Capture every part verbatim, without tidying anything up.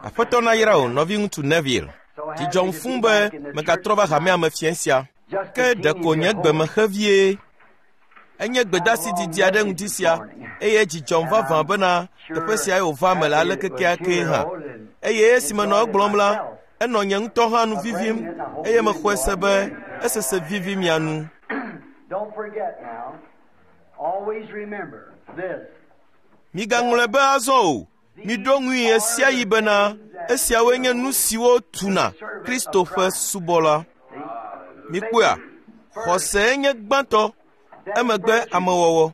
Aƒetɔ na yra o nɔvi ŋutsu Neville. Dzidzɔm fũu be megatrɔ va hamea me fia sia. Ke ɖeko nye gbemexevie. Enye gbedasi didi aɖe ŋdi sia, eye dzidzɔm vavã bena teƒe sia wòva me le ale kekeake hã. Eye esi menɔ egblɔm la, enɔ nye ŋutɔ hã nu vivim, eye mexɔe se be esese vivi mia nu. Migaŋlɔe be azɔ o, miɖo ŋui esia yi bena esiawoe nye nu siwo tuna Kristo ƒe subɔla. Mikpɔa, xɔse nye gbãtɔ, emegbe amewɔwɔ.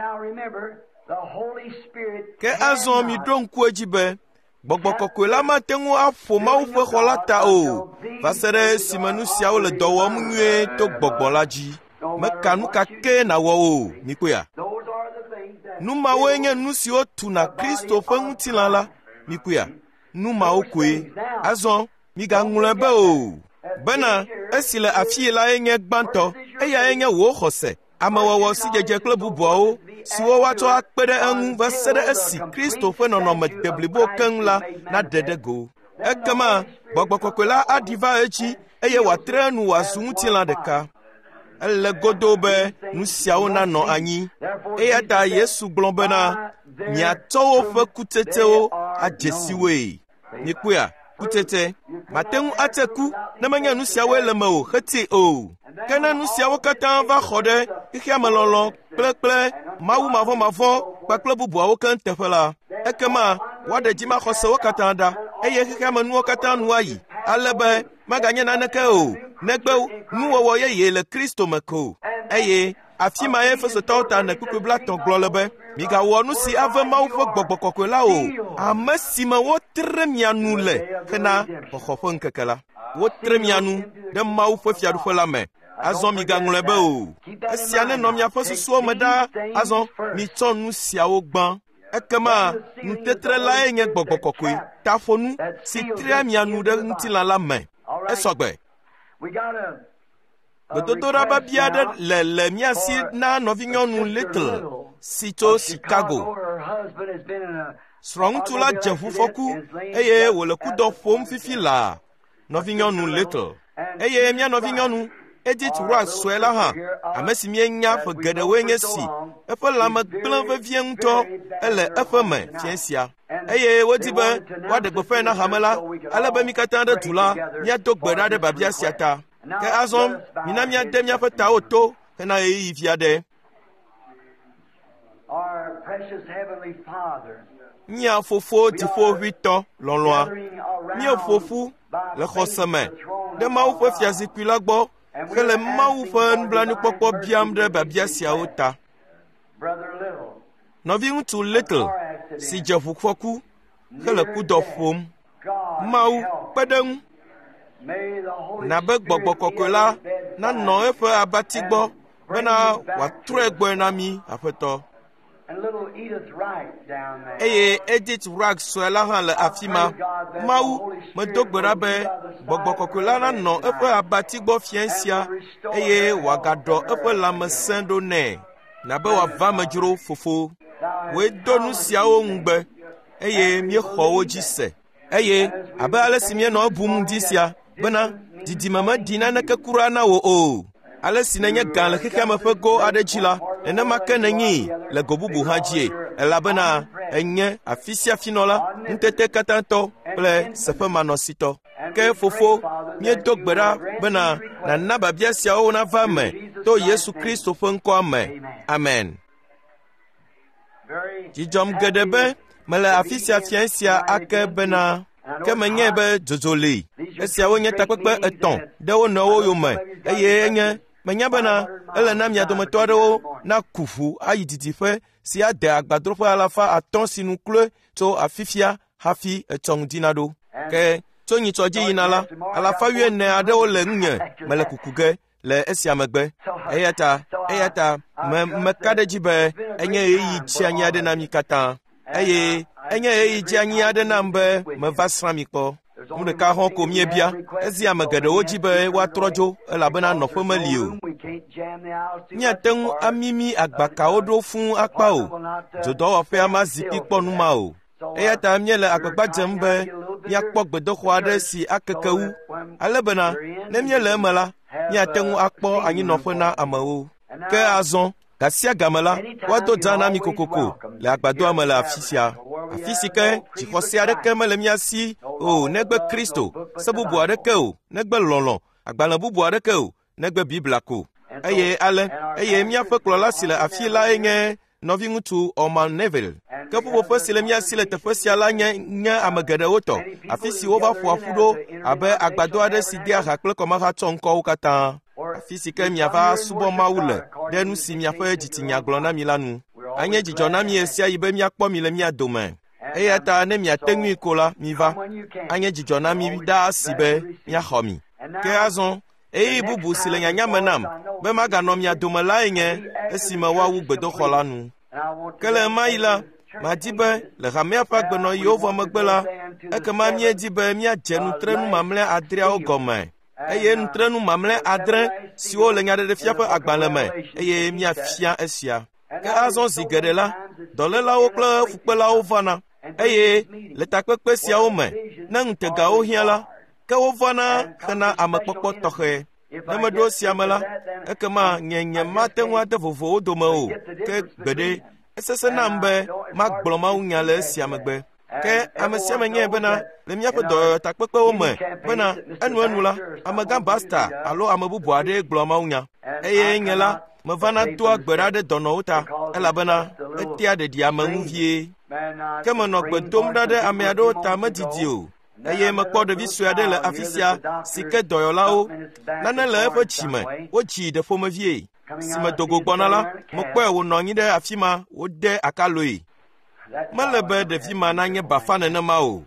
Ke azɔ miɖo ŋku edzi be Gbɔgbɔ Kɔkɔe la mate ŋu aƒo Mawu ƒe xɔ la ta o, va se ɖe esime nu siawo le dɔ wɔm nyuie to gbɔgbɔ la dzi. Meka nu kake nawɔ o, mikpɔa. Nu mawoe nye nu siwo tuna Kristo ƒe ŋutilã la, mikpɔa. Nu mawo koe. Azɔ migaŋlɔe be o, bena esi le afii lae nye gbãtɔ, eyae nye wò xɔse, amewɔwɔ si dzedze kple bubuawo siwo woatsɔ akpe ɖe eŋu va se ɖe esi Kristo ƒe nɔnɔme de blibo keŋ la naɖe ɖe go. Ekema Gbɔgbɔ Kɔkɔe la aɖi va edzi eye wòatre enu wòazu ŋutilã ɖeka. Ele godoo be nu siawo nanɔ anyi. Eya ta Yesu gblɔ bena miatsɔ woƒe kutetewo adze siwoe. Mikpɔa, kutete mate ŋu ate ku ne menye nu siawoe le me o hete o. Ke ne nu siawo katã va xɔ ɖe xexea me lɔlɔ kple kple Mawu mavɔmavɔ kpakple bubuawo keŋ teƒe la, ekema woaɖe dzimaxɔsewo katã ɖa, eye xexea me nuwo katã nu ayi, ale be maganye naneke o, negbe nuwɔwɔ yeye le Kristo me ko. Eye afi ma ye Efesotɔwo ta ne kpukpui bla tɔ̃ gblɔ le be migawɔ nu si ave Mawu ƒe Gbɔgbɔ Kɔkɔe la o, ame si me wotre mia nu le hena xɔxɔ ƒe ŋkeke la. Wotre mia nu ɖe Mawu ƒe fiaɖuƒe la me. Azɔ migaŋlɔe be o. Esia nenɔ miaƒe susuwo me ɖaa. Azɔ mitsɔ nu siawo gbã. Ekema nutetre lae nye Gbɔgbɔ Kɔkɔe, taƒonu si tria mia nu ɖe ŋutilã la me. Esɔgbe. Gbedodoɖa babia aɖe le le mia si na nɔvinyɔnu Little si tso Chicago. Srɔ̃ŋutsu la dze ʋufɔku eye wòle kudɔ ƒom fifi laa. Nɔvinyɔnu Little. Eye mia nɔvinyɔnu Edith Ross sue la hã, ame si mienya ƒe geɖewoe nye si, eƒe lãme gblẽ vevie ŋutɔ ele eƒe me fia sia. Eye wodi be woaɖe gbeƒãe na hame la, ale be mi katã ɖe du la míado gbe ɖa ɖe babia sia ta. Ke azɔ mina míade míaƒe tawo to hena ɣeyiɣi vi aɖe. Mía Fofo dziƒoʋĩtɔ lɔlɔa, míeƒo ƒu le xɔse me ɖe Mawu ƒe fiazikpui la gbɔ hele Mawu ƒe nublanuikpɔkpɔ biam ɖe babia siawo ta. Nɔvi ŋutsu Little si dze ʋufɔku hele kudɔ ƒom. Mawu kpe ɖe ŋu. Nabe Gbɔgbɔ Kɔkɔe la nanɔ eƒe abati gbɔ bena wòatrɔe gbɔe na mi, Aƒetɔ. Eye Edith Rag sue la hã le afi ma. Mawu medo gbe ɖa be Gbɔgbɔ Kɔkɔe la nanɔ eƒe abati gbɔ fia sia eye wòagaɖɔ eƒe lãmesẽ ɖo nɛ. Nabe wòava me dzro Fofo. Wòe do nu siawo ŋugbe eye míexɔ wo dzi se. Eye abe ale si míenɔ ebum di sia bena didime meɖi naneke kura na wo o. Ale si nenye gã le xexea me ƒe go aɖe dzi la, nenema ke nenyi le go bubu hã dzie, elabena enye afi sia afinɔla, ŋutete katãtɔ kple seƒemanɔsitɔ. Ke Fofo, míedo gbe ɖa bena nana babia siawo nava me to Yesu Kristo ƒe ŋkɔa me. Amen. Dzidzɔm geɖe be mele afi sia fia sia ake bena ke menye be dzodzo li. Esiawo nye takpekpe etɔ̃ ɖe wo nɔewo yome eye enye menya bena ele na mia dometɔ aɖewo na ku ʋu ayi didiƒe si ade agbadroƒe alafa atɔ̃ si nu kloe tso afifia hafi etsɔ ŋdina ɖo. Ke tso nyitsɔ dzi yina la, alafa wuiene aɖewo le ŋunye mele kuku ge le esia megbe. Eya ta, eya ta, me meka ɖe dzi be enye ɣeyiɣi dzeanyi aɖe na mi katã. Eye enye ɣeyiɣi dzeanyi aɖe nam be meva srã mi kpɔ. Nu ɖeka hã ko miebia, ezi ame geɖewo dzi be woatrɔ dzo elabena nɔƒe meli o. Míate ŋu amimi agbakawo ɖo fũu akpa o. Dzodɔwɔƒea ma zikpui kpɔ nu ma o. Eya ta míele agbagba dzem be míakpɔ gbedoxɔ aɖe si akeke wu, ale bena ne míele eme la, míate ŋu akpɔ anyinɔƒe na amewo. Ke azɔ, ga sia game la, woado dza na mí kokoko le agbadoa me le afi sia. Afi si ke dzixɔse aɖeke mele mía si o, negbe Kristo, se bubu aɖeke o, negbe lɔlɔ̃, agbalẽ bubu aɖeke o, negbe Biblia ko. Eye ale, eye míaƒe kplɔla si le afi lae nye nɔviŋutsu Orman Neville. Ke ƒuƒoƒe si le mía si le teƒe sia la nye nye ame geɖewo tɔ, afi si wova ƒoa ƒu ɖo abe agbadɔ aɖe si dea ha kple kɔmeha tsɔ ŋkɔwo katã. Afi si ke miava subɔ Mawu le ɖe nu si miaƒe dzitsinya gblɔ na mi la nu. Anye dzidzɔ na mi esia yi be míakpɔ mi le mía dome. Eya ta ne miate ŋui ko la, miva. Anye dzidzɔ na mi ɖa asi be míaxɔ mi. Ke azɔ, eye bubu si le nyanya me nam be maganɔ mia dome lae nye esime woawu gbedoxɔ la nu. Ke le ema yi la, madi be le hamea ƒe agbenɔyiwo vɔ megbe la, ekema míedi be míadze nutrenu mamlɛa adreawo gɔme, eye nutrenu mamlɛa adre siwo le nyaɖeɖefia ƒe agbalẽ me, eye míafia esia. Ke azɔ zi geɖe la, dɔlélawo kple fukpelawo vana, eye le takpekpe siawo me, ne ŋutegawo hiã la, ke wovana hena amekpɔkpɔ tɔxɛ. Ne meɖo sia me la, ekema nye nye mate ŋu ade vovowo dome o, ke gbeɖe esese nam be magblɔ mawunya le esia megbe. Ke ame sia me nye bena le míaƒe dɔyɔyɔ takpekpewo me bena enu enu la, amegã Basta alo ame bubu aɖe gblɔ mawunya, eye nye la mevana doa gbe ɖa ɖe dɔnɔwo ta, elabena etea ɖeɖi ame ŋu vie. Ke menɔ gbe dom ɖa ɖe ame aɖewo ta medidi o, eye mekpɔ ɖevi sue aɖe le afi sia si ke dɔyɔlawo nane le eƒe tsi me wodzii ɖe ƒomevie. Si me dogo gbɔna la, mekpɔe wònɔ anyi ɖe afi ma wode akaloe. Mele be ɖevi ma nanye bafa nenema o.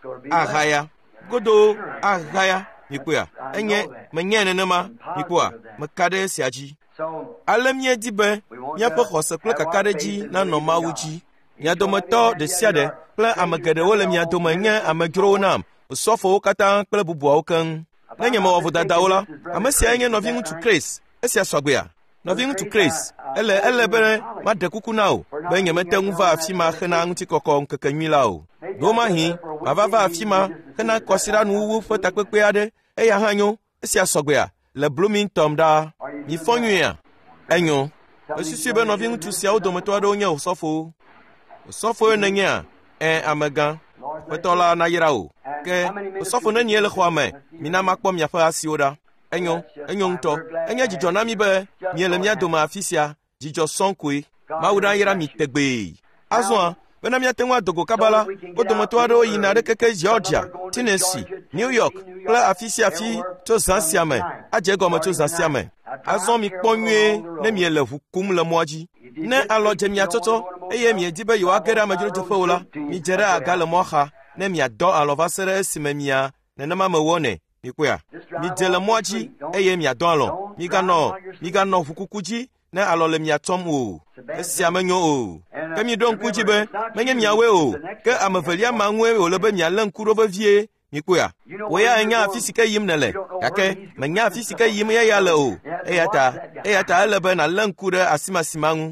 Ahaya, godo ahaya, mikpoa, enye menye nenema, mikpoa, meka ɖe esia dzi. Ale míedi be míaƒe xɔse kple kakaɖedzi nanɔ Mawu dzi. Mia dometɔ ɖe sia ɖe kple ame geɖewo le mia dome nye amedzrowo nam, sɔfowo katã kple bubuawo keŋ. Ne nye mewɔ vodadawo la, ame sia nye nɔviŋutsu Kres. Esia sɔgbea. Nɔviŋutsu Kres, ele ele be maɖe kuku na o, be nyemete ŋu va afi ma hena ŋutikɔkɔ ŋkekenyui la o. Ɖomahi, mava va afi ma hena kɔsiɖanuwuwu ƒe takpekpe aɖe, eya hã nyo, esia sɔgbea, le Bloomington ɖaa. Mifɔ nyuia? Enyo. Mesusui be nɔviŋutsu siawo dometɔ aɖewo nye osɔfowo. Osɔfowo nenyea, ɛ amegã, Aƒetɔ la nayra o. Ke osɔfo nenye le xɔa me, mina makpɔ miaƒe asiwo ɖa. Enyo, enyo ŋutɔ. Enye dzidzɔ na mi be miele mía dome afi sia, dzidzɔ sɔŋ koe. Mawu nayra mi tegbee. Azɔa, bena míate ŋu adogo kaba la, wo dometɔ aɖewo yina ɖe keke Georgia, Tennessee, New York kple afi sia afi tso zã sia me, adze gɔme tso zã sia me. Azɔ mi kpɔ nyuie ne miele ʋu kum le mɔa dzi. Ne alɔ dze mia tsɔtsɔ, eye miedi be yewoage ɖe amedzrodzeƒewo la, midze ɖe aga le mɔ xa, ne miadɔ alɔ va se ɖe esime mia nenema me wɔnɛ. Mikpoa, midze le mɔa dzi, eye miadɔ alɔ. Miganɔ, miganɔ ʋukuku dzi, ne alɔ le mia tsɔm o. Esia menyo o. Ke miɖo ŋku dzi be menye miawoe o, ke ame velia ma ŋue wòle be mialé ŋku ɖo vevie. Mikpoa, wo ya enya afi si ke yim nele, gake menya afi si ke yim ye ya le o. Eya ta, eya ta ele be nalé ŋku ɖe asimasima ŋu.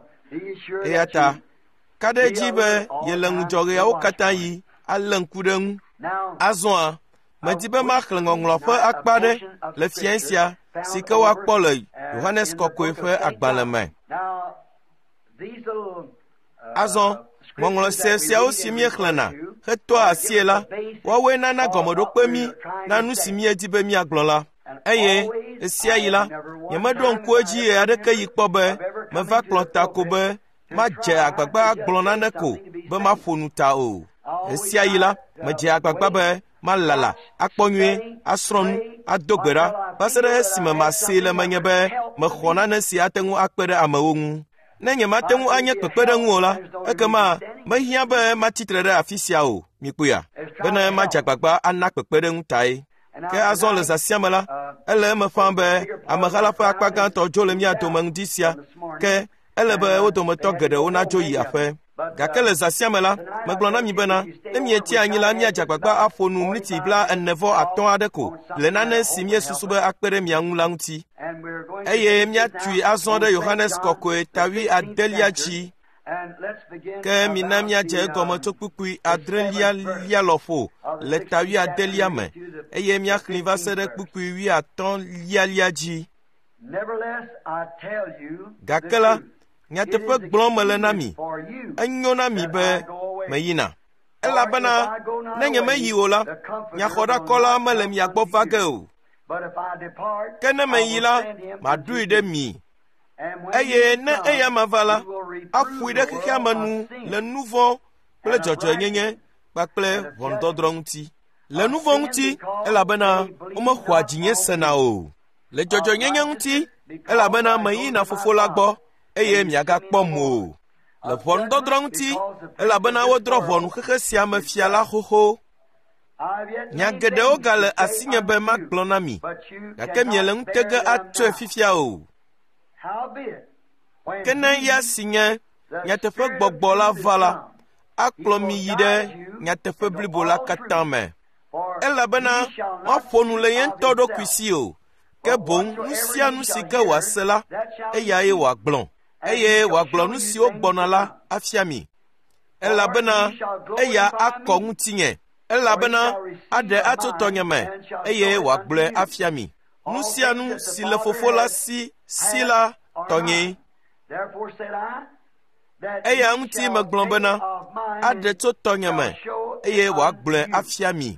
Eya ta, ka ɖe dzi be yele ŋudzɔɣeawo katã yi, alé ŋku ɖe ŋu. Azɔa, medi be maxlẽ ŋɔŋlɔ ƒe akpa ɖe le fia sia, si ke woakpɔ le Yohanes kɔkɔe ƒe agbalẽ me. Azɔ, ŋɔŋlɔ sia siawo si míexlẽna, hetɔa asie la, woawoe nana gɔmeɖokpe mí na nu si míedi be míagblɔ la. Eye, esia yi la, nyemeɖo ŋku edzi ye aɖeke yi kpɔ be meva kplɔ ta ko be madze agbagba agblɔ nane ko be maƒo nu ta o. Esia yi la, medze agbagba be malala, akpɔ nyuie, asrɔ̃ nu, ado gbe ɖa, va se ɖe esime masee le menye be mexɔ nane si ate ŋu akpe ɖe amewo ŋu. Ne nyemate ŋu anye kpekpeɖeŋu o la, ekema mehiã be matsitre ɖe afi sia o, mikpoa, bene madze agbagba ana kpekpeɖeŋu tae. Ke azɔ le zã sia me la, ele eme ƒãa be ameha la ƒe akpa gãtɔ dzo le mía dome ŋdi sia, ke ele be wo dometɔ geɖewo nadzo yi aƒe. Gake le zã sia me la, megblɔ na mi bena, ne mietia anyi la, míadze agbagba aƒo nu mliti bla ene vɔ atɔ̃ aɖe ko, le nane si miesusu be akpe ɖe mia ŋu la ŋuti. Eye míatui azɔ ɖe Yohanes kɔkɔe tawi adelia dzi, Ke mina miadze egɔme tso kpukpui adrelia lia lɔƒo le ta wi adelia me, eye miaxlẽ va se ɖe kpukpui wi atɔ̃ lialia dzi. Gake la, nyateƒe gblɔm mele na mi, enyo na mi be meyina. Elabena ne nyemeyi o la, nyaxɔɖakɔla mele mia gbɔ va ge o. Ke ne meyi la, maɖoe ɖe mi. Eye ne eya mava la, aƒoe ɖe xexea me nu le nu vɔ̃ kple dzɔdzɔenyenye kpakple ʋɔnudɔdrɔ̃ ŋuti. Le nu vɔ̃ ŋuti, elabena womexɔa dzinye sena o. Le dzɔdzɔenyenye ŋuti, elabena meyina Fofo la gbɔ, eye miagakpɔm o. Le ʋɔnudɔdrɔ̃ ŋuti, elabena wodrɔ̃ ʋɔnu xexe sia me fia la xoxo. Nya geɖewo gale asinye be magblɔ na mi, gake miele ŋutege atɔe fifia o. Ke ne ya si nye nyateƒe gbɔgbɔ la va la, akplɔ mi yi ɖe nyateƒe blibo la katã me. Elabena woaƒo nu le ye ŋutɔ ɖokui si o, ke boŋ nu sia nu si ke wòase la, eyae wòagblɔ, eye wòagblɔ nu siwo gbɔna la afia mi. Elabena eya akɔ ŋutinye, elabena aɖe atso tɔnye me, eye wòagblɔe afia mi. Nu sia nu si le Fofo la si si la tɔnye. Eya ŋuti megblɔ bena aɖe tso tɔnye me, eye wòagblɔe afia mi.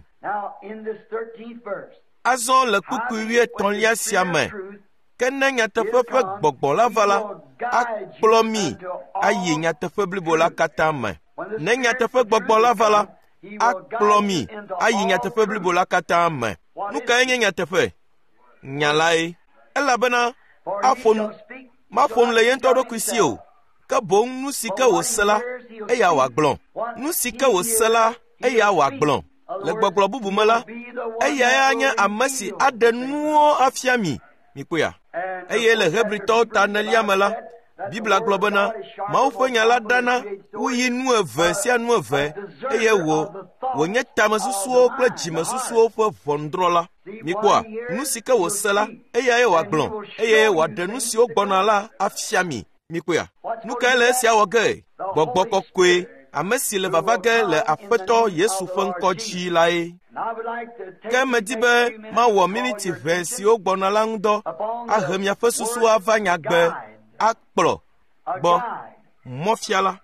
Azɔ le kpukpui wi etɔ̃lia sia me, ke ne nyateƒe ƒe gbɔgbɔ la va la, akplɔ mi ayi nyateƒe blibo la katã me. Ne nyateƒe gbɔgbɔ la va la, akplɔ mi ayi nyateƒe blibo la katã me. Nu kae nye nyateƒe? Nya lae. Elabena aƒo nu, maƒo nu le ye ŋutɔ ɖokui si o, ke boŋ nu si ke wòse la, eya wòagblɔ. Nu si ke wòse la, eya wòagblɔ. Le gbɔgblɔ bubu me la, eya nye ame si aɖe nuwo afia mi, mi kpoya. Eye le Hebritɔwo ta nelia me la, Biblia gblɔ bena Mawu ƒe nya la ɖana woyi nu eve sia nu eve, eye wò wònye tamesusuwo kple dzimesusuwo ƒe ʋɔnudrɔ̃la. Mi kpɔa, nu si ke wòse la, eyae wòagblɔ, eye wòaɖe nu siwo gbɔna la afia mi. Mi kpoa, nu kae le esia wɔ ge? Gbɔgbɔ kɔkɔe, ame si le vava ge le Aƒetɔ Yesu ƒe ŋkɔ dzi lae. Ke medi be mawɔ miniti ʋɛ siwo gbɔna la ŋu dɔ, ahe miaƒe susu ava nyagbe, akplɔ gbɔ mɔfiala.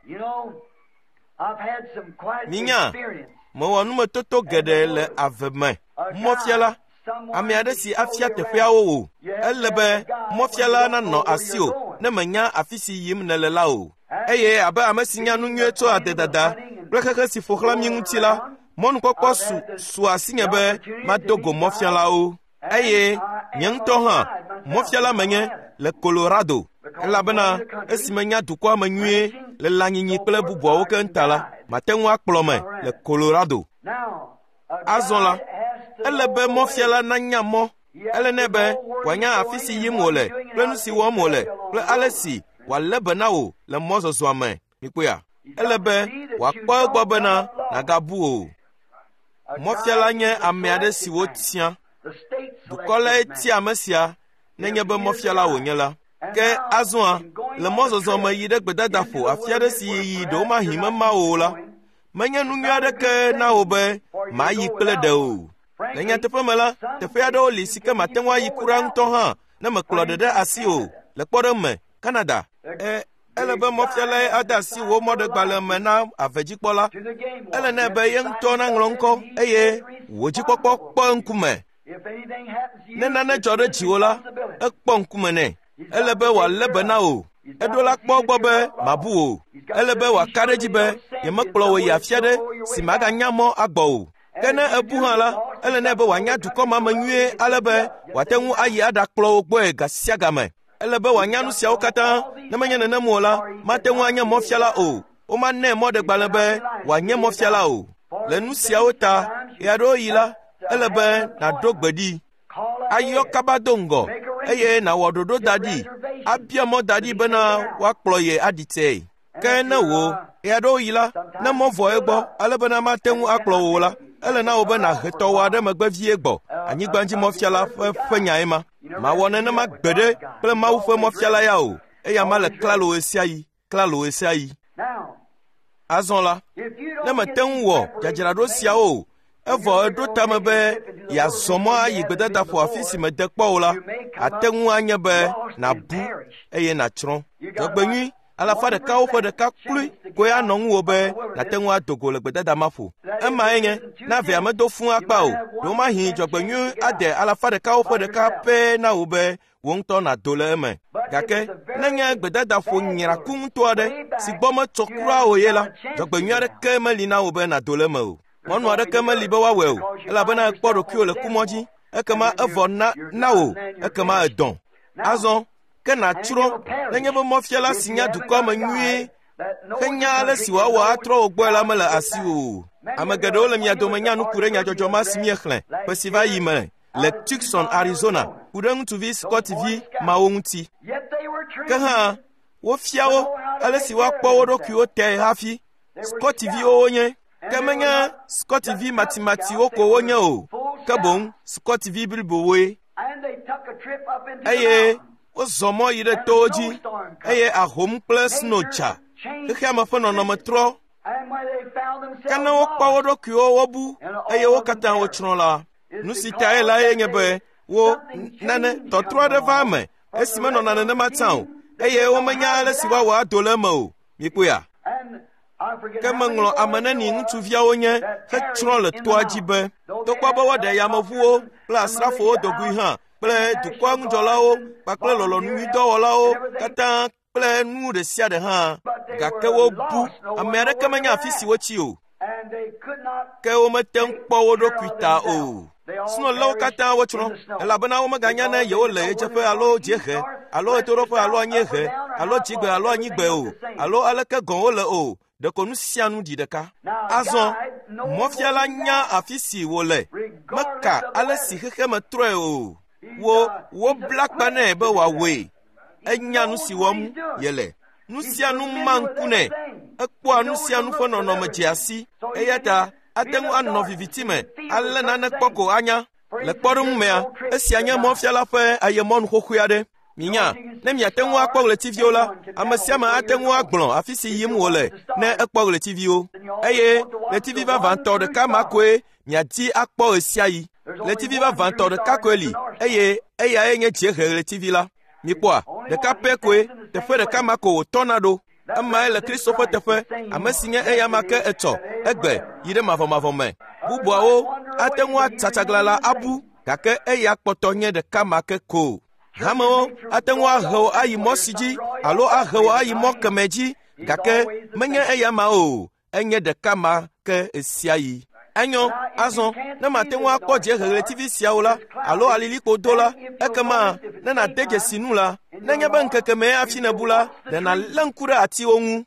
Minya, mewɔ numetoto geɖe le ave me. Mɔfiala, ame aɖe si afia teƒeawo o. Ele be mɔfiala nanɔ asi o, ne menya afi si yim nele la o. Eye abe ame si nya nu nyuie tso adedada kple xexe si ƒo xlã mi ŋuti la, mɔnukpɔkpɔ su su asinye be mado go mɔfialawo. Eye nye ŋutɔ hã, mɔfiala menye le Colorado. Elabena esi menya dukɔa me nyuie le lãnyinyi kple bubuawo ke ŋta la, mate ŋu akplɔ me le Colorado. Azɔ la, ele be mɔfiala nanya mɔ. Ele ne be wòanya afi si yim wòle kple nu si wɔm wòle kple ale si wòalé be na wò le mɔzɔzɔa me. Mikpoya, ele be wòakpɔ egbɔ bena nàgabu o. Mɔfiala nye ame aɖe si wotia. Dukɔlae tia ame sia nenye be mɔfiala wònye la. Ke azɔa, le mɔzɔzɔ me yi ɖe gbedadaƒo afi aɖe si yiyi ɖewo mahi mema o la, menye nu nyui aɖeke na wò be mayi kple ɖe o. Le nyateƒe me la, teƒe aɖewo li si ke mate ŋu ayi kura ŋutɔ hã ne mekplɔ ɖe ɖe asi o. Le kpɔɖeŋu me, Canada. E, ele be mɔfialae ade asi wo mɔɖegbalẽ me na avedzikpɔla. Ele ne be ye ŋutɔ naŋlɔ ŋkɔ, eye wò dzikpɔkpɔ kpɔ ŋkume. Ne nane dzɔ ɖe dziwò la, ekpɔ ŋkume nɛ. Ele be wòalé be na wò. Eɖo la kpɔ gbɔ be mabu o. Ele be wòaka ɖe dzi be yemekplɔ wò yi afia ɖe si maganya mɔ agbɔ o. Ke ne ebu hã la, ele ne be wòanya dukɔ ma me nyuie ale be wòate ŋu ayi aɖakplɔ wo gbɔe ga sia ga me. Ele be wòanya nu siawo katã, ne menye nenem o la, mate ŋu anye mɔfiala o. Womanɛ mɔɖegbalẽ be wòanye mɔfiala o. Le nu siawo ta, ɣe aɖewo yi la, ele be nàɖo gbe ɖi. Ayɔ kaba do ŋgɔ, eye nàwɔ ɖoɖo da ɖi. Abia mɔ da ɖi bena woakplɔ ye aɖitee. Ke ne wò, ɣe aɖewo yi la, ne mɔ vɔ egbɔ, ale bena mate ŋu akplɔ wò la, ele na wo be nàhe tɔwò aɖe megbe vie gbɔ. Anyigbadzimɔfiala ƒe ƒe nyae ma. Mawɔ nenema gbeɖe kple Mawu ƒe mɔfiala ya o. Eya ma le klalo ɣe sia ɣi, klalo ɣe sia ɣi. azɔ la ne mete ŋu wɔ dzadzraɖo siawo evɔ eɖo tame be yeazɔ mɔ ayi gbedadaƒo afi si mede kpɔ o la ate ŋu anye be nàbu eye nàtsrɔ̃. Dzɔgbenyui alafa ɖekawo ƒe ɖeka kloe koe anɔ ŋuwò be nàte ŋu ado go le gbedada ma ƒo. Emae nye na vea medo fũu akpa o, ɖewo mahi dzɔgbenyui ade alafa ɖekawo ƒe ɖeka pɛ na wò be wò ŋutɔ nàdo le eme. Gake nenye gbedadaƒo nyraku ŋutɔ aɖe si gbɔ metsɔ kura o ye la, dzɔgbenyui aɖeke meli na wò be nàdo le eme o. Mɔnu aɖeke meli be woawɔe o, elabena ekpɔ ɖokuiwò le kumɔ dzi, ekema evɔ na na wò, ekema edɔ. Azɔ ke nàtsrɔ̃ nenye be mɔfiala si nya dukɔa me nyuie henya ale si wòawɔ atrɔ wò gbɔe la mele asi o. Ame geɖewo le mia dome nya nuku ɖe nyadzɔdzɔ ma si miexlẽ ƒe si va yi me le Tucson, Arizona, ku ɖe ŋutsuvi Scottivi mawo ŋuti. Ke hã wofia wo ale si woakpɔ wo ɖokuiwo tɛ hafi. Scottiviwo wonye, ke menye Scottivi matimatiwo ko wonye o, ke boŋ Scottivi blibowoe. Eye wozɔ mɔ yi ɖe towo dzi, eye ahom kple snow dza, xexea me ƒe nɔnɔme trɔ. Ke ne wokpɔ wo ɖokuiwo wobu, eye wo katã wotsrɔ̃ la, nu si tae la ye nye be wo nane tɔtrɔ aɖe va eme esi menɔna nenema tsã o, eye womenya ale si woawɔ ado le eme o. Mikpoa ke meŋlɔ ame neni ŋutsuviawo nye hetsrɔ̃ le toa dzi be togbɔ be woɖe yameʋuwo kple asrafowo dogui hã kple dukɔa ŋudzɔlawo kpakple lɔlɔ̃nuyidɔwɔlawo katã kple nu ɖe sia ɖe hã, gake wobu ame aɖeke menya afi si wotsi o, ke womete ŋu kpɔ wo ɖokui ta o. Sunɔlawo katã wotsrɔ̃, elabena womeganya ne yewole ɣedzeƒe alo dziehe alo ɣetoɖoƒe alo anyiehe alo dzigbe alo anyigbe o, alo aleke gɔ̃ wole o, ɖeko nu sia nu ɖi ɖeka. Azɔ mɔfiala nya afi si wòle, meka ale si xexeme trɔe o. Wo wobla kpa nɛ be wòawɔe, enya nu si wɔm yele. Nu sia nu ma ŋku nɛ, ekpɔa nu sia nu ƒe nɔnɔme dze asi, eya ta ate ŋu anɔ viviti me alé nane kpɔ ko anya. Le kpɔɖeŋu mea, esia nye mɔfiala ƒe ayemɔnu xoxoe aɖe. Minya, ne miate ŋu akpɔ ɣletiviwo la, ame sia ame ate ŋu agblɔ afi si yim wòle ne ekpɔ ɣletiviwo. Eye ɣletivi vavãtɔ ɖeka ma koe miadi akpɔ ɣe sia ɣi. Ɣletivi vavãtɔ ɖeka koe li, eye eyae nye dziehe ɣletivi la. Mikpɔa, ɖeka pɛ koe, teƒe ɖeka ma ko wòtɔna ɖo. Emae le Kristo ƒe teƒe, ame si nye eya ma ke etsɔ egbe yi ɖe mavɔmavɔ me. Bubuawo ate ŋu atsatsaglalã abu, gake eya kpɔtɔ nye ɖeka ma ke ko. Hamewo ate ŋu ahe wo ayi mɔ si dzi alo ahe wo ayi mɔ kemɛ dzi, gake menye eya ma o, enye ɖeka ma ke esia yi. Enyo, azɔ, ne mate ŋu akpɔ dziehe ɣletivi siawo la, alo alilikpo do la, ekema ne nàde dzesi nu la, nenye be ŋkeke mee hafi nèbu la, ɖe nàlé ŋku ɖe atiwo ŋu.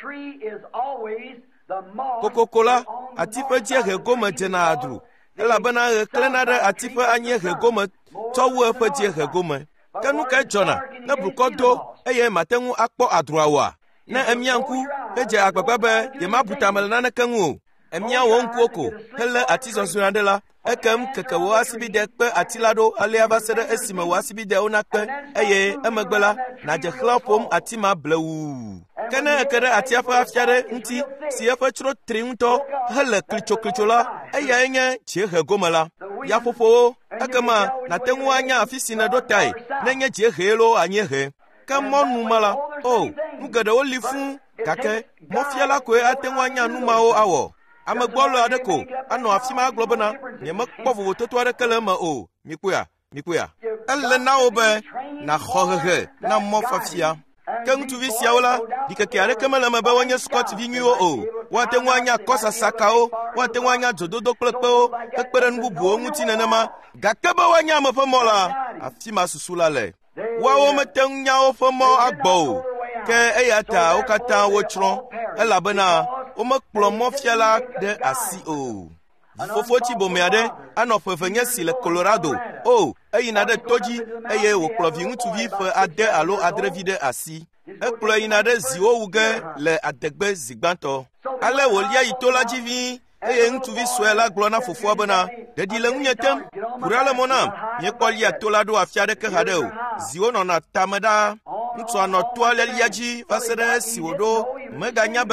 Kokoko la, ati ƒe dziehe gome dzena adru, elabena ɣe klẽna ɖe ati ƒe anyiehe gome tsɔ wu eƒe dziehe gome. Ke nu ka dzɔna ne blukɔ do eye mate ŋu akpɔ adruawoa? Ne emia ŋku hedze agbagba be yemabu tame le naneke ŋu o, emia wò ŋkuwo ko helé ati zɔzɔe aɖe la, ekem keke wò asibide kpe ati la ɖo alea va se ɖe esime wò asibidewo nakpe, eye emegbe la nàdze xlã ƒom ati ma blewuu. Ke ne eke ɖe atia ƒe afia ɖe ŋuti si eƒe tsro tri ŋutɔ hele klitsoklitso la, eyae nye dziehe gome la. Yaƒoƒowo, ekema nàte ŋu anya afi si nèɖo tae, nenye dziehe lo anyiehe. Ke mɔnu ma la, o, nu geɖewo li fũu, gake mɔfiala koe ate ŋu anya nu mawo awɔ. Ame gbɔlo aɖe ko anɔ afi ma agblɔ bena nyemekpɔ vovototo aɖeke le eme o. Mikpoa, mikpoa. Ele na wo be nàxɔ hehe na mɔ fafia. Ke ŋutsuvi siawo la, ɖikeke aɖeke mele eme be wonye Scottivi nyuiwo o. Woate ŋu anya kɔsasakawo, woate ŋu anya dzododo kple kpewo, hekpe ɖe nu bubuwo ŋuti nenema. Gake be woanye ame ƒe mɔ la, afi ma susu la le. Woawo mete ŋu nya woƒe mɔ agbɔ o, ke eya ta wo katã wotsrɔ̃, elabena womekplɔ mɔfiala ɖe asi o. Fofotsi bome aɖe anɔ ƒe nye si le Colorado, o, eyina ɖe to dzi, eye wòkplɔ viŋutsuvi ƒe ade alo adrevi ɖe asi. Ekplɔ yina ɖe ziwo wu ge le adegbe zigbãtɔ. Ale wòlia yi to la dzi ʋĩi, eye ŋutsuvi sue la gblɔ na fofoa bena, ɖeɖi le ŋunye tem, kuɖa le mɔ nam, miekpɔ lia to la ɖo afi aɖeke haɖe o. Ziwo nɔna tame ɖaa. Ŋutsua nɔ toa lialia dzi va se ɖe esi wòɖo meganya be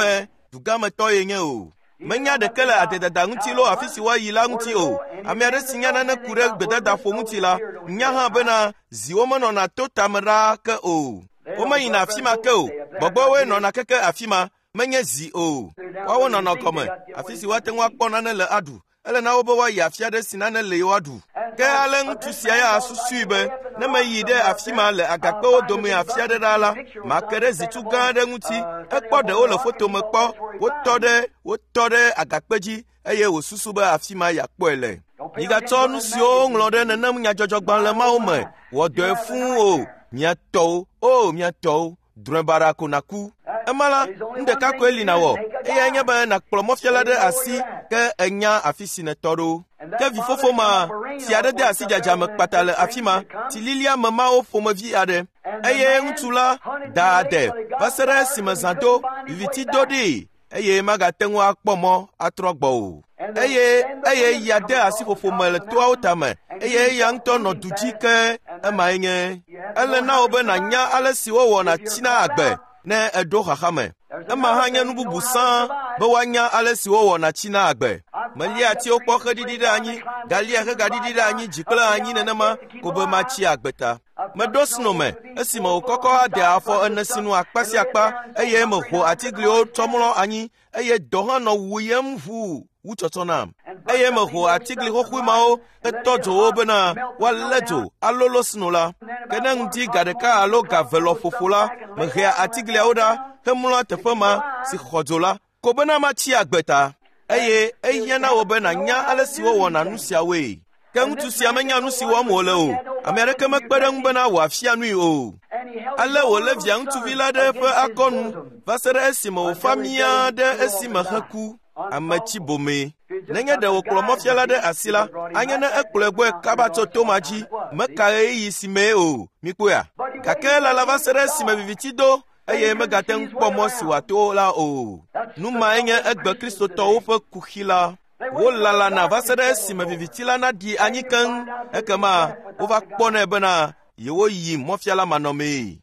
dugametɔ ye nye o. Menya ɖeke le adedada ŋuti lo afi si woayi la ŋuti o. Ame aɖe si nya nane ku ɖe gbedadaƒo ŋuti la, nya hã bena ziwo menɔna to tame ɖaa ke o. Womeyina afi ma ke o. Gbɔgbɔwoe nɔna keke afi ma, menye zi o. Woawo nɔnɔ gɔme, afi si woate ŋu akpɔ nane le aɖu. Ele na wo be woayi afi aɖe si nane le woaɖu. Ke ale ŋutsu sia ya susui be ne meyi ɖe afi ma le agakpewo dome afi aɖe ɖa la, make ɖe zitu gã aɖe ŋuti. Ekpɔ ɖewo le foto me kpɔ, wotɔ ɖe wotɔ ɖe agakpe dzi eye wòsusu be afi ma yakpɔe le. Migatsɔ nu siwo ŋlɔ ɖe nenem nyadzɔdzɔgbalẽ mawo me wɔ dɔe fũu o. Miatɔwo, o miatɔwo, drɔ̃ebara ko naku. Ema la, nu ɖeka koe li nawɔ, eya nye be nakplɔ mɔfiala ɖe asi ke enya afi si netɔ ɖo. Ke vi fofo ma, si aɖe de asi dzadzame kpata le afi ma, tililia me mawo ƒomevi aɖe. Eye ŋutsu la da ade, va se ɖe esime zã do, viviti do ɖee, eye magate ŋu akpɔ mɔ atrɔ gbɔ o. Eye eye ya de asi ƒoƒo me le toawo tame, eye eya ŋutɔ nɔ du dzi ke emae nye. Ele na wo be nànya ale si wowɔna tsina agbe ne eɖo xaxa me. Ema hã nye nu bubu sãa be woanya ale si wowɔna tsina agbe. Melia atiwo kpɔ xe ɖiɖi ɖe anyi, galia xe gaɖiɖi ɖe anyi dzi kple anyi nenema ko be matsi agbe ta. Meɖo sino me, esime wòkɔkɔ ade afɔ ene sinu akpa si akpa, eye meho atigliwo trɔmlɔ anyi, eye dɔ hã nɔ wuyem ʋuu wu tsɔtsɔ nam. Eye meho atigli xoxoe mawo etɔ dzo wo bena woalé dzo alolo sino la. Ke ne ŋdi ga ɖeka alo ga ve lɔ ƒoƒo la, mehea atigliawo ɖa hemlɔa teƒe ma si xɔ dzo la, ko bena matsi agbe ta. Eye ehiã wo be nànya ale si wowɔna nu siawoe. Ke ŋutsu sia menya nu si wɔm wòle o. Ame aɖeke mekpe ɖe ŋu bena wòafia nui o. Ale wòlé via ŋutsuvi la ɖe eƒe akɔnu va se ɖe esime wòfa mia ɖe esime heku. Ame tsi bome. Nenye ɖe wòkplɔ mɔfiala ɖe asi la, anye ne ekplɔe gbɔe kaba tso toma dzi, meka ɣeyiɣi si mee o. Mikpɔea. Gake lala va se ɖe esime viviti do, eye megate ŋu kpɔ mɔ si wòato la o. Nu mae nye egbe kristotɔwo ƒe kuxi la. Wolalana va se ɖe esime viviti la naɖi anyi keŋ, ekema wova kpɔnɛ bena yewoyi mɔfiala manɔmee.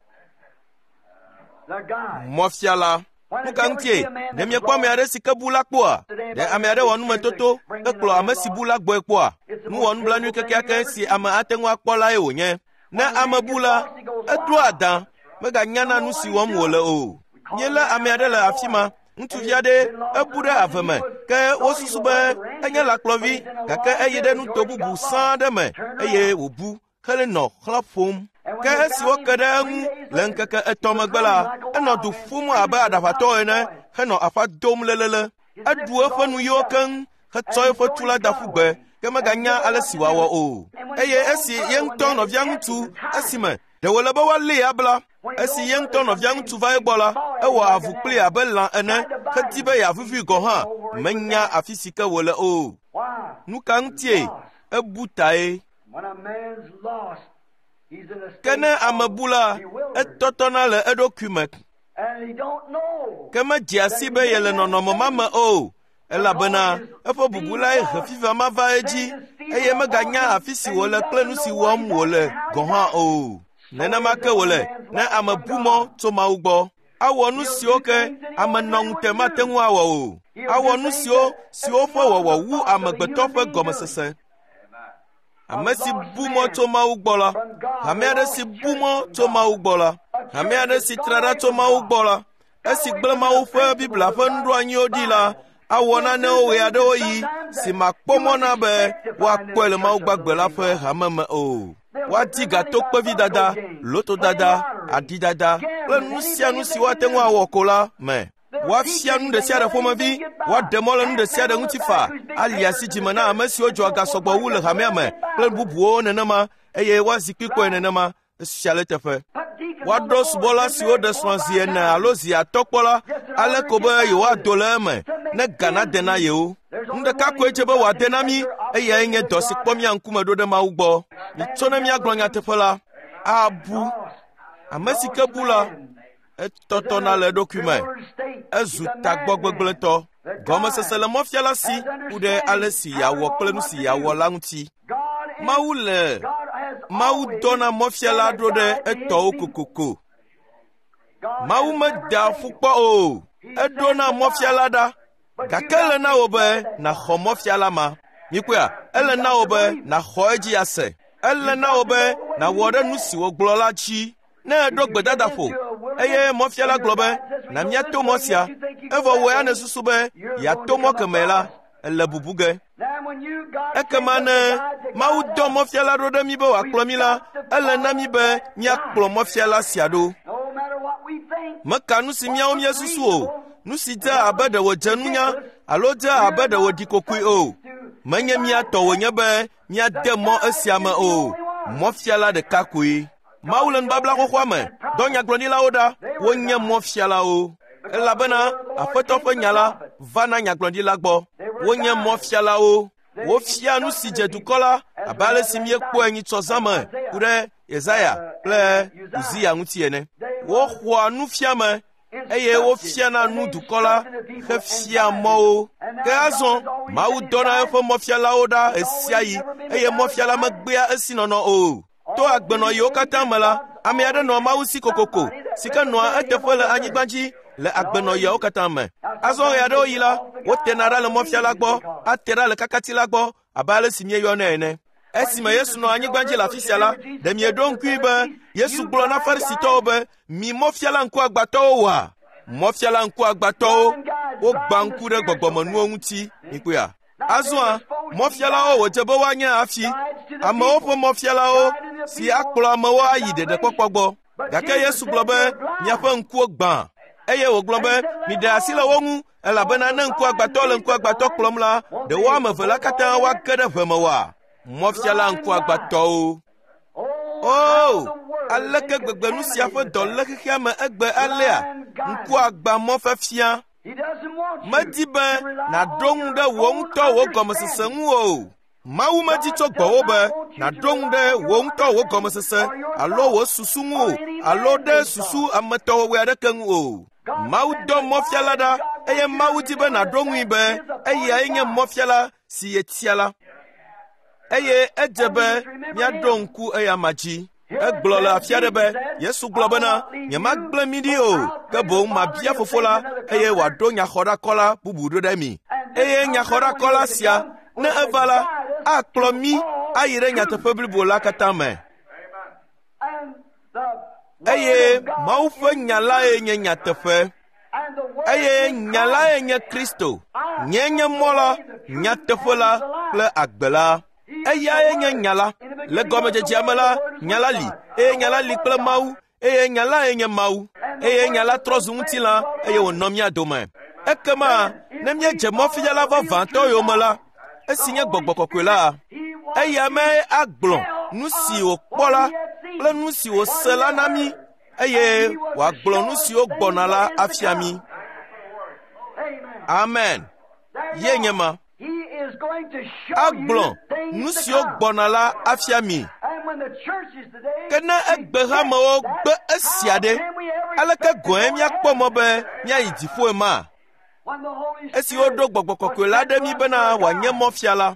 Mɔfiala. Nu ka ŋutie? Ne miekpɔ ame aɖe si ke bu la kpɔa? Ɖe ame aɖe wɔ numetoto, ekplɔ ame si bu la gbɔe kpɔa? Nu wɔ nublanui kekeake si ame ate ŋu akpɔ lae wònye. Ne ame bu la, edro adã, meganyana nu si wɔm wòle o. Míelé ame aɖe le afi ma, ŋutsuvi aɖe ebu ɖe ave me, ke wosusu be enye lakplɔvi, gake eyi ɖe nuto bubu sãa ɖe me, eye wòbu hele nɔ xlã ƒom. Ke esi woke ɖe eŋu le ŋkeke etɔ̃ megbe la, enɔ du ƒum abe aɖaʋatɔ ene, henɔ aƒa dom lelele. Eɖu eƒe nuyiwo keŋ, hetsɔ eƒe tu la da ƒu gbe, ke meganya ale si wòawɔ o. Eye esi ye ŋutɔ nɔvia ŋutsu, esime ɖe wòle be woalée abla, esi ye ŋutɔ nɔvia ŋutsu va egbɔ la, ewɔ avu kplii abe lã ene, hedi be yeavuvi gɔ hã, menya afi si ke wòle o. Nu ka ŋutie? Ebu tae. Ke ne ame bu la, etɔtɔna le eɖokui me. Ke medzi asi be yele nɔnɔme ma me o, elabena eƒe bubu lae he fifa ma va edzi, eye meganya afi si wòle kple nu si wɔm wòle gɔ hã o. Nenema ke wòle, ne ame bu mɔ tso Mawu gbɔ, awɔ nu siwo ke ame nɔ ŋute mate ŋu awɔ o. Awɔ nu siwo siwo ƒe wɔwɔ wu amegbetɔ ƒe gɔmesese. Ame si bu mɔ tso Mawu gbɔ la, ame aɖe si bu mɔ tso Mawu gbɔ la, ame aɖe si tra ɖa tso Mawu gbɔ la, esi gblẽ Mawu ƒe Biblia ƒe nuɖoanyiwo ɖi la, awɔ nanewo ɣe aɖewo yi si makpɔ mɔ na be woakpɔe le Mawu gbagbe la ƒe hame me o. Woadi gatokpevi dada, loto dada, aɖi dada, kple nu sia nu si woate ŋu awɔ ko la me. Woafia nu ɖe sia ɖe ƒomevi, woaɖe mɔ le nu ɖe sia ɖe ŋuti fa, ali asi dzime na ame siwo dzɔa gasɔgbɔ wu le hamea me kple bubuwo nenema, eye woazi kpikpɔe nenema, esia le teƒe. Woaɖo subɔla siwo ɖe srɔ̃ zi ene alo zi atɔ kpɔ la, ale ko be yewoado le eme, ne ga nade na yewo. Nu ɖeka koe dze be wòade na mí, eyae nye dɔ si kpɔ mía ŋkume ɖo ɖe Mawu gbɔ. Mitsɔ ne míagblɔ nyateƒe la, abu. Ame si ke bu la, etɔtɔna le eɖokui me, ezu tagbɔ gbegblẽtɔ. Gɔmesese le mɔfiala si ku ɖe ale si yeawɔ kple nu si yeawɔ la ŋuti. Mawu le, Mawu dɔna mɔfiala ɖo ɖe etɔwo kokoko. Mawu medea fu kpɔ o. eɖo na mɔfiala ɖa, gake ele na wò be nàxɔ mɔfiala ma. Mikpɔa, ele na wò be nàxɔ edzi ase. Ele na wò be nàwɔ ɖe nu si wògblɔ la dzi. Ne eɖo gbedadaƒo, eye mɔfiala gblɔ be na míato mɔ sia, evɔ wò ya ne susu be yeato mɔ kemɛ la, ele bubu ge. Ekema ne Mawu dɔ mɔfiala ɖo ɖe mi be wòakplɔ mi la, ele na mi be míakplɔ mɔfiala sia ɖo. Meka nu si míawo míesusu o, nu si dze abe ɖe wòdze nunya, alo dze abe ɖe wòɖi kokoe o. Menye míatɔ wònye be míade mɔ esia me o, mɔfiala ɖeka koe. Mawu le nubabla xoxoa me, dɔ nyagblɔɖilawo ɖa, wonye mɔfialawo. Elabena Aƒetɔ ƒe nya la va na nyagblɔɖila gbɔ. Wonye mɔfialawo. Wofia nu si dze dukɔ la, abe ale si míekpɔe nyitsɔzã me ku ɖe Yesaya kple Uzia ŋuti ene. Woxɔa nufiame, eye wofiana nu dukɔ la hefia mɔwo. Ke azɔ, Mawu dɔna eƒe mɔfialawo ɖa esia yi, eye mɔfiala megbea esi nɔnɔ o. To agbenɔyiwo katã me la, ame aɖe nɔ Mawu si kokoko, si ke nɔa eteƒe le anyigba dzi le agbenɔyiawo katã me. Azɔ ɣe aɖewo yi la, wotena ɖa le mɔfiala gbɔ, ate ɖa le kakati la gbɔ, abe ale si míeyɔnɛ ene. Esime Yesu nɔ anyigba dzi le afi sia la, ɖe mieɖo ŋkui be Yesu gblɔ na Farisitɔwo be mi mɔfiala ŋkuagbãtɔwo wa. Mɔfiala ŋkuagbãtɔwo wogba ŋku ɖe gbɔgbɔmenuwo ŋuti, mikpoa. Azɔa, mɔfialawo wòdze be woanye afi, amewo ƒe mɔfialawo si akplɔ amewo ayi ɖeɖekpɔkpɔ gbɔ. Gake Yesu gblɔ be miaƒe ŋkuwo gbã, eye wògblɔ be miɖe asi le wo ŋu, elabena ne ŋkuagbãtɔ le ŋkuagbãtɔ kplɔm la, ɖe wo ame eve la katã woage ɖe ʋe me wa. Mɔfiala ŋkuagbãtɔwo. O, aleke gbegbenu sia ƒe dɔ le xexea me egbe alea, ŋkuagbã mɔfefia. Medi be nàɖo ŋu ɖe wò ŋutɔ wò gɔmesese ŋu o. Mawu medi tso gbɔwò be nàɖo ŋu ɖe wò ŋutɔ wò gɔmesese alo wò susu ŋu o, alo ɖe susu ametɔwɔwɔ aɖeke ŋu o. Mawu dɔ mɔfiala ɖa, eye Mawu di be nàɖo ŋui be eyae nye mɔfiala si yetia la. Eye edze be míaɖo ŋku eya ma dzi. Egblɔ le afi aɖe be Yesu gblɔ bena nyemagblẽ mi ɖi o, ke boŋ mabia Fofo la, eye wòaɖo nyaxɔɖakɔla bubu ɖo ɖe mi. Eye nyaxɔɖakɔla sia, ne eva la, akplɔ mi ayi ɖe nyateƒe blibo la katã me. Eye Mawu ƒe nya lae nye nyateƒe. Eye nya lae nye Kristo. Nye nye mɔ la, nyateƒe la kple agbe la. Eyae nye nya la. Le gɔmedzedzea me la, nya la li, eye nya la li kple Mawu, eye nya lae nye Mawu. Eye nya la trɔ zu ŋutilã, eye wònɔ mía dome. Ekema, ne míedze mɔfiala vavãtɔ yome la, esi nye Gbɔgbɔ Kɔkɔe la, eya me agblɔ nu si wòkpɔ la kple nu si wòse la na mí, eye wòagblɔ nu siwo gbɔna la afia mí. Amen. Ye nye ma. Agblɔ nu siwo gbɔna la afia mí. Ke ne egbehamewo gbe esia ɖe, aleke gɔ̃e míakpɔ mɔ be míayi dziƒoe ma? Esi woɖo Gbɔgbɔ Kɔkɔe la ɖe mí bena wòanye mɔfiala,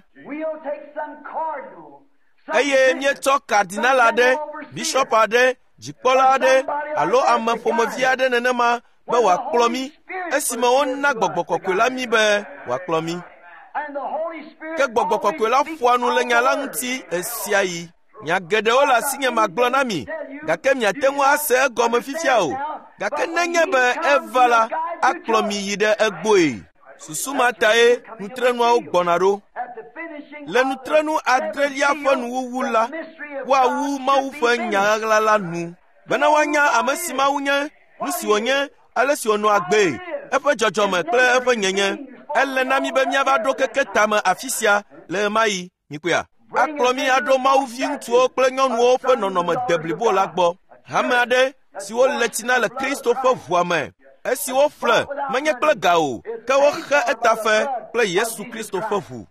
eye míetsɔ kardinal aɖe, bishop aɖe, dzikpɔla aɖe, alo ame ƒomevi aɖe nenema be wòakplɔ mí, esime wona Gbɔgbɔ Kɔkɔe la mí be wòakplɔ mí. Ke Gbɔgbɔ Kɔkɔe la ƒoa nu le nya la ŋuti esia yi. Nya geɖewo le asinye magblɔ na mi, gake miate ŋu ase egɔme fifia o. Gake nenye be eva la, akplɔ mi yi ɖe egbɔe. Susu ma tae nutrenuawo gbɔna ɖo. Le nutrenu adrelia ƒe nuwuwu la, woawu Mawu ƒe nyaɣla la nu. Bena woanya ame si Mawu nye, nu si wònye, ale si wònɔ agbe, eƒe dzɔdzɔme kple eƒe nyenye. Ele na mi be míava ɖo keke tame afi sia le ɣe ma ɣi. Mikpɔa, akplɔ mi aɖo Mawu vi ŋutsuwo kple nyɔnuwo ƒe nɔnɔme de blibo la gbɔ. Hame aɖe siwo le tsina le Kristo ƒe ʋua me. Esi woƒle menye kple ga o, ke woxe etafe kple Yesu Kristo ƒe ʋu.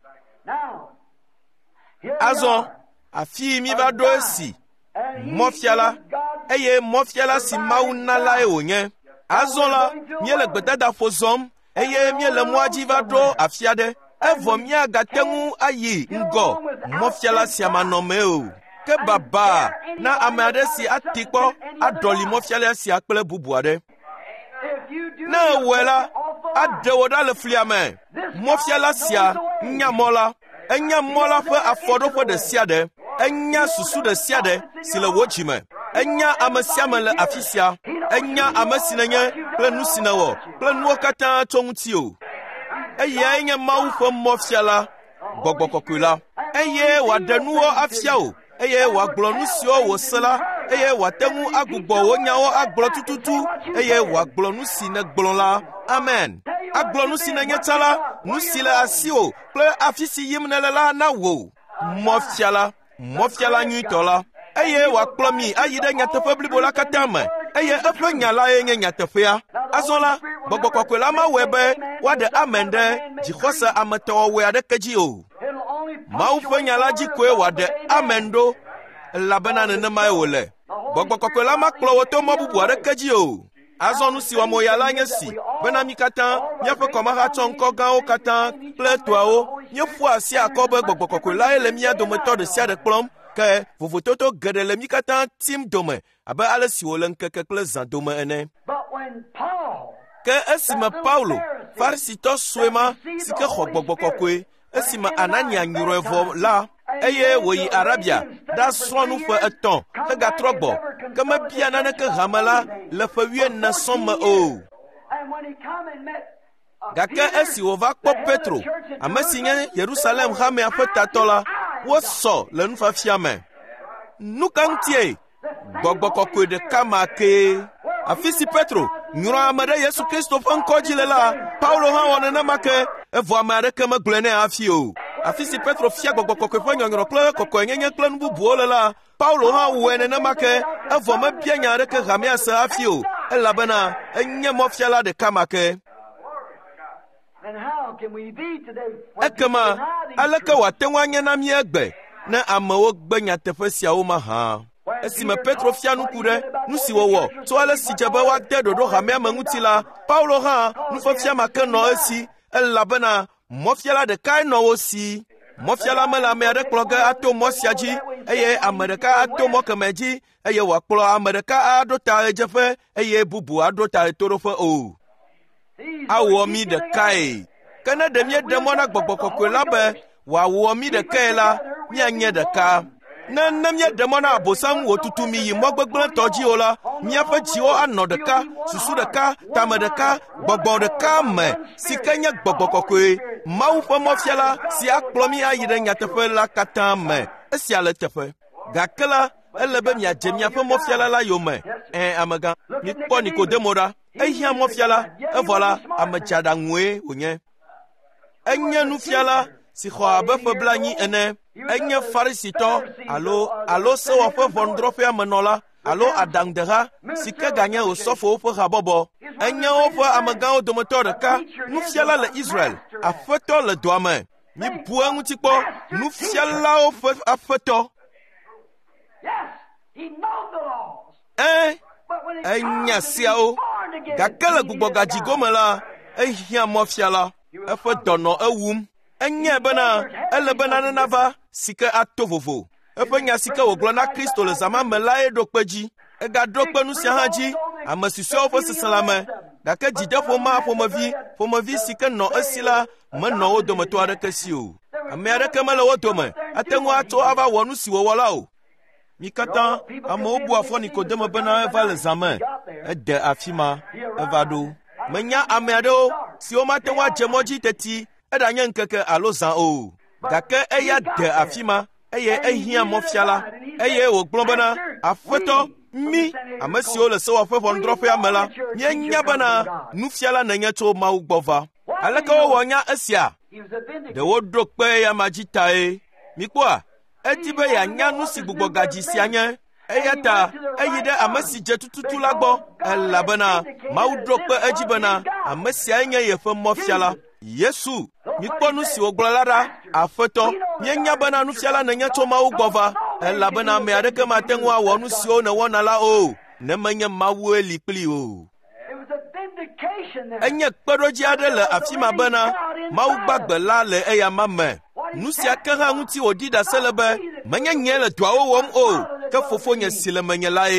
Azɔ, afi mi va ɖo esi mɔfiala, eye mɔfiala si Mawu na lae wònye. Azɔ la, míele gbedadaƒo zɔm, eye míele mɔa dzi va ɖo afi aɖe. Evɔ míagate ŋu ayi ŋgɔ mɔfiala sia manɔme o. Ke baba na ame aɖe si ati kpɔ aɖɔli mɔfiala sia kple bubu aɖe. ne wela adewo da le flia me mɔfiala sia nya mɔla enya mɔla ƒe afɔɖoƒe ɖe sia ɖe enya susu ɖe sia ɖe si le wo dzi me enya ame sia ame le afi sia enya ame si nenye kple nu si newɔ kple nuwo katã tso ŋuti o eye nye Mawu ƒe mɔfiala gbɔgbɔ kɔkɔe la eye wòaɖe nuwo afia o eye wòagblɔ nu siwo wòse la eye wòate ŋu agbugbɔ wo nyawo agblɔ tututu eye wòagblɔ nu si negblɔ la amen agblɔ nu si nenye tsã la nu si le asiwò kple afi si yim nele la na wò mɔfiala mɔfiala nyuitɔ la eye wòakplɔ mi ayi ɖe nyateƒe blibo la katã me eye eƒe nya lae nye nyateƒea azɔ la gbɔgbɔ kɔkɔe la ma wɔe be woaɖe amen ɖe dzixɔse ametɔwɔwɔe aɖeke dzi o Mawu ƒe nya la dzi koe wòaɖe amen ɖo elabena nenemae wòle gbɔgbɔ kɔkɔe la makplɔ wò to mɔ bubu aɖeke dzi o azɔ nu si wɔm wòya la nye si bena mi katã míaƒe kɔmeha tsɔ ŋkɔ gãwo katã kple toawo míeƒoa asi akɔ be gbɔgbɔ kɔkɔe lae le mía dometɔ ɖe sia ɖe kplɔm ke vovototo geɖe le mi katã tim dome abe ale si wòle ŋkeke kple zã dome ene ke esime Paulo Farisitɔ sue ma si ke xɔ gbɔgbɔ kɔkɔe esime Anania nyrɔe vɔ la eye wòyi Arabia ɖasrɔ̃ nu ƒe etɔ̃ hegatrɔ gbɔ ke mebia naneke hame la le ƒe wuiene sɔm me o gake esi wòva kpɔ Petro ame si nye Yerusalem xamea ƒe tatɔ la wosɔ le nufiafia me nu ka ŋutie gbɔgbɔ kɔkɔe ɖeka ma kee afi si Petro nyrɔ ame ɖe Yesu Kristo ƒe ŋkɔ dzi le la Paulo hã wɔ nenema ke evɔ ame aɖeke megblɔe nɛ hafi o afi si Petro fia gbɔgbɔ kɔkɔe ƒe nyɔnyrɔ kple kɔkɔenyenye kple nu bubuwo le la Paulo hã wɔe nenema ke evɔ mebia nya aɖeke hamea se hafi o elabena enye mɔfiala ɖeka ma ke ekema aleke wòate ŋu anye na mí egbe ne amewo gbe nyateƒe siawo mahã esime Petro fia nuku ɖe nu si wòwɔ tso ale si dze be woade ɖoɖo hamea me ŋuti la Paulo hã nufiafia ma ke nɔ esi elabena mɔfiala ɖekae nɔ wo si mɔfiala mele ame aɖe kplɔ ge ato mɔ sia dzi eye ame ɖeka ato mɔ kemɛ dzi eye wòakplɔ ame ɖeka aɖo ta ɣedzeƒe eye bubu aɖo ta ɣetoɖoƒe o awɔ mi ɖekae ke ne ɖe míeɖe mɔ na gbɔgbɔ kɔkɔe la be wòawɔ mi ɖekae la míanye ɖeka ne ne míeɖe mɔ na abosam wòtutu mi yi mɔ gbegblẽtɔ dzi o la míaƒe dziwo anɔ ɖeka susu ɖeka tame ɖeka gbɔgbɔ ɖeka me si ke nye gbɔgbɔ kɔkɔe Mawu ƒe mɔfiala si akplɔ mi ayi ɖe nyateƒe la katã me esia le teƒe gake la ele be miadze miaƒe mɔfiala la yome ɛn amegã mikpɔ Nikodemo ɖa ehiã mɔfiala evɔ la ame dzeaɖaŋue wònye enye nufiala si xɔ abe ƒe blanyi ene enye Farisitɔ alo alo sewɔƒe ʋɔnudrɔ̃ƒea menɔla alo aɖaŋudeha si ke ganye wòsɔfowo ƒe habɔbɔ enye woƒe amegãwo dometɔ ɖeka nufiala le Israel aƒetɔ le dua me mibu eŋuti kpɔ nufialawo ƒe aƒetɔ ɛn enya siawo gake le gbugbɔgadzi gome la ehiã mɔfiala eƒe dɔnɔ ewum enye bena ele bena nenava si ke ato vovo eƒe nya si ke wògblɔ na Kristo le zama me lae ɖo kpe dzi egaɖo kpe nu sia hã dzi ame susɔewo ƒe seselãme gake dzideƒoma ƒomevi ƒomevi si ke nɔ esi la menɔ wo dometɔ aɖeke si o ame aɖeke mele wo dome ate ŋu atso ava wɔ nu si wòwɔ la o mi katã amewo bu afɔ Nikodemo bena eva le zã me ede afi ma eva ɖo menya ame aɖewo siwo mate ŋu adze mɔ dzi teti eɖanye ŋkeke alo zã o gake eya de afi ma eye ehiã mɔfiala eye wògblɔ bena aƒetɔ mi ame siwo le sewɔƒe ʋɔnudrɔ̃ƒea me la míenya bena nufiala nenye tso Mawu gbɔ va aleke wowɔ nya esia ɖe woɖo kpe ya ma dzi tae mikpɔa edi be yeanya nu si gbugbɔgadzi sia nye eya ta eyi ɖe ame si dze tututu la gbɔ elabena Mawu ɖo kpe edzi bena ame siae nye yeƒe mɔfiala Yesu mikpɔ nu si wògblɔ la ɖa aƒetɔ míenya bena nufiala nenye tso Mawu gbɔ va elabena ame aɖeke mate ŋu awɔ nu siwo nèwɔna la o ne menye Mawue li kpli o enye kpeɖodzi aɖe le afi ma bena Mawu gbagbe la le eya ma me nu sia ke hã ŋuti wòɖi ɖase le be menye nye le duawo wɔm o ke fofonye si le menye lae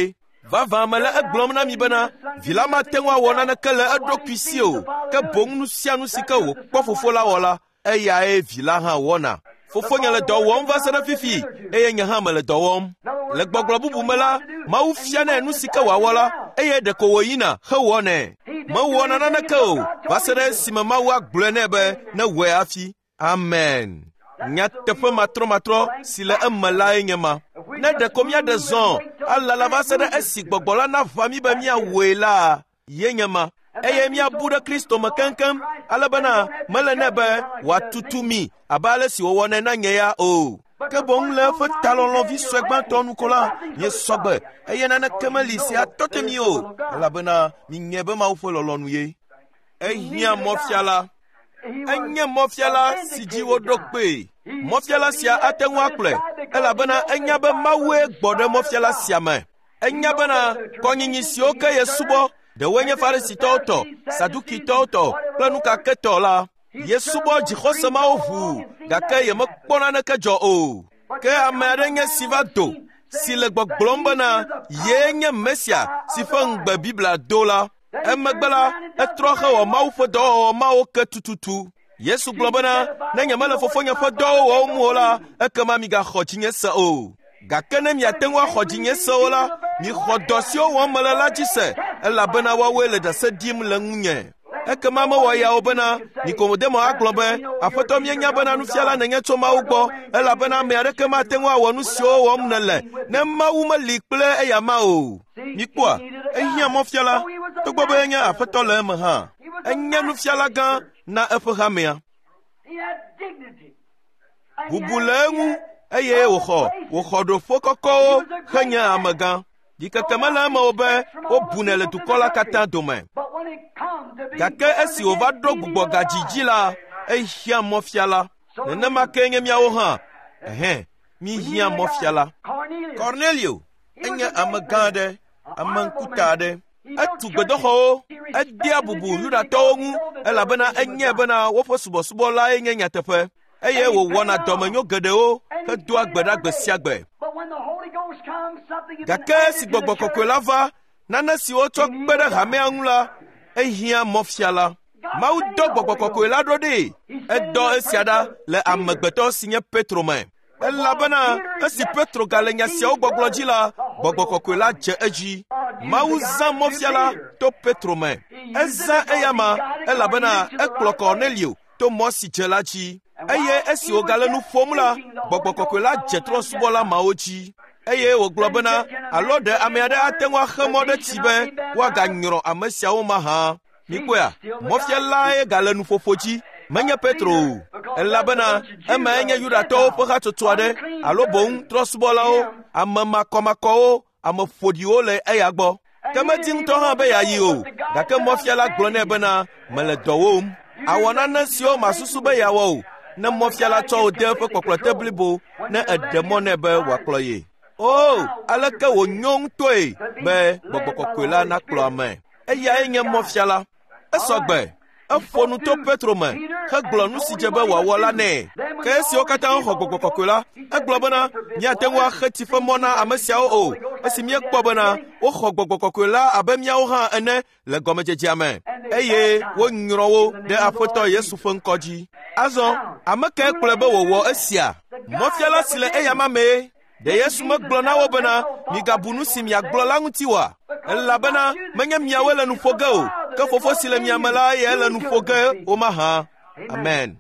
Vava mele egblɔm na mi bena vi la mate ŋu awɔ naneke le eɖokui si o, ke boŋ nu sia nu si ke wòkpɔ fofo la wɔ la, eyae vi la hã wɔna. Fofonye le dɔ wɔm va se ɖe fifi, eye nye hã mele dɔ wɔm. Le gbɔgblɔ bubu me la, Mawu fianɛ nu si ke wòawɔ la, eye ɖeko wòyina hewɔnɛ. Mewɔna naneke o, va se ɖe esime Mawu agblɔe nɛ be ne wɔe hafi. Amen. Nyateƒe matrɔmatrɔ si le eme lae nye ma. Ne ɖeko míaɖe zɔ alala va se ɖe esi gbɔgbɔ la nava mí be míawɔe la, ye nye ma. Eye míabu ɖe Kristo me keŋkeŋ, ale bena mele ne be wòatutu mi abe ale si wòwɔnɛ na nye ya o. Ke boŋ le eƒe talɔlɔvi sue gbãtɔ nu ko la, míesɔgbe, eye naneke meli si atɔ te mi o, elabena minye be Mawu ƒe lɔlɔnu ye. Ehiã mɔfiala. Enye mɔfiala si dzi woɖo kpee. Mɔfiala sia ate ŋu akplɔe, elabena enya be Mawue gbɔ ɖe mɔfiala sia me. Enya bena kɔnyinyi siwo ke ye subɔ, ɖewoe nye Farisitɔwo tɔ, Sadukitɔwo tɔ kple nukaketɔ la. Ye subɔ dzixɔse mawo ʋu, gake ye mekpɔ naneke dzɔ o. Ke ame aɖe nye si va do, si le gbɔgblɔm bena yee nye Mesia si ƒe ŋugbe Biblia do la. Emegbe la, etrɔ hewɔ Mawu ƒe dɔwɔwɔ mawo ke tututu. Yesu gblɔ bena ne nyemele fofonye ƒe dɔwo wɔm o la, ekema migaxɔ dzinye se o. Gake ne miate ŋu axɔ dzinye se o la, mixɔ dɔ siwo wɔm mele la dzi se, elabena woawoe le ɖase ɖim le ŋunye. Ekema mewɔ yawo bena Nikodemo agblɔ be aƒetɔ míenya bena nufiala nenye tso Mawu gbɔ, elabena ame aɖeke mate ŋu awɔ nu siwo wɔm nele ne Mawu meli kple eya ma o. Mikpɔa, ehiã mɔfiala, togbɔ be enye aƒetɔ le eme hã. Enye nufiala gã na eƒe hamea. Bubu le eŋu, eye wòxɔ wòxɔ ɖoƒo kɔkɔwo henye amegã. Ɖikeke mele eme o be wobunɛ le dukɔ la katã dome. Gake esi wòva ɖo gbugbɔ gadzi dzi la, ehiã mɔfiala. Nenema ke nye míawo hã. Ɛhɛn, míhiã mɔfiala. Cornelio, enye ame gã aɖe, ame ŋkuta aɖe. Etu gbedoxɔwo, edea bubu Yudatɔwo ŋu, elabena enye bena woƒe subɔsubɔlae nye nyateƒe. Eye wòwɔna dɔmenyo geɖewo hedoa gbe ɖa gbe sia gbe. Gake esi Gbɔgbɔ Kɔkɔe la va, nane si wotsɔ kpe ɖe hamea ŋu la, ehiã mɔfiala. Mawu dɔ Gbɔgbɔ Kɔkɔe la ɖo ɖe, edɔ esia ɖa le amegbetɔ si nye Petro me. Elabena esi Petro gale nya siawo gbɔgblɔ dzi la, Gbɔgbɔ Kɔkɔe la dze edzi. Mawu zã mɔfiala to Petro me. Ezã eyama elabena ekplɔ Cornelio to mɔ si dze la dzi. Eye esi wògale nu ƒom la, Gbɔgbɔ Kɔkɔe la dze trɔ̃subɔla mawo dzi. Eye wògblɔ bena alo ɖe ame aɖe ate ŋu axe mɔ ɖe tsi be woaganyrɔ ame siawo mahã. Mikpɔa, mɔfialae gale nuƒoƒo dzi, menye Petro o. Elabena eme nye Yudatɔwo ƒe hatsotso aɖe, alo boŋ trɔ̃subɔlawo, ame makɔmakɔwo, ame ƒoɖiwo le eya gbɔ. Ke medi ŋutɔ hã be yeayi o, gake mɔfiala gblɔ nɛ bena mele dɔ wɔm. Awɔ nane siwo masusu be yeawɔ o, ne mɔfiala tsɔ wò de eƒe kpɔkplɔte blibo, ne eɖe mɔ nɛ be wòakplɔ ye. O, aleke wònyo ŋutɔe be Gbɔgbɔ Kɔkɔe la nakplɔ ame. Eyae nye mɔfiala. Esɔgbe, eƒo nu to Petro me, hegblɔ nu si dze be wòawɔ la nɛ. Ke esiwo katã woxɔ Gbɔgbɔ Kɔkɔe la, egblɔ bena míate ŋu axe tsiƒe mɔ na ame siawo o, esi míekpɔ bena woxɔ Gbɔgbɔ Kɔkɔe la abe míawo hã ene le gɔmedzedzea me, eye wonyrɔ wo ɖe Aƒetɔ Yesu ƒe ŋkɔ dzi. Azɔ, ame kae kplɔe be wòwɔ esia? Mɔfiala si le eyama mee. Ɖe Yesu megblɔ na wo bena migabu nu si miagblɔ la ŋuti wa, elabena menye miawoe le nu ƒo ge o, ke Fofo si le mia me la ye le nu ƒo ge o mahã. Amen.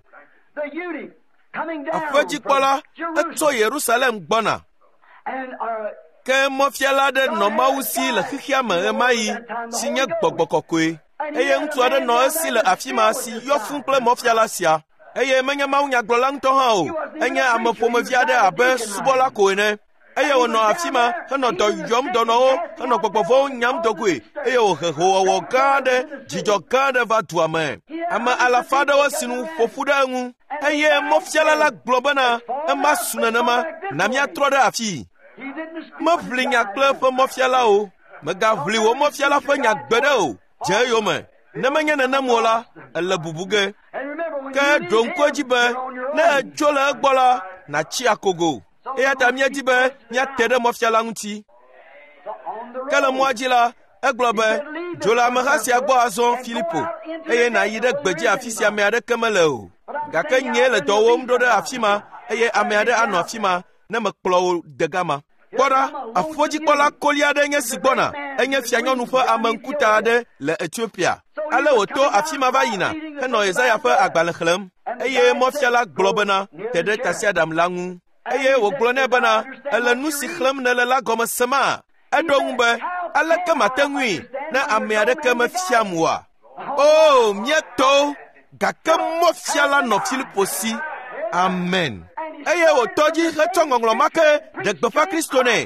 Aƒedzikpɔla etso Yerusalem gbɔna. Ke mɔfiala aɖe nɔ Mawu si le xexea me ɣe ma ɣi, si nye Gbɔgbɔ Kɔkɔe. Eye ŋutsu aɖe nɔ esi le afi ma si yɔ fũu kple mɔfiala sia. Eye menye mawunyagblɔla ŋutɔ hã o, enye ame ƒomevi aɖe abe subɔla ko ene. Eye wònɔ afi ma henɔ dɔ yɔm dɔnɔwo, henɔ gbɔgbɔvɔwo nyam do goe, eye wòhe hoowɔwɔ gã aɖe, dzidzɔ gã aɖe va dua me. Ame alafa aɖewo si nu ƒoƒu ɖe eŋu, eye mɔfiala la gblɔ bena ema su nenema, na míatrɔ ɖe afii. Meʋli nya kple eƒe mɔfiala o, megaʋli wò mɔfiala ƒe nya gbe ɖe o, dze eyome. Ne menye nenem o la, ele bubu ge. Ke ɖo ŋku edzi be ne edzo le egbɔ la, nàtsi akogo. Eya ta míedi be míate ɖe mɔfiala ŋuti. ke le mɔa dzi la egblɔ be dzo le ameha sia gbɔ azɔ Filipo eye nàyi ɖe gbedzi afi si ame aɖeke mele o, gake nyee le dɔ wɔm ɖo ɖe afi ma eye ame aɖe anɔ afi ma ne mekplɔ wo de gama. Kpɔ ɖa, afɔdzikpɔla koli aɖe nye si gbɔna, enye fianyɔnu ƒe ame ŋkuta aɖe le Etiopia. Ale wòto afi ma va yina henɔ Yesaya ƒe agbalẽ xlẽm, eye mɔfiala gblɔ bena te ɖe tasiaɖam la ŋu, eye wògblɔ nɛ bena ele nu si xlẽm nele la gɔme sema. Eɖo ŋu be aleke mate ŋui ne ame aɖeke mefiam oa? O, míetɔwo, gake mɔfiala nɔ Filipo si. Amen. Eye wòtɔ dzi hetsɔ ŋɔŋlɔ ma ke ɖe gbeƒã Kristo nɛ.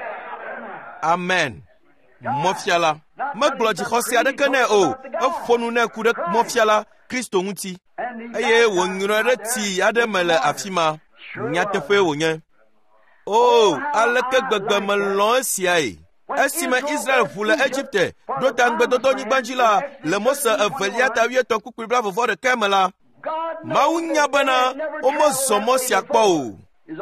Amen. Mɔfiala megblɔ dzixɔse aɖeke nɛ o, eƒo nu nɛ ku ɖe mɔfiala Kristo ŋuti, eye wònyrɔ ɖe ti aɖe me le afi ma. Nyateƒe wònye. O, aleke gbegbe melɔ̃ esiae. Esime Israel ʋu le Egipte ɖo ta ŋugbedodonyigba dzi la, le Mose evelia ta wuietɔ̃ kpukpui blaeve ɖeka me la, Mawu nya bena womezɔ mɔ sia kpɔ o.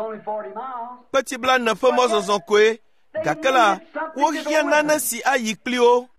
Kpeti blaene ƒe mɔzɔzɔ koe, gake la wohiã nane si ayi kpli wo.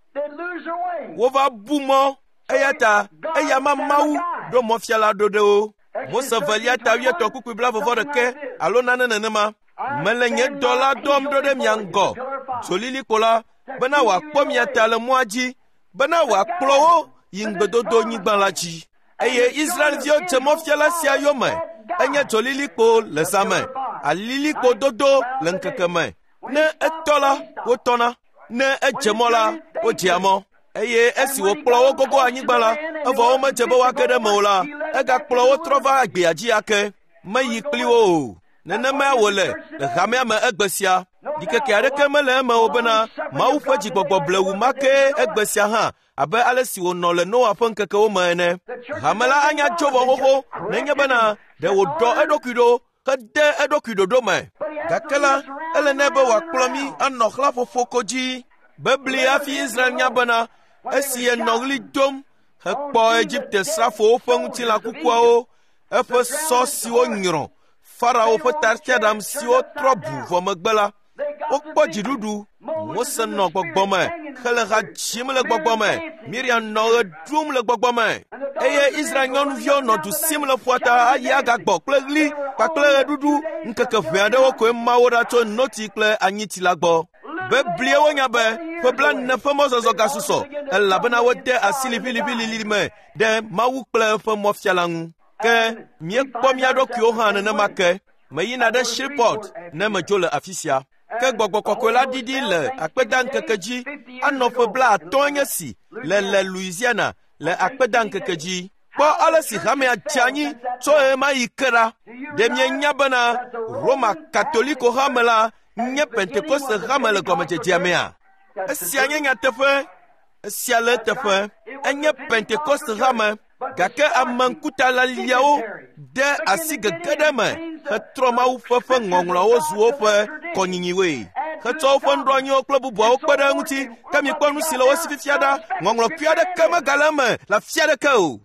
Wova bu mɔ, eya ta eya ma Mawu ɖo mɔfiala ɖo ɖe wo. Mose velia ta wuietɔ̃ kpukpui blaeve ɖeke alo nane nenema. Mele nye dɔla dɔm ɖo ɖe mia ŋgɔ, dzolilikpo la, bena wòakpɔ mia ta le mɔa dzi, bena wòakplɔ wo yi ŋgbedodonyigba la dzi. Eye Israelviwo dze mɔfiala sia yome. Enye dzolilikpo le zã me, alilikpo dodo le ŋkeke me. Ne etɔ la, wotɔna. Ne edze mɔ la, wodzea mɔ. Eye esi wòkplɔ wo gogo anyigba la, evɔ womedze be woage ɖe me o la, egakplɔ wo trɔ va agbea dzi ake, meyi kpli wo o. Nenema wòle le hamea me egbe sia. Ɖikeke aɖeke mele eme o bena Mawu ƒe dzigbɔgbɔ blewu make egbe sia hã abe ale si wònɔ le Noa ƒe ŋkekewo me ene. Hame la anya tso vɔ xoxo nenye bena ɖe wòɖɔ eɖokui ɖo hede eɖokui ɖoɖo me. Gake la, ele nɛ be wòakplɔ mi anɔ xlãƒoƒo ko dzi. Bebli hafi Israel nya bena esi enɔ ɣli dom hekpɔ Egipte srafowo ƒe ŋutilã kukuawo, eƒe sɔ siwo nyrɔ, Farao ƒe tasiaɖam siwo trɔ bu vɔ megbe la, wokpɔ dziɖuɖu. Mose nɔ gbɔgbɔme hele ha dzim le gbɔgbɔme. Miriam nɔ ɣe ɖum le gbɔgbɔme. Eye Israel nyɔnuviwo nɔ du sim le ƒuata ayi agagbɔ kple ɣli kpakple ɣeɖuɖu. Ŋkeke ʋɛ aɖewo koe Mawu ɖa tso noti kple anyiti la gbɔ. Beblie nya be ƒe blaene ƒe mɔzɔzɔ gasusɔ, elabena wode asi liʋĩliʋĩlili me ɖe Mawu kple eƒe mɔfiala ŋu. Ke míekpɔ mía ɖokuiwo hã nenema ke. Meyina ɖe Shreveport ne medzo le afi sia. Ke gbɔgbɔ kɔkɔe la ɖiɖi le akpeda ŋkeke dzi anɔ ƒe blaatɔ̃ nye si le le Louisiana le akpeda ŋkeke dzi. Kpɔ ale si hamea dze anyi tso ɣe ma yi ke ɖa. Ɖe mienya bena Roma katoliko hame la nye Pentekoste hame le gɔmedzedzea mea? Esia nye nyateƒe, esia le teƒe. Enye Pentekoste hame, gake ame ŋkuta laliawo de asi gege ɖe me hetrɔ Mawu ƒe ƒe ŋɔŋlɔwo zu woƒe kɔnyinyiwoe. Hetsɔ woƒe nudrɔnyiwo kple bubuawo kpe ɖe eŋuti, ke mikpɔ nu si le wo si fifia ɖa, ŋɔŋlɔkui aɖeke megale eme le afi aɖeke o.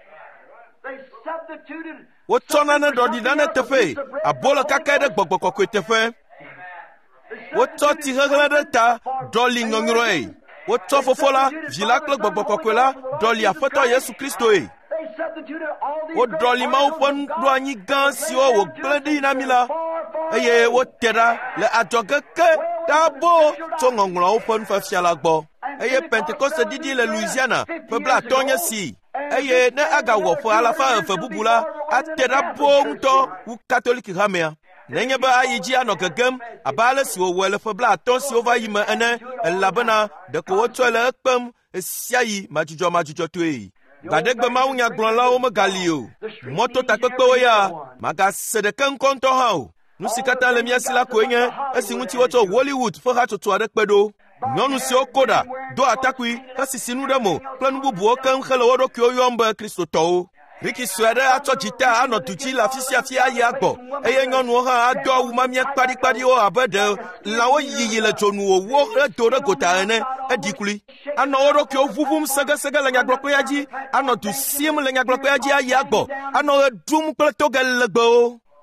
Wotsɔ nane ɖɔɖi nane teƒe, abolo kakae ɖe gbɔgbɔ kɔkɔe teƒe. Wotsɔ ti hehlẽ ɖe ta ɖɔli ŋɔŋlɔe. Wotsɔ fofo la, vi la kple gbɔgbɔ kɔkɔe la ɖɔli Aƒetɔ Yesu Kristoe. Woɖɔli Mawu ƒe nuɖoanyi gã siwo wògblẽ ɖi na mi la, eye wote ɖa le adzɔge ke ɖabo tso ŋɔŋlɔwo ƒe nufiafia la gbɔ. Eye Pentekoste ɖiɖi le Louisiana ƒe blaatɔ̃ nye si. Eye ne agawɔ ƒe alafa eve bubu la, ate ɖa bo ŋutɔ wu katoliki hamea. Nenye be ayi dzi anɔ gegem abe ale si wòwɔe le ƒe blaatɔ̃ siwo va yi me ene, elabena ɖeko wotsɔe le ekpem esia yi madzudzɔ madzudzɔ toe. Gadegbe mawunyagblɔlawo megali o. Mɔto takpekpewo ya magase ɖeke ŋkɔ ŋutɔ hã o. Nu si katã le mía si la koe nye esi ŋuti wotsɔ Hollywood ƒe hatsotso aɖe kpe ɖo. Nyɔnu siwo ko ɖa, do atakui, hesisi nu ɖe mo kple nu bubuwo keŋ hele wo ɖokuiwo yɔm be kristotɔwo. Riki sue aɖe atsɔ dzita anɔ du dzi le afi sia afi ayi agbɔ, eye nyɔnuwo hã ado awu mamia kpaɖikpaɖiwo abe ɖe lãwo yiyi le dzonu wòwo hedo ɖe gota ene, eɖi kuli. Anɔ wo ɖokuiwo ʋuʋum segesege le nyagblɔkpea dzi, anɔ du sim le nyagblɔkpea dzi ayi agbɔ, anɔ ɣe ɖum kple toge legbewo.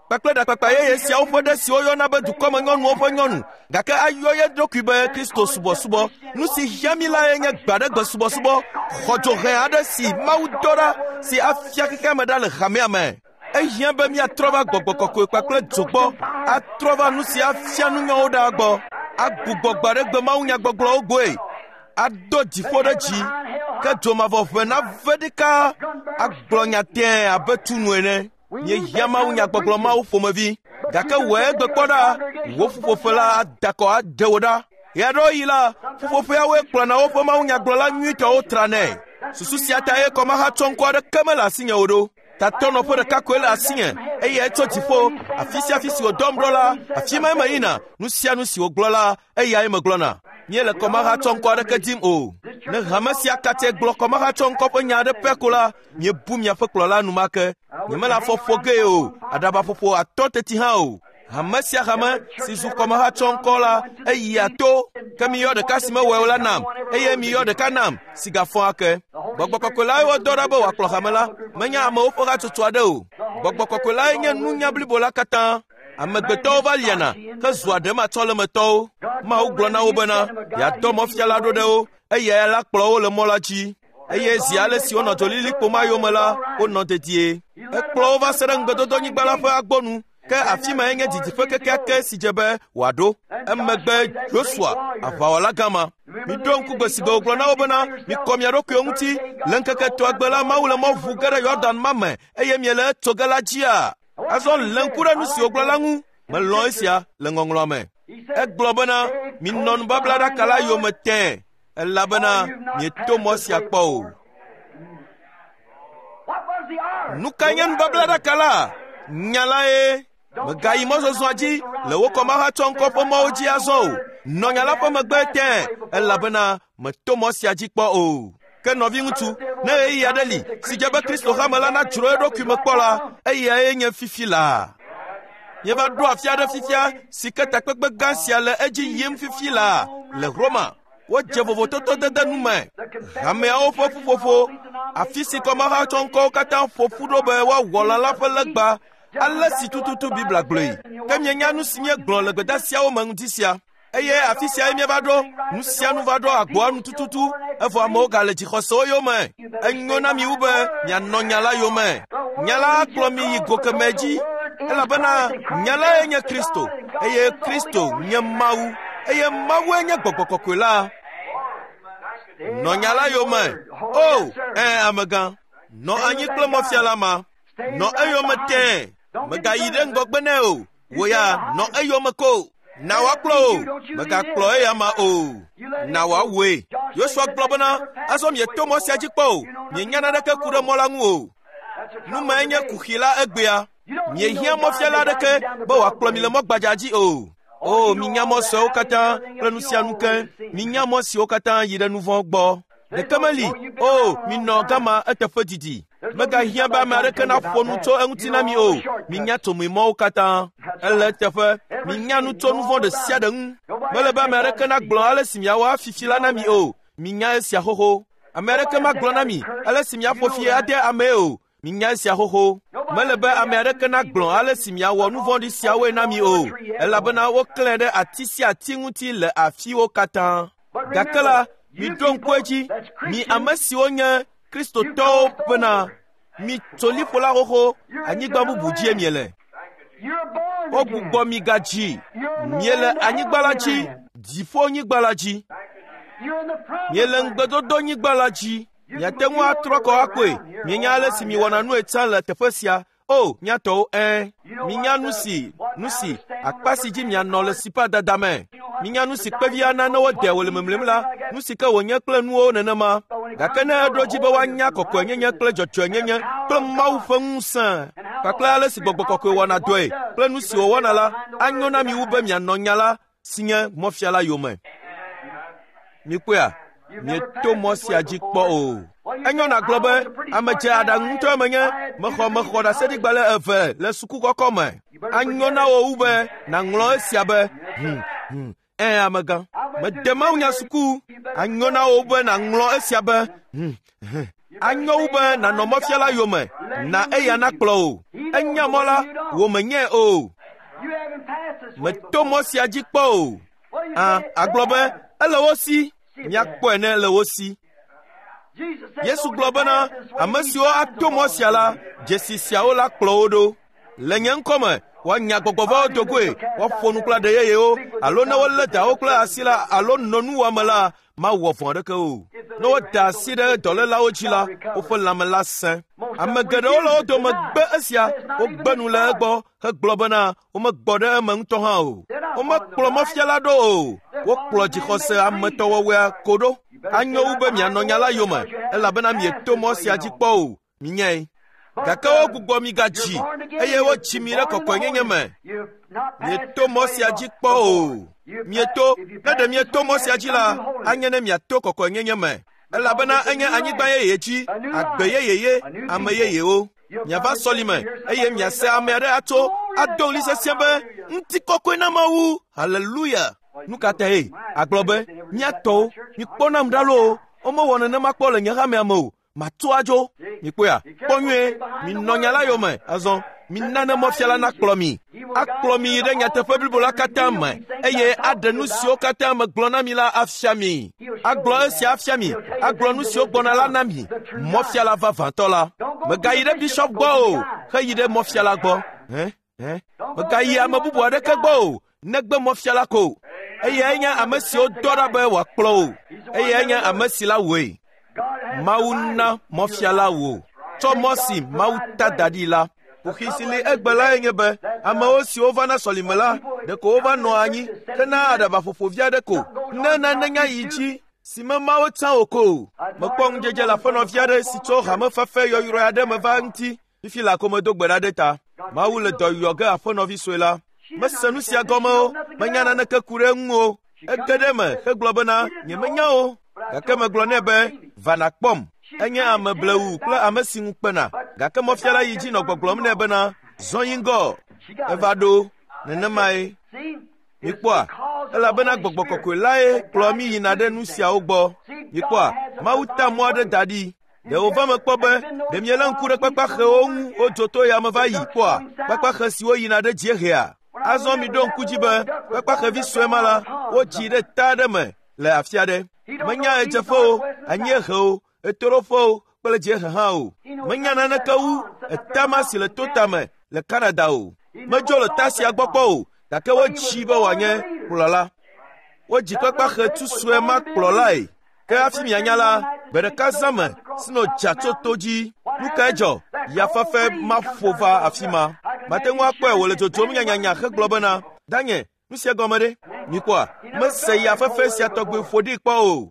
kpakple ɖakpakpa yeye siawo ƒe ɖe siwo yɔna be dukɔme nyɔnuwo ƒe nyɔnu gake ayɔ ye ɖokui be Kristo subɔsubɔ nu si hiã mi lae nye gba ɖe gbe subɔsubɔ xɔdzohẽ aɖe si Mawu dɔ ɖa si afia xexea me ɖa le hamea me. Ehiã be miatrɔ va gbɔgbɔ kɔkɔe kpakple dzo gbɔ atrɔ va nu si afia nunyɔwo ɖa gbɔ agbugbɔ gba ɖe gbe Mawu nyagbɔgblɔwo gbɔe ado dziƒo ɖe dzi ke dzomavɔ ʋe nave ɖeka agblɔ nya tẽ abe tunu ene. Míehiã Mawu nyagbɔgblɔ Mawu ƒomevi gake wòe gbe kpɔ ɖa wo ƒuƒoƒe la adakɔ ade wò ɖa. Ya ɖo yi la ƒuƒoƒeawoe kplɔna woƒe Mawu nyagblɔla nyuitɔwo tranɛ. Susu sia ta ye kɔmaha tsɔ ŋkɔ aɖeke mele asinye o ɖo. Tatɔnɔƒe ɖeka koe le asinye eye etso dziƒo afi sia afi si wòdɔm ɖo la afi ma meyina nu sia nu si wògblɔ la eyae megblɔna. Míele kɔmaha tsɔ ŋkɔ aɖeke dim o. Ne hame sia katã gblɔ kɔmaha tsɔ ŋkɔ ƒe nya aɖe pɛ ko la miebu miaƒe kplɔla enumake. Nyemele afɔ ƒo ge o aɖabaƒoƒo atɔ teti hã o. Hame sia hame si zu kɔmaha tsɔ ŋkɔ la eyia to ke miyɔ ɖeka si mewɔe o la nam eye miyɔ ɖeka nam si gafɔ ake. Gbɔgbɔ kɔkɔe lae wodɔ ɖa be wòakplɔ hame la menye amewo ƒe hatsotso aɖe o. Gbɔgbɔ kɔkɔe lae nye nunya blibo la katã. Amegbetɔwo va liana ke zua ɖem atsɔlemetɔwo. Mawu gblɔ na wo bena yeadɔ mɔfiala ɖo ɖe wo eye la kplɔ wo le mɔ la dzi. Eye zi ale si wonɔ dzolilikpo ma yome la wonɔ dedie. Ekplɔ wo va se ɖe ŋugbedodonyigba la ƒe agbɔnu ke afi ma nye didiƒe kekeake si dze be wòaɖo. Emegbe Yosua aʋawɔla gama miɖo ŋku gbe si gbe wògblɔ na wo bena mikɔ mia ɖokuiwo ŋuti le ŋkeke etɔa gbe la Mawu le mɔ ʋu ge ɖe Yɔdan ma me eye miele etso ge la dzia. Azɔ le ŋku ɖe nu si wògblɔ la ŋu melɔ̃ esia le ŋɔŋlɔ me. Egblɔ bena minɔ nubablaɖaka la yome tẽ elabena mieto mɔ sia kpɔ o. Nu ka nye nubablaɖaka la? Nya lae megayi mɔzɔzɔa dzi le wo kɔmaha tsɔ ŋkɔ ƒe mɔwo dzi azɔ o. Nɔ nya la ƒe megbe tẽ elabena meto mɔ sia dzi kpɔ o. Ke nɔvi ŋutsu ne ɣeyiɣi aɖe li si dze be Kristo hame la nadzro eɖokui me kpɔ la eyae nye fifi la. Mieva ɖo afi aɖe fifia si ke takpekpe gã sia le edzi yim fifi la le Roma. Wodze vovototodede nu me. Hameawo ƒe ƒuƒoƒo afi si kɔmaha tsɔ ŋkɔwo katã ƒoƒu ɖo be woawɔ lã la ƒe legba ale si tututu Biblia gblɔe. Ke mienya nu si miegblɔ le gbedasiawo me ŋdi sia. Eye afi siae mieva ɖo nu sia nu va ɖo agboa nu tututu evɔ amewo gale dzixɔsewo yome. Enyo na mi wu be mianɔ nya la yome. Nya la akplɔ mi yi go kemɛ dzi elabena nya lae nye Kristo eye Kristo nye Mawu eye Mawue nye gbɔgbɔ kɔkɔe la. Nɔ nya la yome. O, eh amegã. Nɔ anyi kple mɔfiala ma. Nɔ eyome tẽ. Megayi ɖe ŋgɔgbe nɛ o. Wo ya nɔ eyome ko. Na woakplɔ o. Megakplɔ eya ma o. Na woawoe. Yosua gblɔ bena azɔ mieto mɔ sia dzi kpɔ o. Mienya naneke ku ɖe mɔ la ŋu o. Nu mae nye kuxi la egbea. Miehiã mɔfiala aɖeke be wòakplɔ mi le mɔ gbadza dzi o. O, minya mɔ sɔewo katã kple nu sia nu ke. Minya mɔ siwo katã yi ɖe nu vɔ̃ gbɔ. Ɖeke meli. O, minɔ gama eteƒe didi. Megahiã be ame aɖeke naƒo nu tso eŋuti na mi o. Minya tsomoemɔwo katã. Ele teƒe. Minya nu tso nu vɔ̃ ɖe sia ɖe ŋu. Mele be ame aɖeke nagblɔ ale si miawɔ afifi la na mi o. Minya esia xoxo. Ame aɖeke magblɔ na mi ale si miaƒo fi ade amee o. Minya esia xoxo. Mele be ame aɖeke nagblɔ ale si miawɔ nu vɔ̃ɖi siawoe na mi o. Elabena woklẽ ɖe ati sia ati ŋuti le afiwo katã. Gake la, miɖo ŋku edzi, mi ame siwo nye kristotɔwo bena mi tsoliƒola xoxo anyigba bubu dzie miele. Wogbugbɔ mi gadzi. Miele anyigba la dzi, dziƒonyigba la dzi. Miele ŋugbedodonyigba la dzi. Miate ŋu atrɔ kɔ akɔe. Mienya ale si miwɔna nu etia le teƒe sia. O, miatɔwo ɛn. Minya nu si, nu si, akpa si dzi mianɔ le sipadada me. Minya nu si kpevi ana ne wodɛ wòle memlem la, nu si ke wònye kple nuwo nenema. Gake ne eɖo dzi be woanya kɔkɔenyenye kple dzɔdzɔenyenye kple Mawu ƒe ŋusẽ kpakple ale si gbɔgbɔ kɔkɔe wɔna dɔe kple nu si wòwɔna la, anyo na mi wu be mianɔ nya la si nye mɔfiala yome. Mikpɔa, mieto mɔ sia dzi kpɔ o. Enyo nagblɔ be ame dze aɖaŋu ŋutɔ menye mexɔ mexɔ ɖaseɖigbalẽ eve le sukukɔkɔ me. Anyo na wo wu be naŋlɔ esia be hm hm ɛn amegã. Mede mawunya suku. Anyo na wo be naŋlɔ esia be hm hm. Anyo wu be nanɔ mɔfiala yome na eya nakplɔ o. enya mɔ la wo menye o meto mɔ sia dzi kpɔ o ah agblɔ be ele wo si miakpɔe ne le wo si. Yesu gblɔ bena ame siwo ato mɔ sia la dzesi siawo la kplɔ wo ɖo le nye ŋkɔ me woanya gbɔgbɔvawo do goe woaƒo nu kple aɖe yeyewo alo ne wolé dawo kple asi la alo nɔ nuwɔame la mawɔ vɔ̃ ɖeke o. Ne woda asi ɖe dɔlélawo dzi la woƒe lãme la sẽ. Ame geɖewo le wo dome gbe esia wogbe nu le egbɔ hegblɔ bena womegbɔ ɖe eme ŋutɔ hã o. Womekplɔ mɔfiala ɖo o, wokplɔ dzixɔse ametɔwɔwɔea ko ɖo. Anyo wu be mianɔ nya la yome elabena mieto mɔ sia dzi kpɔ o minyae. Gake wogbugbɔ mi gadzi eye wodzi mi ɖe kɔkɔenyenye me. Mieto mɔ sia dzi kpɔ o. Mieto, ne ɖe mieto mɔ sia dzi la, anye ne miato kɔkɔenyenye me. Elabena enye anyigba yeye dzi, agbe yeyeye, ame yeyewo. Miava sɔlime eye miase ame aɖe atso ado ɣli sesẽ be ŋutikɔkɔe na Mawu. Haleluya. Nu ka tae agblɔ be miatɔwo mikpɔ nam ɖa loo, womewɔ nenema kpɔ le nye hamea me o. Mato adzo. Mikpoa, kpɔ nyuie, minɔ nya la yome azɔ. Mina ne mɔfiala nakplɔ mi. Akplɔ mi ɖe nyateƒe blibo la katã me eye aɖe nu siwo katã megblɔ na mi la afia mi. Agblɔ esia afia mi. Agblɔ nu siwo gbɔna la na mi. Mɔfiala vavãtɔ la. Megayi ɖe bishɔp gbɔ o, heyi ɖe mɔfiala gbɔ. Hein? Hein? Megayi ame bubu aɖeke gbɔ o, negbe mɔfiala ko. Eye enye ame siwo dɔ ɖa be wòakplɔ o. Eye enye ame si la woe. Mawu na mɔfiala wo. Tsɔ mɔ si Mawu ta da ɖi la. Kuxi si li egbe la enye be amewo siwo va na sɔlime la ɖeko wova nɔ anyi ke na aɖaba ƒoƒovi aɖe ko. Ne nane nya yi dzi si me Mawu tsã o ko. Mekpɔ ŋudzedze le aƒenɔvi aɖe si tso hame fefe yɔyrɔe aɖe me va ŋuti. Fifi la ko medo gbe ɖa ɖe ta. Mawu le dɔ yɔ ge aƒenɔvi sue la. Mese nu sia gɔme o, menya naneke ku ɖe eŋu o. Ege ɖe me hegblɔ bena nyemenya o. Gake megblɔ nɛ be va nakpɔm. Enye ame blewu kple ame si ŋu kpena. Gake mɔfiala yi dzi nɔ gbɔgblɔm nɛ bena zɔ yi ŋgɔ. Eva ɖo nenemae. Mikpɔa, elabena gbɔgbɔ kɔkɔe lae kplɔ mi yina ɖe nu siawo gbɔ. Mikpɔa, Mawu ta mɔ aɖe da ɖi. Ɖewo va mekpɔ be ɖe miele ŋku ɖe kpakpaxewo ŋu wodzo to yame va yi kpɔa, kpakpaxe siwo yina ɖe dziehea. Azɔ mi ɖo ŋku dzi be kpakpaxevi sue ma la wodzi ɖe ta aɖe me le afi aɖe. Menya edzeƒe o, anyiehe o, etoroƒe o kple dziehe hã o. Menya naneke wu etama si le to tame le Kanada o. Medzo le ta sia gbɔ kpɔ o, gake wodzi be wòanye kplɔla. Wodzi kpakpaxe tu sue ma kplɔlae. Ke hafi mianya la, gbe ɖeka zã me si nɔ dza tso to dzi. Nu ka edzɔ? Yafefe ma ƒo va afi ma. Mate ŋu akpɔe wòle dzodzom nyanyanya hegblɔ bena, danye, nu sia gɔme ɖe? Mikpɔa, mese yafefe sia tɔgbi ƒoɖi kpɔ o.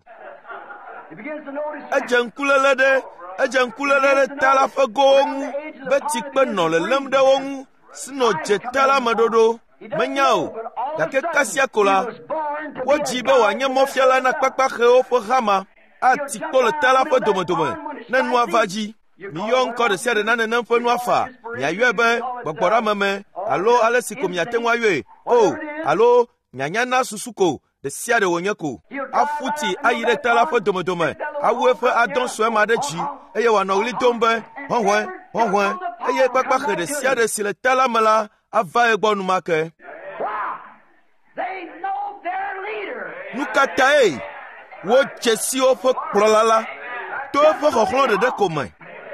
Edze ŋkulele ɖe, edze ŋkulele ɖe ta la ƒe gowo ŋu, be tsikpe nɔ lelém ɖe wo ŋu, si nɔ dze ta la me ɖoɖo. Menya o, gake kasia ko la, wodzi be wòanye mɔfiala na kpakpaxewo ƒe hama, ati kpo le ta la ƒe domedome, ne nua va dzi. Miyɔ ŋkɔ ɖe sia ɖe na nenem ƒe nua fa, miayɔe be gbɔgbɔɖameme, alo ale si ko miate ŋu ayɔe, o, alo mianya na susu ko, ɖe sia ɖe wònye ko. Afuti ayi ɖe ta la ƒe domedome, awu eƒe adɔ sue ma ɖe dzi, eye wòanɔ ɣli dom be, hɔhɔe, hɔhɔe, eye kpakpaxe ɖe sia ɖe si le ta la me la, ava egbɔ numake. Nu katae, wodze si woƒe kplɔla la, to eƒe xɔxlɔ̃ ɖeɖe ko me.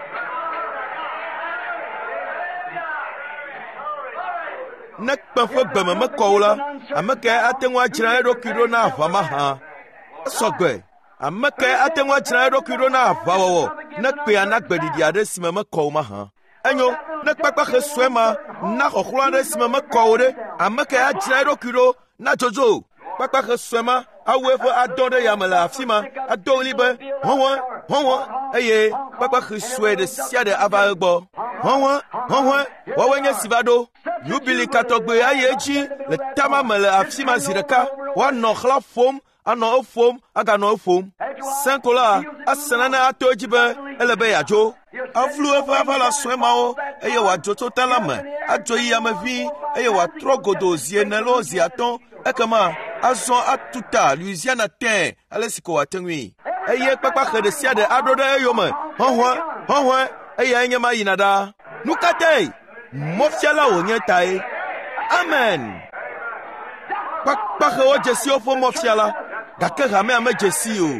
Ne kpẽ ƒe gbeme mekɔ o la, ame kae ate ŋu adzra eɖokui ɖo na aʋamahã? Esɔgbɛ. Ame kae ate ŋu adzra eɖokui ɖo na aʋawɔwɔ ne kpẽa na gbeɖiɖi aɖe si me mekɔ o mahã? Enyo, ne kpakpaxe sue ma na xɔxlɔ̃ aɖe si me mekɔ o ɖe, ame kae adzra eɖokui ɖo na dzodzo? Kpakpaxe sue ma awu eƒe adɔ ɖe yame le afi ma, ado ɣli be hɔhɔe, hɔhɔe, eye kpakpaxe sue ɖe sia ɖe ava egbɔ. Hɔhɔe, hɔhɔe, woawoe nye si va ɖo. Yubili katɔgbe ayi edzi le tama me le afi ma zi ɖeka, woanɔ xlã ƒom, anɔ eƒom, aganɔ eƒom. Sẽko la ase nane ato edzi be ele be yeadzo. Aflu eƒe aʋala sue mawo, eye wòadzo tso ta la me, adzo yi yame ʋĩi, eye wòatrɔ godo zi ene lo zi atɔ̃, ekema azɔ atu ta Louisiana tẽ ale si ko wòate ŋui. Eye kpakpaxe ɖe sia ɖe aɖo ɖe eyome, hɔhɔe, hɔhɔe, eye enye ma yina ɖaa. Nu ka tae? mɔfiala wònye tae. Amen. Kpakpaxewo dzesi woƒe mɔfiala, gake hamea me dzesi o.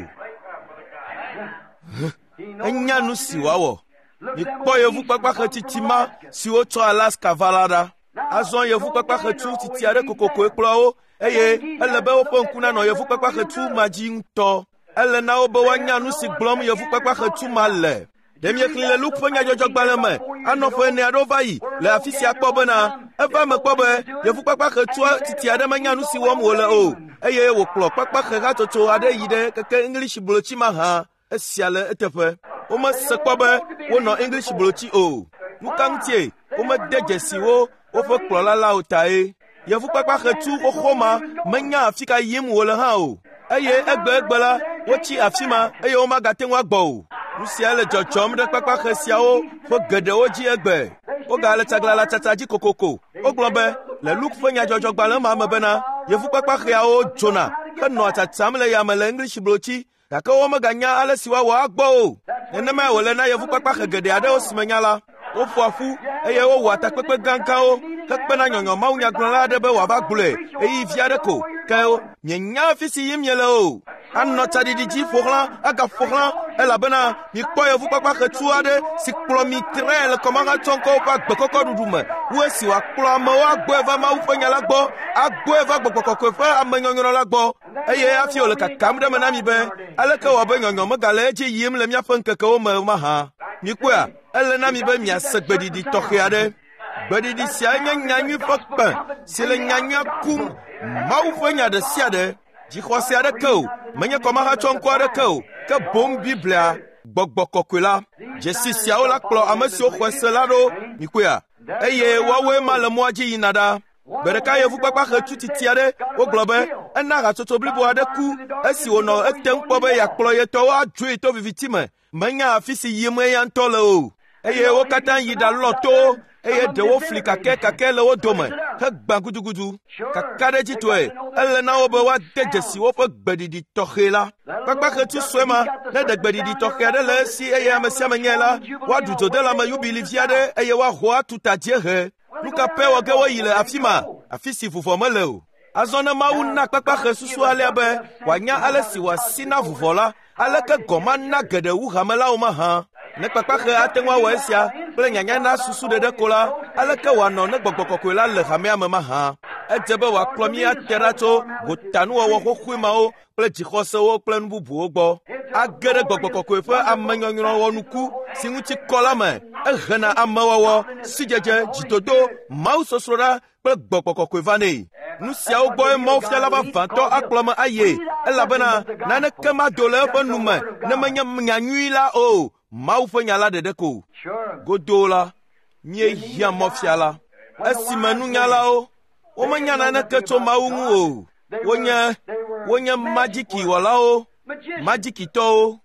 Enya nu si wòawɔ. Mikpɔ yevu kpakpaxe titi ma siwo tsɔ Alaska va la ɖa. Azɔ yevu kpakpaxetu titi aɖe kokoko kplɔ wo, eye ele be woƒe ŋku nanɔ yevu kpakpaxetu ma dzi ŋutɔ. Ele na wo be woanya nu si gblɔm yevu kpakpaxetu ma le. Ɖe miexlẽ le Luke ƒe nyadzɔdzɔgbalẽ me, anɔ ƒe ene aɖewo va yi le afi sia kpɔ bena eva me kpɔ be yevu kpakpaxetua titi aɖe menya nu si wɔm wòle o, eye wòkplɔ kpakpaxe hatsotso aɖe yi ɖe keke English blotsi ma hã. Esia le eteƒe. Womese kpɔ be wonɔ English blotsi o. Nu ka ŋutie womede dzesi wo woƒe kplɔla la o tae. Yevu kpakpaxetu xoxo ma menya afi ka yim wòle hã o, eye egbe egbe la wotsi afi ma eye womagate ŋu agbɔ o. Nu sia le dzɔdzɔm ɖe kpakpaxe siawo ƒe geɖewo dzi egbe. Wogale tsaglala tsatsa dzi kokoko. Wogblɔ be le Luke ƒe nyadzɔdzɔgbalẽ ma me bena yevu kpakpaxeawo dzona henɔ tsatsam le yame le English blotsi, gake womeganya ale si woawɔ agbɔ o. Nenemae wòle na yevu kpakpaxe geɖe aɖewo si menya la. Woƒoa ƒu eye wowɔa takpekpe gãgãwo hekpena nyɔnyɔ mawunyagblɔla aɖe be wòava gblɔe eyi vi aɖe ko, ke mienya afi si yim miele o. Anɔ tsaɖiɖi dzi ƒoxlã agaƒoxlã elabena mikpɔ yevu kpakpaxetu aɖe si kplɔ mi trɛ le kɔmaha tsɔ ŋkɔ woƒe agbekɔkɔɖuɖu me, wu esi wòakplɔ amewo agbɔe va Mawu ƒe nya la gbɔ, agbɔe va Gbɔgbɔ Kɔkɔe ƒe amenyɔnyrɔ la gbɔ, eye hafi wòle kakam ɖe me na mi be aleke wɔ be nyɔnyɔ megale edzi yim le míaƒe ŋkekewo me mahã. Mikpɔa, ele na mi be miase gbeɖiɖi tɔxɛ aɖe. Gbeɖiɖi sia nye nyanyui ƒe kpẽ si le nyanyua kum Mawu ƒe nya ɖe sia ɖe. Dzixɔse aɖeke o, menye kɔmaha tsɔ ŋkɔ aɖeke o, ke boŋ Biblia, Gbɔgbɔ Kɔkɔe la. Dzesi siawo la kplɔ ame siwo xɔe se la ɖo, mikpɔa, eye woawoe ma le mɔa dzi yina ɖa. Gbe ɖeka yevu kpakpaxetu titi aɖe wogblɔ be ena hatsotso blibo aɖe ku esi wònɔ ete ŋu kpɔ be yeakplɔ yetɔwo adzoe to viviti me, menya afi si yim eya ŋutɔ le o. Eye wo katã yi ɖalɔ towo, eye ɖewo fli kake kake le wo dome hegbã gudugudu. Kaka ɖe dzitɔe, ele na wo be woade dzesi woƒe gbeɖiɖi tɔxɛ la. Kpakpaxetu sue ma ne ɖe gbeɖiɖi tɔxɛ aɖe le esi eye ame sia ame nyae la, woaɖu dzodelame yubili vi aɖe eye woaho atu ta dziehe. Nu ka pe wɔ ge woyi le afi ma, afi si vuvɔ mele o. Azɔ ne Mawu na kpakpaxe susu alea be wòanya ale si wòasi na vuvɔ la, aleke gɔma na geɖe wu hamelawo mahã. Ne kpakpaxe ate ŋu awɔ esia kple nyanya na susu ɖeɖe ko la, aleke wòanɔ ne Gbɔgbɔ Kɔkɔe la le hamea me mahã. Edze be wòakplɔ mi ate ɖa tso gotanuwɔwɔ xoxoe mawo kple dzixɔsewo kple nu bubuwo gbɔ. Age ɖe Gbɔgbɔ Kɔkɔe ƒe amenyɔnyrɔ wɔnuku si ŋuti kɔ la me, ehena amewɔwɔ, sidzedze, dzidodo, Mawu sosroɖa kple Gbɔgbɔ Kɔkɔe vanɛ. Nu siawo gbɔe mawufiala vavãtɔ akplɔ me aye, elabena naneke mado le eƒe nu me ne menye nyanyui la o. Mawu ƒe nya la ɖeɖe ko. Godoo la, míehiã mɔfiala. Esime nunyalawo, womenya naneke tso Mawu ŋu o. Wonye, wonye magiki wɔlawo, magikitɔwo.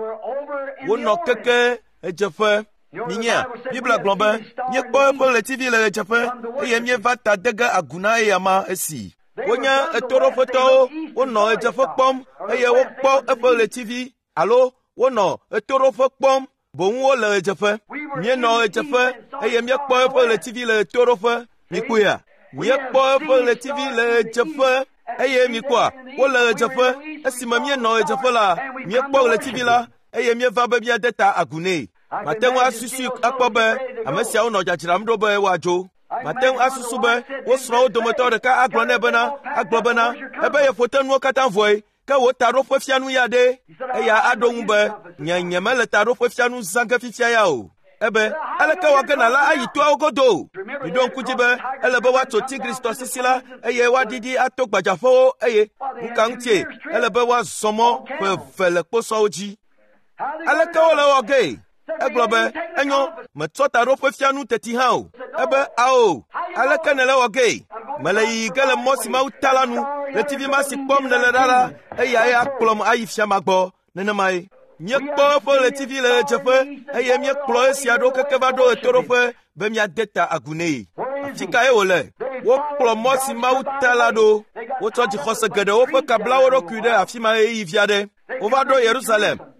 Wonɔ keke edzeƒe. Minya, Biblia gblɔ be, míekpɔ eƒe ɣletivi le ɣedzeƒe, eye míeva ta de ge agu na eya ma esi. Wonye etoɖoƒetɔwo, wonɔ ɣedzeƒe kpɔm, eye wokpɔ eƒe ɣletivi, alo wonɔ etoɖoƒe kpɔm, boŋ wole ɣedzeƒe. Míenɔ ɣedzeƒe, eye míekpɔ eƒe ɣletivi le etoɖoƒe. Mikpɔa, míekpɔ eƒe ɣletivi le ɣedzeƒe, eye mikpɔa, wole ɣedzeƒe. Esime míenɔ ɣedzeƒe la, míekpɔ ɣletivi la, eye míeva be míade ta agu nɛ. Mate ŋu asusu akpɔ be ame siawo nɔ dzadzram ɖo be woadzo. Mate ŋu asusu be wo srɔ̃wo dometɔ ɖeka agblɔ nɛ bena, agblɔ bena, ebe ye ƒote nuwo katã vɔe, ke wo taɖoƒe fianu ya ɖe. Eya aɖo ŋu be, nye nyemele taɖoƒe fianu zã ge fifia ya o. Ebe, aleke wɔ ge nàla ayi toawo godo. Miɖo ŋku dzi be, ele be woatso Tigris tɔsisi la, eye woaɖiɖi ato gbadzaƒewo, eye nu ka ŋutie, ele be woazɔ mɔ ƒe eve le kposɔwo dzi. Aleke wole wɔ ge? Egblɔ be, enyo, metsɔ taɖoƒe fianu teti hã o. Ebe, ao, aleke nele wɔ ge? Mele yiyi ge le mɔ si Mawu ta la nu, ɣletivi ma si kpɔm nele ɖa la, eyae akplɔm ayi fiama gbɔ, nenemae. Míekpɔ eƒe ɣletivi le ɣedzeƒe, eye míekplɔ esia ɖo keke va ɖo ɣetoɖoƒe be míade ta agu nɛ. Afi kae wòle? Wokplɔ mɔ si Mawu ta la ɖo. Wotsɔ dzixɔse geɖewo ƒe kabla wo ɖokui ɖe afi ma ɣeyiɣi vi aɖe. Wova ɖo Yerusalem,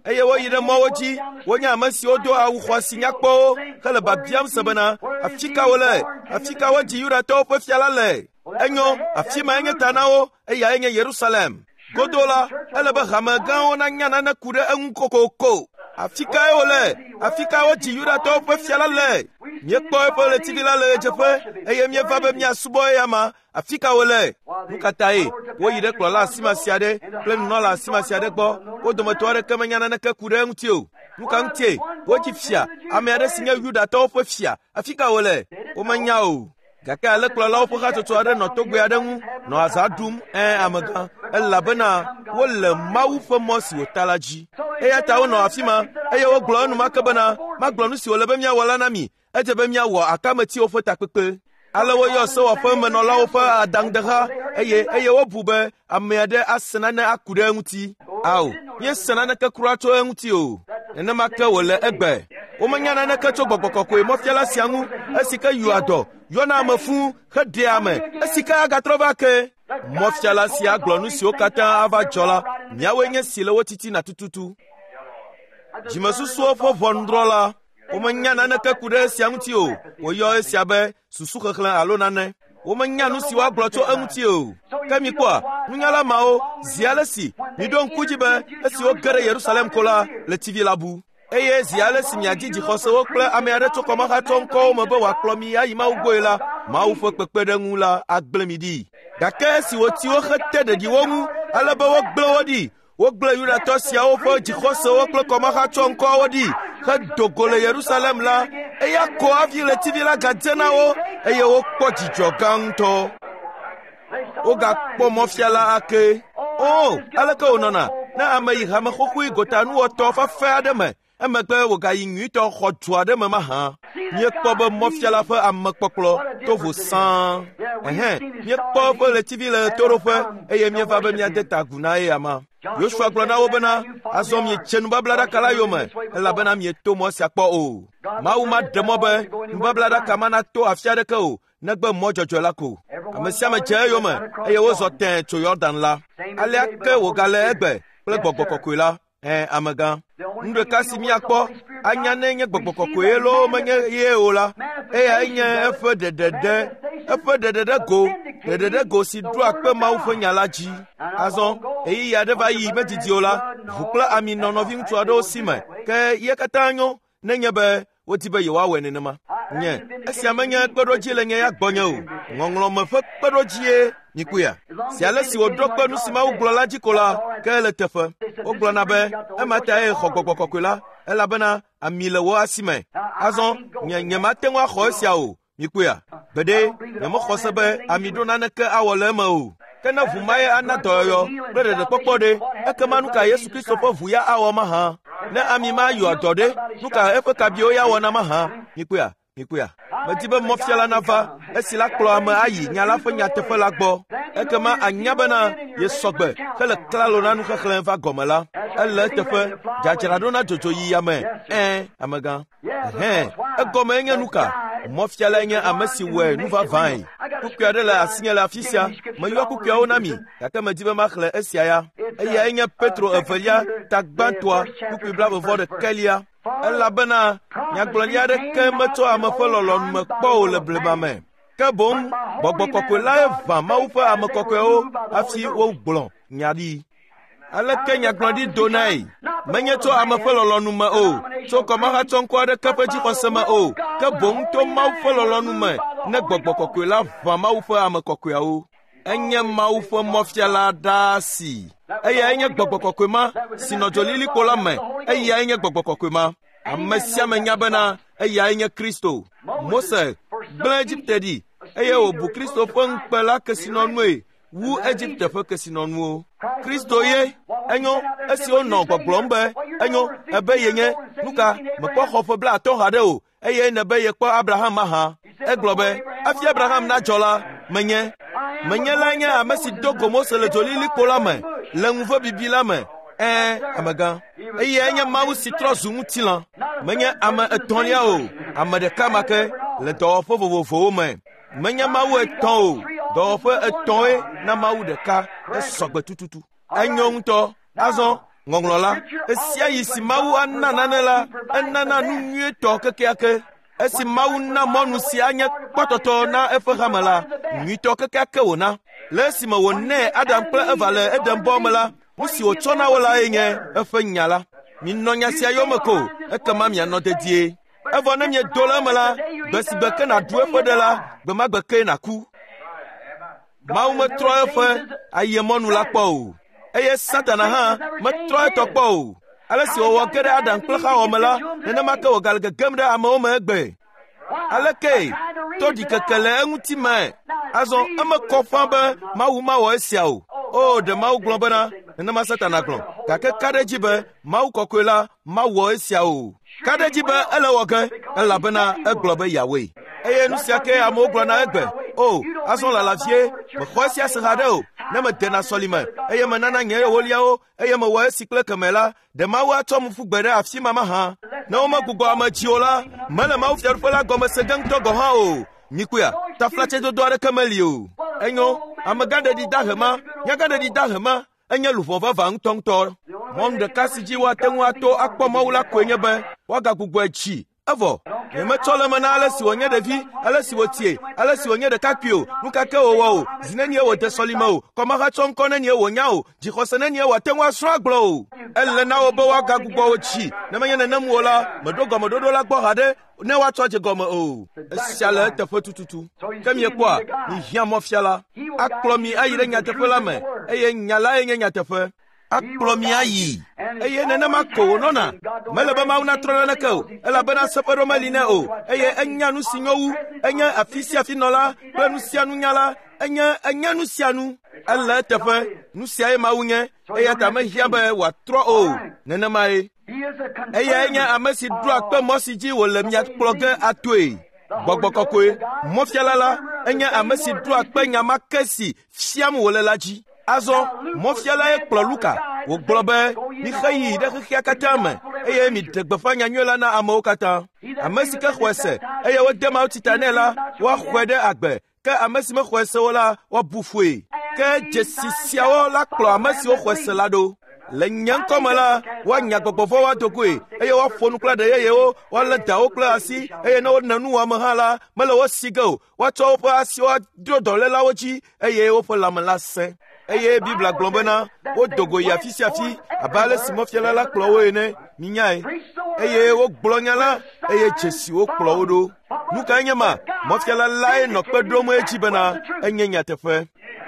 eye wo yi ɖe mɔwo dzi wonye ame siwo do awu xɔasi nyakpɔwo hele babiam se bena afi ka wole afi ka wodzi Yudatɔwo ƒe fia la le. Enyo afi ma enye ta na wo eya enye Yerusalem. Godo la ele be hamegãwo nanya nane ku ɖe eŋu kokoko. Afi kae wole afi ka wodzi Yudatɔwo ƒe fia la le. Míekpɔ eƒe ɣletivi la le ɣedzeƒe eye míeva be míasubɔ eyama. Afi ka wole nu katãe woyi ɖe kplɔla asimasi aɖe kple nunɔla asimasi aɖe gbɔ. Wo dometɔ aɖeke menya naneke ku ɖe eŋuti o. Nu ka ŋutie wodzi fia ame aɖe si nye Yudatɔwo ƒe fia. Afi ka wole womenya o. Gake ale kplɔlawo ƒe hatsotso aɖe nɔ togbɛ aɖe ŋu nɔ aza ɖum ɛ amegã elabena wole Mawu ƒe mɔ si wòta la dzi. Eya ta wonɔ afi ma eye wogblɔ enumake bena magblɔ nu si wòle be míawɔ la na mi. Edze be míawɔ akametiwo ƒe takpekpe. Ale woyɔ sewɔƒe menɔlawo ƒe adaŋudeha eye eye wobu be ame aɖe ase nane aku ɖe eŋuti. Ao, míese naneke kura tso eŋuti o. Nenema ke wòle egbe. Womenya naneke tso Gbɔgbɔ Kɔkɔe mɔfiala sia ŋu esi ke yu adɔ yɔna ame fũu heɖea ame esi ke agatrɔ va ke. Mɔfiala sia gblɔ nu siwo katã ava dzɔ la miawoe nye si le wo titina tututu. Dzimesusuwo ƒe ʋɔnudrɔ̃la womenya naneke ku ɖe esia ŋuti o. Woyɔ esia be susu xexlẽ alo nane. Womenya nu si woagblɔ tso eŋuti o. Ke mi kpɔa nunyala mawo zi ale si miɖo ŋku dzi be esi woge ɖe Yerusalem ko la le tivi la bu. Eye zi ale si miadzi dzixɔsewo kple ame aɖe tso kɔmehatɔ ŋkɔwo me be wòakplɔ mi ayi Mawu gbɔe la, Mawu ƒe kpekpeɖeŋu la agblẽ mi ɖi. Gake esi wòti wo hete ɖeɖiwo ŋu ale be wogblẽ wo ɖi, wogblẽ Yudatɔ siawo ƒe dzixɔsewo kple kɔmehatɔ ŋkɔwo ɖi hedo go le Yerusalem la, eya ko hafi ɣletivi la gadze na wo eye wokpɔ dzidzɔ gã ŋutɔ. Wogakpɔ mɔfiala ake. O, aleke wònɔna ne ame yi hame xoxoe gotanuwɔtɔ fafe aɖe me emegbe wògayi nyuitɔ xɔ du aɖe me mahã. Míekpɔ be mɔfiala ƒe amekpɔkplɔ to vo sãa. Ɛhɛn, míekpɔ eƒe ɣletivi le toɖoƒe eye míeva be míade ta agu na eyama. Yosua gblɔ na wo bena azɔ mietse nubablaɖaka la yome elabena mieto mɔ sia kpɔ o. Mawu maɖe mɔ be nubablaɖaka manato afi aɖeke o negbe mɔ dzɔdzɔe la ko. Ame sia ame dze eyome eye wozɔ tẽ tso Yɔdan la. Alea ke wògale egbe kple Gbɔgbɔ Kɔkɔe la. Ɛ amegã nu ɖeka si míakpɔ anya ne nye Gbɔgbɔ Kɔkɔe loo menye ye o la eya nye eƒe ɖeɖeɖe eƒe ɖeɖeɖe go ɖeɖeɖe go si ɖoa kpe Mawu ƒe nya la dzi. Azɔ eyi aɖe va yi medidi o la ʋu kple ami nɔ nɔvi ŋutsu aɖewo si me ke ye katã nyo nenye be wodi be yewoawɔe nenema. Nye esia menye kpeɖodzi le nye ya gbɔnye o. Ŋɔŋlɔ me ƒe kpeɖodzie mikuya. Si ale si wòɖɔ kpe nu si Mawu gblɔ la dzi ko la ke ele teƒe. Wogblɔna be ema tae xɔ Gbɔgbɔ Kɔkɔe la elabena ami le wo asi me. Azɔ nye nyemate ŋu axɔ esia o mikuya. Gbeɖe nyemexɔ se be ami ɖo naneke awɔ le eme o. Ke ne ʋu ma ye ana dɔyɔyɔ kple ɖeɖekpɔkpɔ ɖe ekema nu ka Yesu Kristo ƒe ʋu ya awɔ mahã? Ne ami ma yɔ adɔ ɖe nu ka eƒe kabiwo ya wɔna mahã? Mikuya mikuya. Medi be mɔfiala nava esi la kplɔ ame ayi nya la ƒe nyateƒe la gbɔ. Ekema anya bena ye sɔgbe hele klalo na nuxexlẽ va gɔme la. Ele eteƒe dzadzraɖo na dzodzoyiya me. Ɛn amegã. Ɛhɛn egɔme nye nu ka? Mɔfiala nye ame si wɔe nu vavãe. Kuku aɖe le asinye le afi sia. Meyɔ kukuawo na mi gake medi be maxlẽ esia ya. Eya enye Petro evelia tagbãtɔa kuku blaeve ɖekelia. Elabena nyagblɔɖia aɖeke metsɔ ame ƒe lɔlɔ̃nu me kpɔ o le blema me. Ke boŋ Gbɔgbɔ Kɔkɔe lae ʋã Mawu ƒe ame kɔkɔewo hafi wogblɔ nya ɖi. Aleke nyagblɔɖi do nae menye tso ame ƒe lɔlɔ̃nu me o, tso kɔmehatɔ ŋkɔ aɖeke ƒe dzixɔse me o, ke boŋ to Mawu ƒe lɔlɔ̃nu me ne Gbɔgbɔ Kɔkɔe la ʋã Mawu ƒe ame kɔkɔeawo. Enye Mawu ƒe mɔfiala ɖaasi. Eya enye Gbɔgbɔ Kɔkɔe ma si nɔ dzolilikpo la me. Eya enye Gbɔgbɔ Kɔkɔe ma. Ame sia me nya bena eya enye Kristo. Mose gblẽ Egipte ɖi eye wòbu Kristo ƒe ŋukpe la kesinɔnue wu Egipte ƒe kesinɔnuwo. Kristo ye enyo esi wonɔ gbɔgblɔm be enyo ebe yenye nu ka mekpɔ xɔ ƒe blaatɔ̃ haɖe o eye nebe yekpɔ Abraham mahã. Egblɔ be hafi Abraham nadzɔ la menye menye la nye ame si do go Mose le dzolilikpo la me le ŋuve bibi la me. Ɛn amegã eye enye Mawu si trɔ zu ŋutilã menye ame etɔ̃lia o, ame ɖeka ma ke le dɔwɔƒe vovovowo me. Menye Mawu etɔ̃ o, dɔwɔƒe etɔ̃e na Mawu ɖeka esɔgbe tututu. Enyo ŋutɔ. Azɔ ŋɔŋlɔ la esia yi si Mawu ana nane la enana nu nyuietɔ kekeake. Esi Mawu na mɔnu sia nye kpɔtɔtɔ na eƒe hame la nyuitɔ kekeake wòna. Le esime wònɛ Adam kple Eva le Edenbɔ me la, nu si wòtsɔ na wo lae nye eƒe nya la. Minɔ nya sia yome ko, ekema mianɔ dedie. Evɔ ne miedo le eme la, gbe si gbe ke nàɖu eƒe ɖe la, gbe ma gbe ke nàku. Mawu metrɔ eƒe ayemɔnu la kpɔ o, eye Satana hã metrɔ etɔ kpɔ o. Ale si wòwɔ ge ɖe Adam kple Hawa me la, nenema ke wògale gegem ɖe amewo me egbe. Aleke to ɖikeke le eŋuti me. Azɔ emekɔ ƒã be Mawu mawɔ esia o. O, ɖe Mawu gblɔ bena, nenema Satana gblɔ. Gake ka ɖe dzi be Mawu kɔkɔe la mawɔ esia o. Ka ɖe dzi be ele wɔ ge, elabena egblɔ be yeawɔe. Eye nu sia ke amewo gblɔna egbe. O, azɔ lalavie, mexɔ esia se haɖe o. Ne medena sɔlime, eye menana nye ewoliawo, eye mewɔ esi kple kemɛ la, ɖe Mawu atsɔ mu ƒu gbe ɖe afi ma mahã. Ne womegbugbɔ ame dziwo la, mele Mawu fiaɖuƒe la gɔme se ge ŋutɔ gɔ hã o. Nyikuya, taflatsedodo aɖeke meli o. Enyo, amegãɖeɖi dahe ma, nyagãɖeɖi dahe ma, enye luʋɔ vava ŋutɔŋutɔ. Mɔnu ɖeka si dzi woate ŋu ato akpɔ Mawu la koe nye be woagagbugbuɛ tsi. Evɔ, nyemetsɔ le me na ale si wònye ɖevi, ale si wòtie, ale si wònye ɖekakpui o, nu kake wòwɔ o, zi nenie wòde sɔlime o, kɔmahatsɔ ŋkɔ nenie wònya o, dzixɔse nenie wòate ŋu asrɔ̃ agblɔ o. Ele na wo be woagagbugbɔ wo tsi, ne menye nenem o la, meɖo gɔmeɖoɖo la gbɔ haɖe ne woatsɔ dze gɔme o. Esia le eteƒe tututu. Ke miekpɔa, mihiã mɔfiala, akplɔ mi ayi ɖe nyateƒe la me, eye nya lae nye nyateƒe. Akplɔ mi ayi, eye nenema ko wònɔna. Mele be Mawu natrɔ neneke o, elabena seƒeɖo meli nɛ o, eye enya nu si nyo wu, enye afi sia afi nɔla, kple nu sia nu nyala, enye enye nu sia nu. Ele eteƒe, nu siae Mawu nye, eya ta mehiã be wòatrɔ o, nenemae. Eya enye ame si ɖoa kpe mɔ si dzi wòle miakplɔ ge atoe. Gbɔgbɔ kɔkɔe, mɔfiala la, enye ame si ɖoa kpe nya ma ke si fiam wòle la dzi. Azɔ, mɔfialae kplɔ Luka, wògblɔ be mixe yi ɖe xexea katã me, eye miɖe gbeƒã nyanyuie la na amewo katã. Ame si ke xɔe se, eye wode Mawutsi ta nɛ la, woaxɔe ɖe agbe, ke ame si mexɔe se o la, woabu ƒoe. Ke dzesi siawo la kplɔ ame siwo xɔe se la ɖo. Le nye ŋkɔ me la, woanya gbɔgbɔ vɔ woado goe, eye woaƒo nu kple ɖe yeyewo, woalé dawo kple asi, eye ne wone nuwɔame hã la, mele wo si ge o. Woatsɔ woƒe asiwo adro dɔlélawo dzi, eye woƒe lãme la sẽ. Eye Biblia gblɔ bena wodo go yi afi sia afi abe ale si mɔfiala la kplɔ wo ene, minyae. Eye wogblɔ nya la, eye dzesi wokplɔ wo ɖo. Nu kae nye ma? Mɔfiala lae nɔ kpe ɖom edzi bena enye nyateƒe.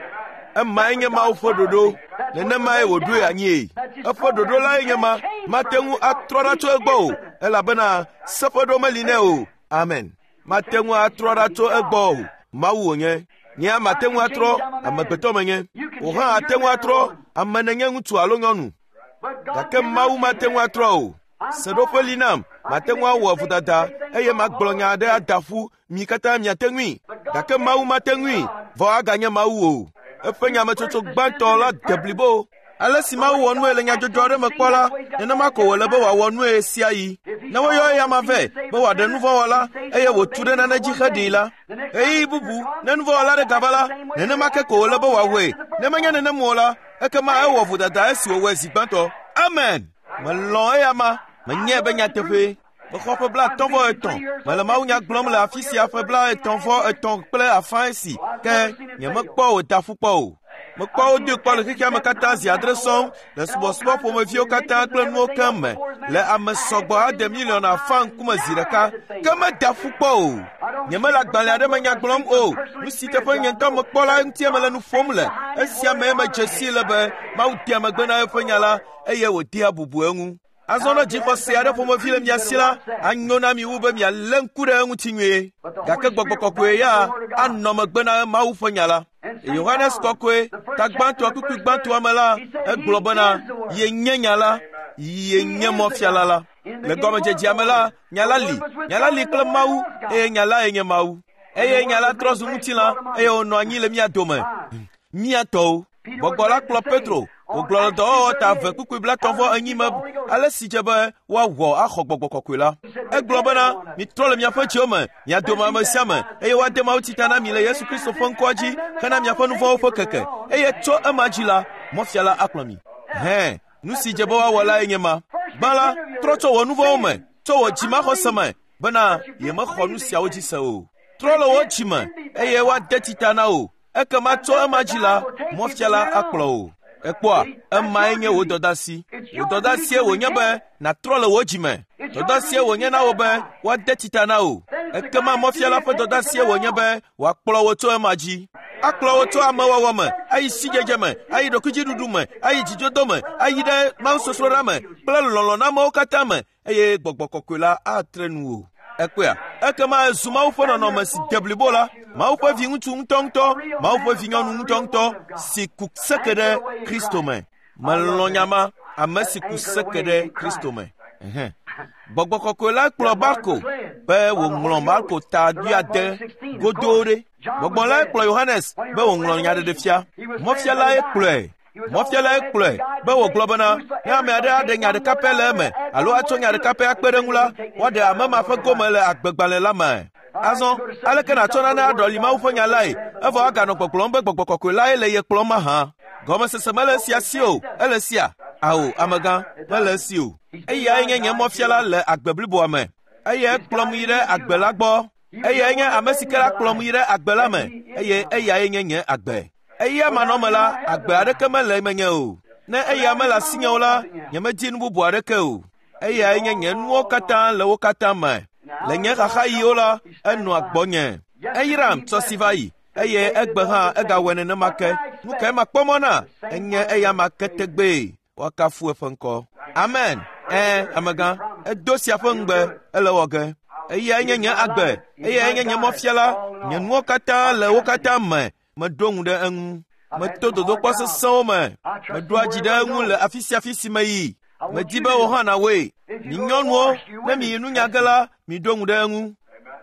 Emae nye Mawu ƒe ɖoɖo, nenemae wòɖoe anyie. Eƒe ɖoɖo lae nye ma, mate ŋu atrɔ ɖa tso egbɔ o, elabena seƒeɖo meli nɛ o. Amen. Mate ŋu atrɔ ɖa tso egbɔ o, Mawu wònye. Nye mate ŋu atrɔ amegbetɔ menye. Wò hã ate ŋu atrɔ ame nenye ŋutsu alo nyɔnu. Gake Mawu mate ŋu atrɔ o. Seɖoƒe li nam, mate ŋu awɔ vodada, eye magblɔ nya aɖe ada ƒu, mi katã miate ŋui. Gake Mawu mate ŋui, vɔ aganye Mawu o. Eƒe nyametsotso gbãtɔ la de blibo. Ale si Mawu wɔ nue le nyadzɔdzɔ aɖe me kpɔ la, nenema ko wòle be wòawɔ nue sia yi. Ne woyɔ eyama vɛ be wòaɖe nu vɔ̃ wɔla, eye wòtu ɖe nane dzi heɖee la, ɣeyiɣi bubu, ne nu vɔ̃ wɔla ɖe gava la, nenema ke ko wòle be wòawɔe. Ne menye nenem o la, ekema ewɔ vodada esi wòwɔe zi gbãtɔ. Amen. Melɔ̃ eyama, menyae be nyateƒe. Mexɔ ƒe bla etɔ̃ vɔ etɔ̃. Mele Mawunya gblɔm le afi sia ƒe bla etɔ̃ vɔ etɔ̃ kple afã esi, ke nyemekpɔ wò da fu kpɔ o. Mekpɔ wo do kpɔ le xexea me katã zi adre sɔŋ, le subɔsubɔ ƒomeviwo katã kple nuwo ke me, le ame sɔgbɔ ade miliɔn afã ŋkume zi ɖeka, ke meda fu kpɔ o. Nyemele agbalẽ aɖe me nya gblɔm o. Nu si teƒe nye ŋutɔ mekpɔ la ŋutie mele nu ƒom le. Esia me medze si le be Mawu dea megbe na eƒe nya la, eye wòdea bubu eŋu. Azɔ ne dzixɔse aɖe ƒomevi le mia si la, anyo na mi wu be mialé ŋku ɖe eŋuti nyuie. Gake Gbɔgbɔ Kɔkɔe ya anɔ megbe na Mawu ƒe nya la. Yohanes Kɔkɔe, ta gbãtɔa kpukpui gbãtɔa me la, egblɔ bena yenye nya la, yenye mɔfiala la. Le gɔmedzedzea me la, nya la li, nya la li kple Mawu, eye nya la enye Mawu. Eye nya la trɔ zu ŋutilã, eye wònɔ anyi le mía dome. Mía tɔwo. Gbɔgbɔ la kplɔ Petro. Wògblɔ le dɔwɔwɔ ta ve kpukpui bla tɔ̃ vɔ enyi me, ale si dze be woawɔ axɔ Gbɔgbɔ Kɔkɔe la. Egblɔ bena mitrɔ le miaƒe dziwo me, mia dome ame sia me, eye woade Mawutsi ta na mi le Yesu Kristo ƒe ŋkɔa dzi hena miaƒe nu vɔ̃wo ƒe keke, eye tso ema dzi la, mɔfiala akplɔ mi. Hɛn, nu si dze be woawɔ la enye ma. Gbã la, trɔ tso wò nu vɔwo me, tso wò dzimaxɔse me, bena yemexɔ nu siawo dzi se o. Trɔ le wò dzi me, eye woade tita na wò. Ekema tso ema dzi la, mɔfiala akplɔ wò. Ekpɔa, emae nye wò dɔdasi. Wò dɔdasie wònye be natrɔ le wò dzi me. Dɔdasie wònye na wò be woade tita na wò. Ekema mɔfiala ƒe dɔdasie wònye be wòakplɔ wò tso ema dzi. Akplɔ wò tso amewɔwɔ me, ayi sidzedze me, ayi ɖokuidziɖuɖu me, ayi dzidzodo me, ayi ɖe mawusosroɖa me, kple lɔlɔ̃ na amewo katã me, eye Gbɔgbɔ Kɔkɔe la atre nu wò. Ekpea, ekema ezu Mawu ƒe nɔnɔme si de blibo la, Mawu ƒe viŋutsu ŋutɔŋutɔ, Mawu ƒe vinyɔnu ŋutɔŋutɔ si ku seke ɖe Kristo me. Melɔ̃ nyama, ame si ku seke ɖe Kristo me. Gbɔgbɔ Kɔkɔe la kplɔ Marko be wòŋlɔ Marko ta duiade godoo ɖe. Gbɔgbɔ la kplɔ Yohanes be wòŋlɔ nyaɖeɖe fia. Mɔfialae kplɔe. Mɔfialae kplɔe be wògblɔ bena ne ame aɖe aɖe nya ɖeka pɛ le eme alo atso nya ɖeka pɛ akpe ɖe ŋu la, woaɖe ame ma ƒe gome le agbegbalẽ la me. Azɔ, aleke natsɔ nane aɖɔli Mawu ƒe nya lae, evɔ aganɔ gbɔgblɔm be Gbɔgbɔ Kɔkɔe lae le ye kplɔm mahã. Gɔmesese mele esia si o, ele sia. Awo, amegã, mele esi o. Eyae nye nye mɔfiala le agbe bliboa me. Eye ekplɔm yi ɖe agbe la gbɔ. Eye nye ame si ke la kplɔm yi ɖe agbe la me. Eye eyae nye nye agbe. Eya manɔme la, agbe aɖeke mele menye o. Ne eya mele asinye o la, nyemedi nu bubu aɖeke o. Eyae nye nye nuwo katã le wo katã me. Le nye xaxayiwo la, enɔa gbɔnye. Eyram tsɔ si va yi. Eye egbe hã egawɔe nenema ke. Nu ke makpɔmɔ na, enye eya ma ke tegbe. Wakafu eƒe ŋkɔ. Amen. Eh, amegã, edo sia ƒe ŋgbe, ele wɔ ge. Eyae nye nye agbe, eyae nye nye mɔfiala, nye nuwo katã le wo katã me. Meɖo ŋu ɖe eŋu. Meto dodokpɔ sesẽwo me. Meɖo adzi ɖe eŋu le afi sia afi si meyi. Medi be wò hã nàwoe. Mi nyɔnuwo, ne miyi nunya ge la, miɖo ŋu ɖe eŋu.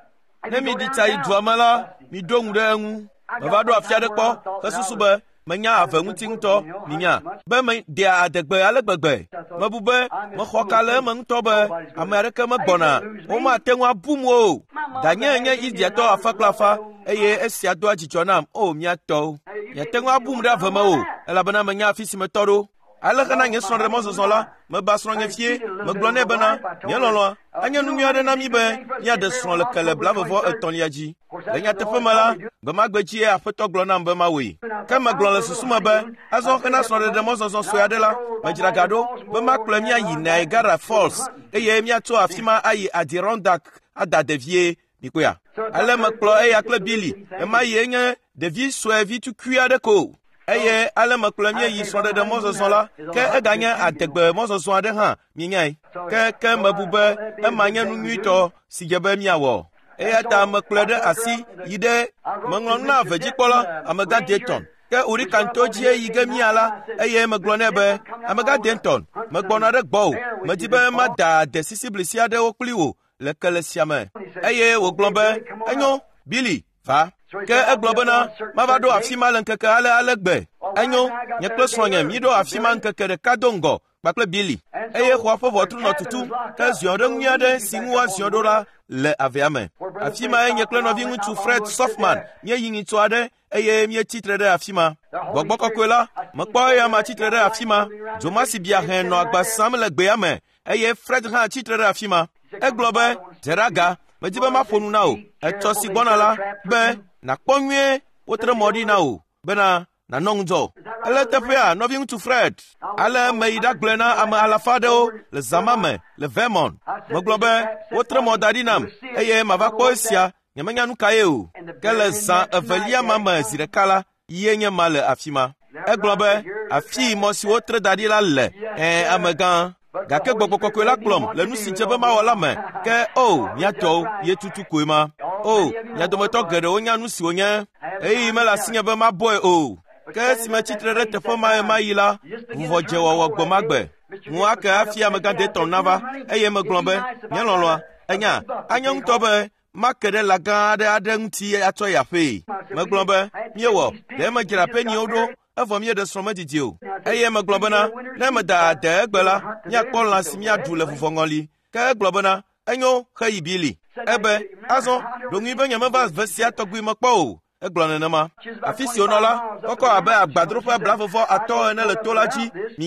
Ne miɖi tsa yi dua me la, miɖo ŋu ɖe eŋu. Meva ɖo afi aɖe kpɔ, he susu be menya ave ŋuti ŋutɔ, minya. Be me ɖea adegbe ale gbegbe. Mebu be mexɔ ka le eme ŋutɔ be ame aɖeke megbɔna. Womate ŋu abum o. Danye nye Israeltɔ afa kple afa, eye esia doa dzidzɔ nam, o miatɔwo. Miate ŋu abum ɖe ave me o, elabena menya afi si metɔ ɖo. Ale hena nye srɔ̃ ɖe mɔzɔzɔ la, meba srɔ̃nye fie, megblɔ nɛ bena, nye lɔlɔ̃a, anye nu nyui aɖe na mi be míaɖe srɔ̃ le kele blavevɔ etɔ̃lia dzi. Le nyateƒe me la, gbe ma gbe dzie Aƒetɔ gblɔ nam be mawoe. Ke megblɔ le susu me be, azɔ hena srɔ̃ɖeɖe mɔzɔzɔ sue aɖe la, medzra ga ɖo be makplɔe míayi Niagara Falls, eye míatso afi ma ayi Adirondack ada ɖevie mikpɔa. Ale mekplɔ eya kple Billy, ema yie nye ɖevi suevi tukui aɖe ko. Eye ale mekplɔ míeyi srɔ̃ɖeɖe mɔzɔzɔ la, ke eganye adegbe mɔzɔzɔ aɖe hã mienyae. Ke ke mebu be ema nye nu nyuitɔ si dze be miawɔ. Eya ta mekplɔe ɖe asi yi ɖe meŋlɔ na vedzikpɔla amegã Dayton. Ke Urikanto dzi yi ge mia la, eye megblɔ nɛ be amegã Dayton, megbɔna ɖe gbɔwò, medi be mada de sisi blisi aɖewo kpli wò le kele sia me. Eye wògblɔ be, enyo, Billy, va. Ke egblɔ bena, mava ɖo afi ma le ŋkeke ale ale gbe. Enyo, nye kple srɔ̃nye míɖo afi ma ŋkeke ɖeka do ŋgɔ kpakple Billy. Eye xɔa ƒe ʋɔtru nɔ tutum, ke ziɔɖeŋui aɖe si ŋu woaziɔ ɖo la le avea me. Afi ma nye kple nɔvi ŋutsu Fred Softman míeyi nyitɔ aɖe, eye míetsitre ɖe afi ma. Gbɔgbɔ Kɔkɔe la, mekpɔ eya ma tsitre ɖe afi ma. Dzomasi biahe nɔ agba sam le gbea me, eye Fred hã tsitre ɖe afi ma. Egblɔ be, dze ɖe aga, medi be maƒo nu na wò. Etsɔ si gbɔna la, be nakpɔ nyuie wotre mɔ ɖi na wò, bena nanɔ ŋudzɔ. Ele teƒea, nɔvi ŋutsu Fred. Ale meyi ɖagblɔe na ame alafa aɖewo le zama me, le Vermont. Megblɔ be, wotre mɔ da ɖi nam, eye mava kpɔ esia, nyemenya nu ka ye o. Ke le zã evelia ma me zi ɖeka la, yie nye ma le afi ma. Egblɔ be, afi mɔ si wotre da ɖi la le, ɛɛ amegã. Gake Gbɔgbɔ Kɔkɔe la kplɔm le nu si dze be mawɔ la me. Ke o, míatɔwo, ye tutu koe ma. O, mia dometɔ geɖewo nya nu si wònye. Eyi mele asinye be mabɔe o. Ke esi metsitre ɖe teƒe ma ye ma yi la, vuvɔ dze wɔwɔ gbe ma gbe. Ŋu ake hafi amegã Dayton nava, eye megblɔ be, nye lɔlɔ̃a, enya, anye ŋutɔ be make ɖe la gã aɖe aɖe ŋuti atsɔ yi aƒee. Megblɔ be, miewɔ, ɖe medzra aƒenyiwo ɖo, evɔ míeɖe srɔ̃ medidi o. Eye megblɔ bena, ne meda ade egbe la, míakpɔ lã si míaɖu le vuvɔŋɔli. Ke egblɔ bena, enyo heyi Billy. Ebe, azɔ, ɖoŋui be nyemeva ve sia tɔgbi mekpɔ o. Egblɔ nenema. Afi si wonɔ la, kɔkɔ abe agbadroƒe blavevɔ atɔ ene le to la dzi, minya,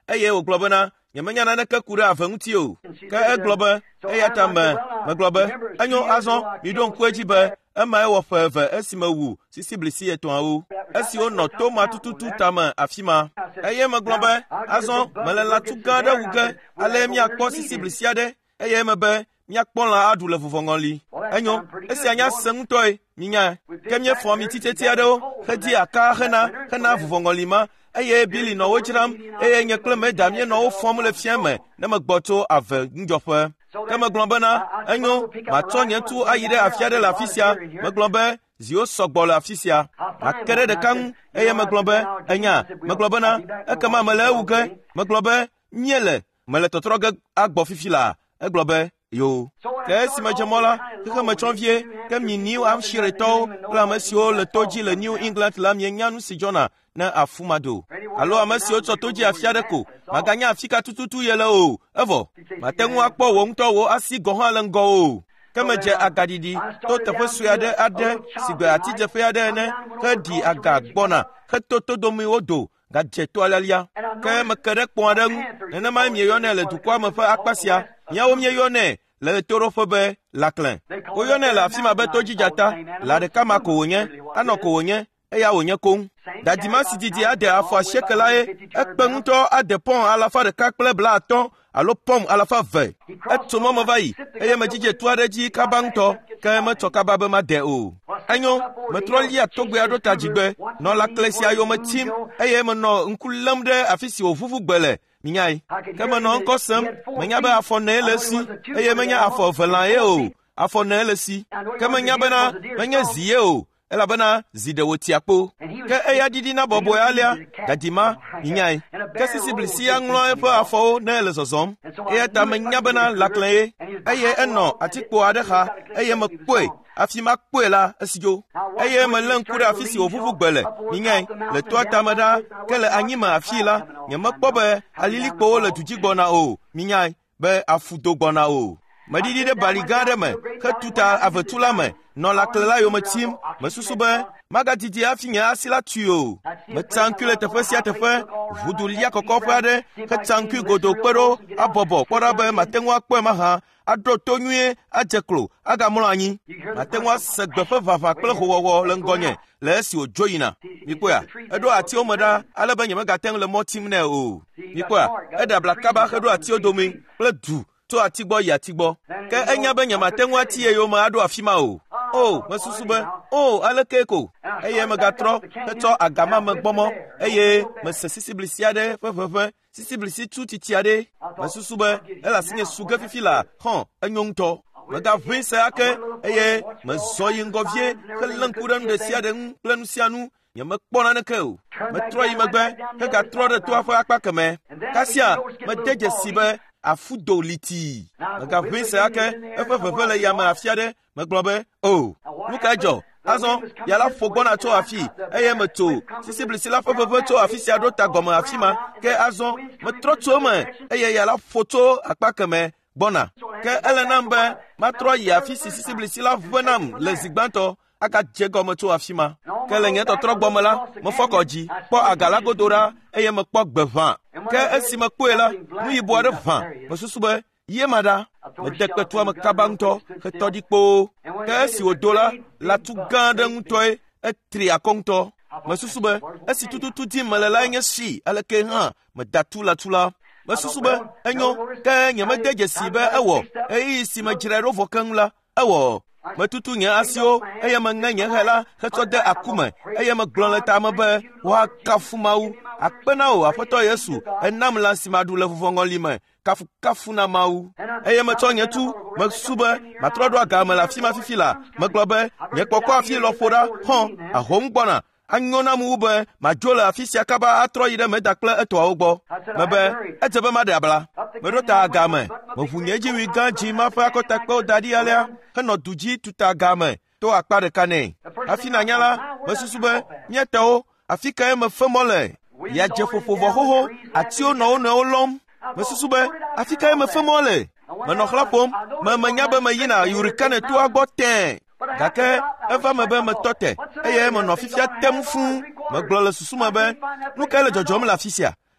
eye wògblɔ bena nyemenya naneke ku ɖe ave ŋuti o. Ke egblɔ be eya ta me megblɔ be enyo azɔ miɖo ŋku edzi be ema ewɔ ƒe eve esi mewu sisiblisi etɔ̃awo esi wonɔ toma tututu tame afi ma. Eye megblɔ be azɔ mele lãtu gã aɖe wu ge ale míakpɔ sisiblisi aɖe eye me be míakpɔ lã aɖu le vuvɔŋɔli. Enyo esia nya se ŋutɔe minya ke míefɔ mi titeti aɖewo hedi aka hena hena vuvɔŋɔli ma eye Bili nɔ wo dzram eye nye kple Meda míenɔ wo fɔm le fia me ne megbɔ tso ave ŋudzɔƒe. Ke megblɔ bena enyo matsɔ nye tu ayi ɖe afi aɖe le afi sia. Megblɔ be ziwo sɔgbɔ le afi sia. Make ɖe ɖeka ŋu eye megblɔ be enya megblɔ bena ekema mele ewu ge megblɔ be míele mele tɔtrɔ ge agbɔ fifi la. Egblɔ be yo. Ke esi medze mɔ la xexe metsɔ vie ke mi New Hampshiretɔwo kple ame siwo le to dzi le New England la mienya nu si dzɔna ne afu ma do alo ame siwo tsɔ to dzi afi aɖe ko maganya afi ka tututu ye le o evɔ mate ŋu akpɔ wò ŋutɔ wò asi gɔ hã le ŋgɔ o. Ke medze agaɖiɖi to teƒe sue aɖe aɖe si gbe atidzeƒe aɖe ene heɖi aga gbɔna heto todomi wodo gadze to alalia. Ke meke ɖe kpɔ aɖe ŋu nenema mieyɔnɛ le dukɔa me ƒe akpa sia. Míawo míeyɔnɛ le ɣetoɖoƒe be laklẽ. Woyɔnɛ le afi ma be todzidzata. La ɖeka ma ko wònye anɔ ko wònye eya wònye koŋ. Dadima si didi ade afɔ asieke la ye ekpe ŋutɔ ade pɔn alafa ɖeka kple blaatɔ̃ alo pɔm alafa ve. Etso mɔ me va yi eye medzidze tu aɖe dzi kaba ŋutɔ ke metsɔ kaba be made o. Enyo metrɔ lia togbea ɖo ta dzigbe nɔ laklẽ sia yome tim eye menɔ ŋku lém ɖe afi si wòvuvu gbe le. Minyai ke menɔ ŋkɔ sem menya be afɔ ne le si eye menya afɔ eve lã ye o. Afɔ ne le si ke menya bena menye zi ye o elabena zi ɖe wòtia kpo. Ke eya ɖiɖina bɔbɔe alia dadima minyai ke sisiblisi aŋlɔ eƒe afɔwo ne ele zɔzɔm eya ta menya bena laklẽ ye eye enɔ atikpo aɖe xa eye mekpɔe afi ma kpɔe la esi dzo eye melé ŋku ɖe afi si wòvuvu gbe le. Minyai le toa tame ɖa ke le anyime afi la nyemekpɔ be alilikpowo le du dzi gbɔna o. Minyai be afu do gbɔna o. Meɖiɖi ɖe bali gã aɖe me hetuta avetu la me nɔ laklẽ la yome tim. Mesusu be magadidi hafi nye asi la tui o. Metsa ŋkui le teƒe sia teƒe ʋudu lia kɔkɔƒe aɖe hetsa ŋkui godo kpe ɖo abɔbɔ kpɔ ɖa be mate ŋu akpɔe mahã aɖo to nyuie adze klo agamlɔ anyi. Mate ŋu ase gbe ƒe ʋaʋã kple hoowɔwɔ le ŋgɔnye le esi wòdzo yina. Mikpɔa eɖo atiwo me ɖa ale be nyemegate ŋu le mɔ tim nɛ o. Mikpɔa eɖe abla kaba heɖo atiwo dome kple du to ati gbɔ yi ati gbɔ. Ke enya be nyemate ŋu ati ye yome aɖo afi ma o. O mesusu be o aleke ko eye megatrɔ hetsɔ agama me gbɔmɔ eye mese sisiblisi aɖe ƒe ʋeʋẽ sisiblisi tu titi aɖe. Mesusu be ele asi nye su ge fifi la hɔn enyo ŋutɔ. Megaʋẽ se ake eye mezɔ yi ŋgɔ vie helé ŋku ɖe nu ɖe sia ɖe ŋu kple nu sia nu. Nyemekpɔ naneke o. Metrɔ yi megbe hegatrɔ ɖe toa ƒe akpa kemɛ. Kasia mede dzesi be afu do liti. Megaʋẽ se ake eƒe ʋeʋẽ le yame afi aɖe. Megblɔ be o nu ka dzɔ azɔ ya la ƒo gbɔna tso afi eye metso sisiblisi la ƒe ʋeʋẽ tso afi sia ɖo ta gɔme afi ma ke azɔ metrɔ tso eme eye ya la ƒo tso akpa kemɛ gbɔna. Ke ele nam be matrɔ yi afi si sisiblisi la ʋe nam le zi gbãtɔ agadze gɔme tso afi ma. Ke le nye tɔtrɔ gbɔme la mefɔ kɔ dzi kpɔ aga la godo ɖa eye mekpɔ gbe ʋã. Ke esi mekpɔe la nu yibɔ aɖe ʋã. Mesusu be ye ma ɖa mede kpetua me kaba ŋutɔ hetɔ ɖi kpoo. Ke esi wòdo la latu gã aɖe ŋutɔe etri akɔ ŋutɔ. Mesusu be esi tututu dim mele lae nye si aleke hã meda tu latu la. Mesusu be enyo ke nyemede dzesi be ewɔ eye si medzrae ɖo vɔ keŋ la ewɔ. Metutu nye asiwo eye meŋe nye hɛ la hetsɔ de aku me eye megblɔ le tame be woakafu Mawu. Akpe na wò Aƒetɔ Yesu enam lã si maɖu le vuvɔŋɔli me kafu kafu na Mawu. Eye metsɔ nye tu mesu be matrɔ ɖo agame le afi ma fifi la. Megblɔ be nye kpɔkɔ afi lɔƒo ɖa hɔn ahom gbɔna. Anyo na mu be madzo le afi sia kaba atrɔ yi ɖe Meda kple etɔawo gbɔ. Mebe edze be maɖe abla. Meɖo ta agame meʋu nye dziwui gã dzi ma ƒe akɔtakpewo da ɖi alea henɔ du dzi tuta agame to akpa ɖeka nɛ. Hafi nanya la mesusu be míatewo afi kae mefe mɔ le yadze ƒoƒo vɔ xoxo atiwo nɔ wo nɔewo lɔm. Mesusu be afi kae mefe mɔ le. Menɔ xlã ƒom me menya be meyina Yurikane toa gbɔ tẽ. Gake eva me be metɔ te eye menɔ fifia tem fũu. Megblɔ le susu me be nu kae le dzɔdzɔm le afi sia.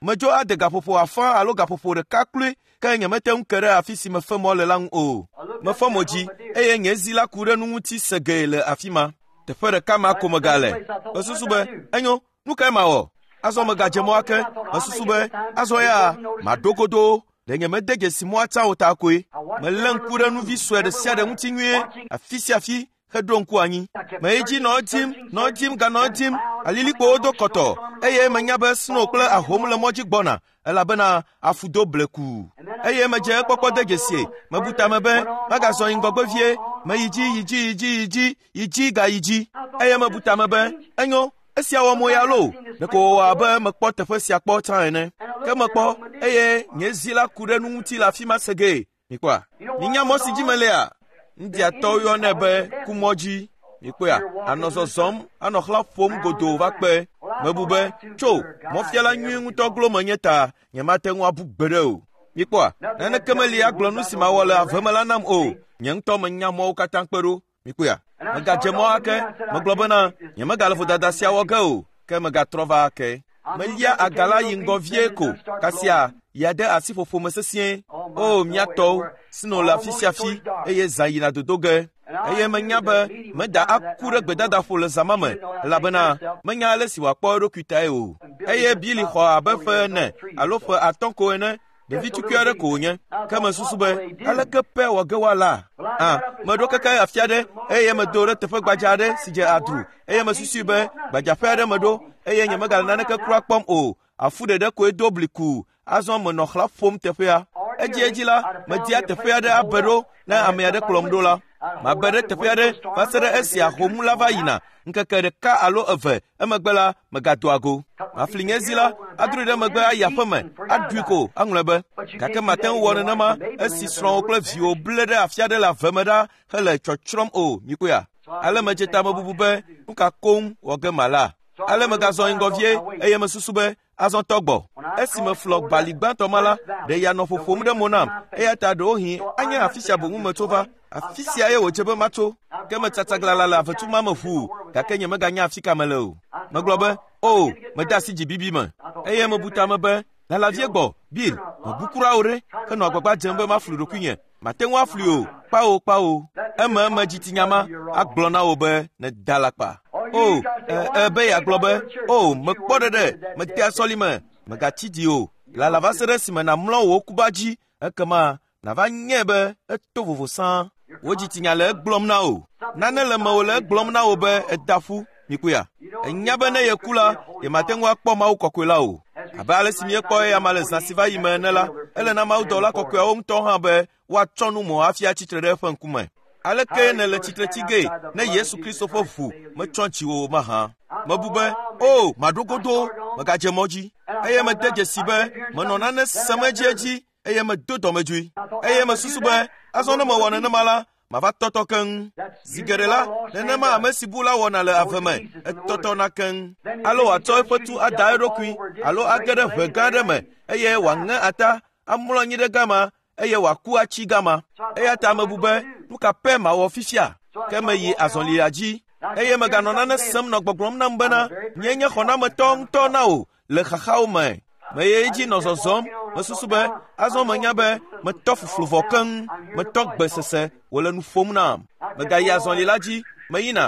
medzo ade gaƒoƒo afã alo gaƒoƒo ɖeka kloe ke nyemete ŋu ke ɖe afi si mefe mɔ le la ŋu o. Mefe mo dzi eye nye zi la ku ɖe nu ŋuti segee le afi ma. Teƒe ɖeka ma ko megale. Mesusu be enyo nu kae mawɔ. Azɔ megadze mɔ ake. Mesusu be azɔ ya maɖo godoo ɖe nyemede dzesi mɔa tsã o ta koe. Melé ŋku ɖe nuvi sue ɖe sia ɖe ŋuti nyuie afi sia afi heɖo ŋku anyi. Meyi dzi nɔ dim nɔ dim ganɔ dim alilikpowo do kɔtɔ eye menya be sno kple ahom le mɔ dzi gbɔna elabena afu do bleku. Eye medze ekpɔkpɔ de dzesie mebu ta me be magazɔ yi ŋgɔgbe vie meyi dzi yi dzi yi dzi yi dzi yi dzi gayi dzi eye mebu ta me be enyo esia wɔ mo ya lo ɖeko wɔwɔ abe mekpɔ teƒe sia kpɔ tsã ene. Ke mekpɔ eye nye zi la ku ɖe nu ŋuti le afi ma segee. Mikpɔa minya mɔ si dzi mele Ndiatɔwo yɔnɛ be kumɔdzi. Mikpɔa anɔ zɔzɔm anɔ xlã ƒom godoo va kpe. Mebu be tso mɔfiala nyui ŋutɔ glo menye ta nyemate ŋu abu gbe ɖe o. Mikpɔa neneke meli agblɔ nu si mawɔ le ave me la nam o. Nye ŋutɔ menya mɔwo katã kpe ɖo. Mikpɔa megadze mɔ ake megblɔ bena nyemegale vodada sia wɔ ge o ke megatrɔ va ake. Melia aga la yi ŋgɔ vie ko kasia ya de asi ƒoƒo me sesĩe. O miatɔwo sino le afi sia afi eye zã yina dodo ge. Eye menya be meda aku ɖe gbedadaƒo le zã ma me elabena menya ale si wòakpɔ eɖokui tae o. Eye Bili xɔ abe ƒe ene alo ƒe atɔ̃ ko ene. Ɖevi tukui aɖe ko wònye. Ke mesusu be aleke pe wɔ ge woala. Ah, meɖo keke afi aɖe eye medo ɖe teƒe gbadza aɖe si dze adru eye mesusui be gbadzaƒe aɖe meɖo eye nyemegale naneke kura kpɔm o. Afu ɖeɖe koe do bliku. Azɔ menɔ xlã ƒom teƒea. Edzi edzi la media teƒe aɖe abe ɖo ne ame aɖe kplɔm ɖo la. Mabe ɖe teƒe aɖe va se ɖe esi ahom la va yina. Ŋkeke ɖeka alo eve emegbe la megado ago. Mafli nye zi la adroe ɖe megbe ayi aƒe me aɖui ko aŋlɔe be gake mate ŋu wɔ nenema esi srɔ̃wo kple viwo ble ɖe afi aɖe le ave me ɖa hele tsɔtsrɔ̃m o mikoya. Ale medze ta mebubu be nu ka koŋ wɔ ge mala. Ale megazɔ ŋgɔ vie eye mesusu be azɔ tɔgbɔ. Esi meflɔ gbali gbãtɔ ma la ɖe ya nɔ ƒoƒom ɖe mo nam eya ta ɖewohĩ anye afi sia boŋu metso va. Afi sia ye wòdze be matso. Ke metsatsaglalã le avetu ma me ʋu gake nyemeganya afi ka mele o. Megblɔ be o mede asi dzi bibi me eye mebu ta me be lalavie gbɔ Bill mebu kura o ɖe henɔ agbagba dzem be mafli ɖokuinye. Mate ŋu afli o kpao kpao. Eme eme dzitinya ma agblɔ na wo be neda lakpa. O ebe yeagblɔ be o mekpɔ ɖeɖe mete asɔli me megatsi dzi o. Lala va se ɖe esime namlɔ wò kuba dzi ekema nava nye be eto vovo sãa. Wo dzitinya le egblɔm na o. Nane le mewò le egblɔm na wo be eda ƒu mikoya. Enya be ne ye ku la ye mate ŋu akpɔ Mawu kɔkɔe la o. Abe ale si miekpɔ eya ma le zã si va yi me ene la ele na mawudɔwɔla kɔkɔeawo ŋutɔ hã be woatsɔ nu mɔ hafi atsitre ɖe eƒe ŋkume. Aleke nele tsitre tsi ge ne Yesu Kristo ƒe ʋu metsɔ tsiwo mahã. Mebu be o maɖo godoo megadze mɔ dzi eye mede dzesi be menɔ nane sem edzi edzi eye medo dɔmedzoe eye mesusu be azɔ ne mewɔ nenema la mava tɔtɔ keŋ. Zi geɖe la nenema ame si bu la wɔna le ave me etɔtɔna keŋ. Alo wòatsɔ eƒe tu ada eɖokui alo age ɖe ʋe gã aɖe me eye wòaŋe ata amlɔ anyi ɖe gama eye wòaku atsi gama. Eya ta mebu be nu ka pe mawɔ fifia. Ke meyi azɔlia dzi eye meganɔ nane sem nɔ gbɔgblɔm nam bena mienye xɔnametɔ ŋutɔ na o le xaxawo me. Meye edzi nɔ zɔzɔm mesusu be azɔ menya be metɔ fuflu vɔ keŋ metɔ gbesese wòle nu ƒom nam. Megayi azɔli la dzi meyina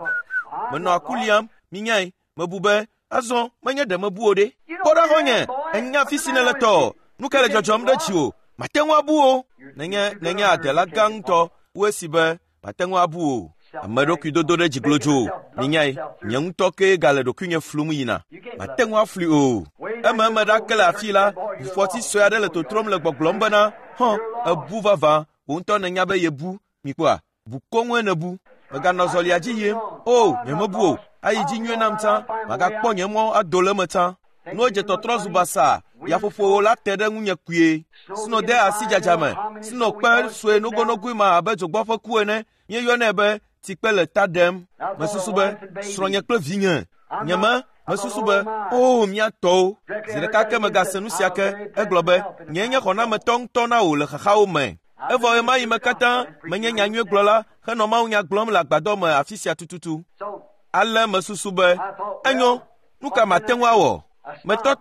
menɔ aku liam minyae mebu be azɔ menye ɖe mebu o ɖe. Kpɔ ɖa xɔnye enya fi si nele tɔ nu ke le dzɔdzɔm ɖe dziwò mate ŋu abu o. Nenye nenye adela gã ŋutɔ wo esi be mate ŋu abu o. Ame ɖokui dodo ɖe dziglodzo minyae nye ŋutɔ ke gale ɖokuinye flum yina mate ŋu afli o. Eme eme ɖake le afi la ʋufɔti sue aɖe le totrom le gbɔgblɔm bena hã ebu vavã wo ŋutɔ nenya be yebu mikpɔa bu koŋue nebu. Meganɔ zɔlia dzi yim o nyemebu o ayi dzi nyuie nam tsã magakpɔ nye mɔ ado le eme tsã. No dze tɔtrɔ zubasa yaƒoƒowo la te ɖe ŋunye kuie. Sino de asi dzadzame sino kpe sue nogonogoe ma abe dzogbɔ ƒe ku ene míeyɔnɛ be tikpe le ta ɖem. Mesusu be srɔ̃nye kple vinye nyeme mesusu be o miatɔwo. Zi ɖeka ke megase nu sia ke egblɔ be nye nye xɔnametɔ ŋutɔ na wò le xaxawo me. Evɔ ɣe ma ɣi me katã menye nyanyuie gblɔla henɔ mawunya gblɔm le agbadɔ me afi sia tututu. Ale mesusu be enyo nu ka mate ŋu awɔ. Metɔ te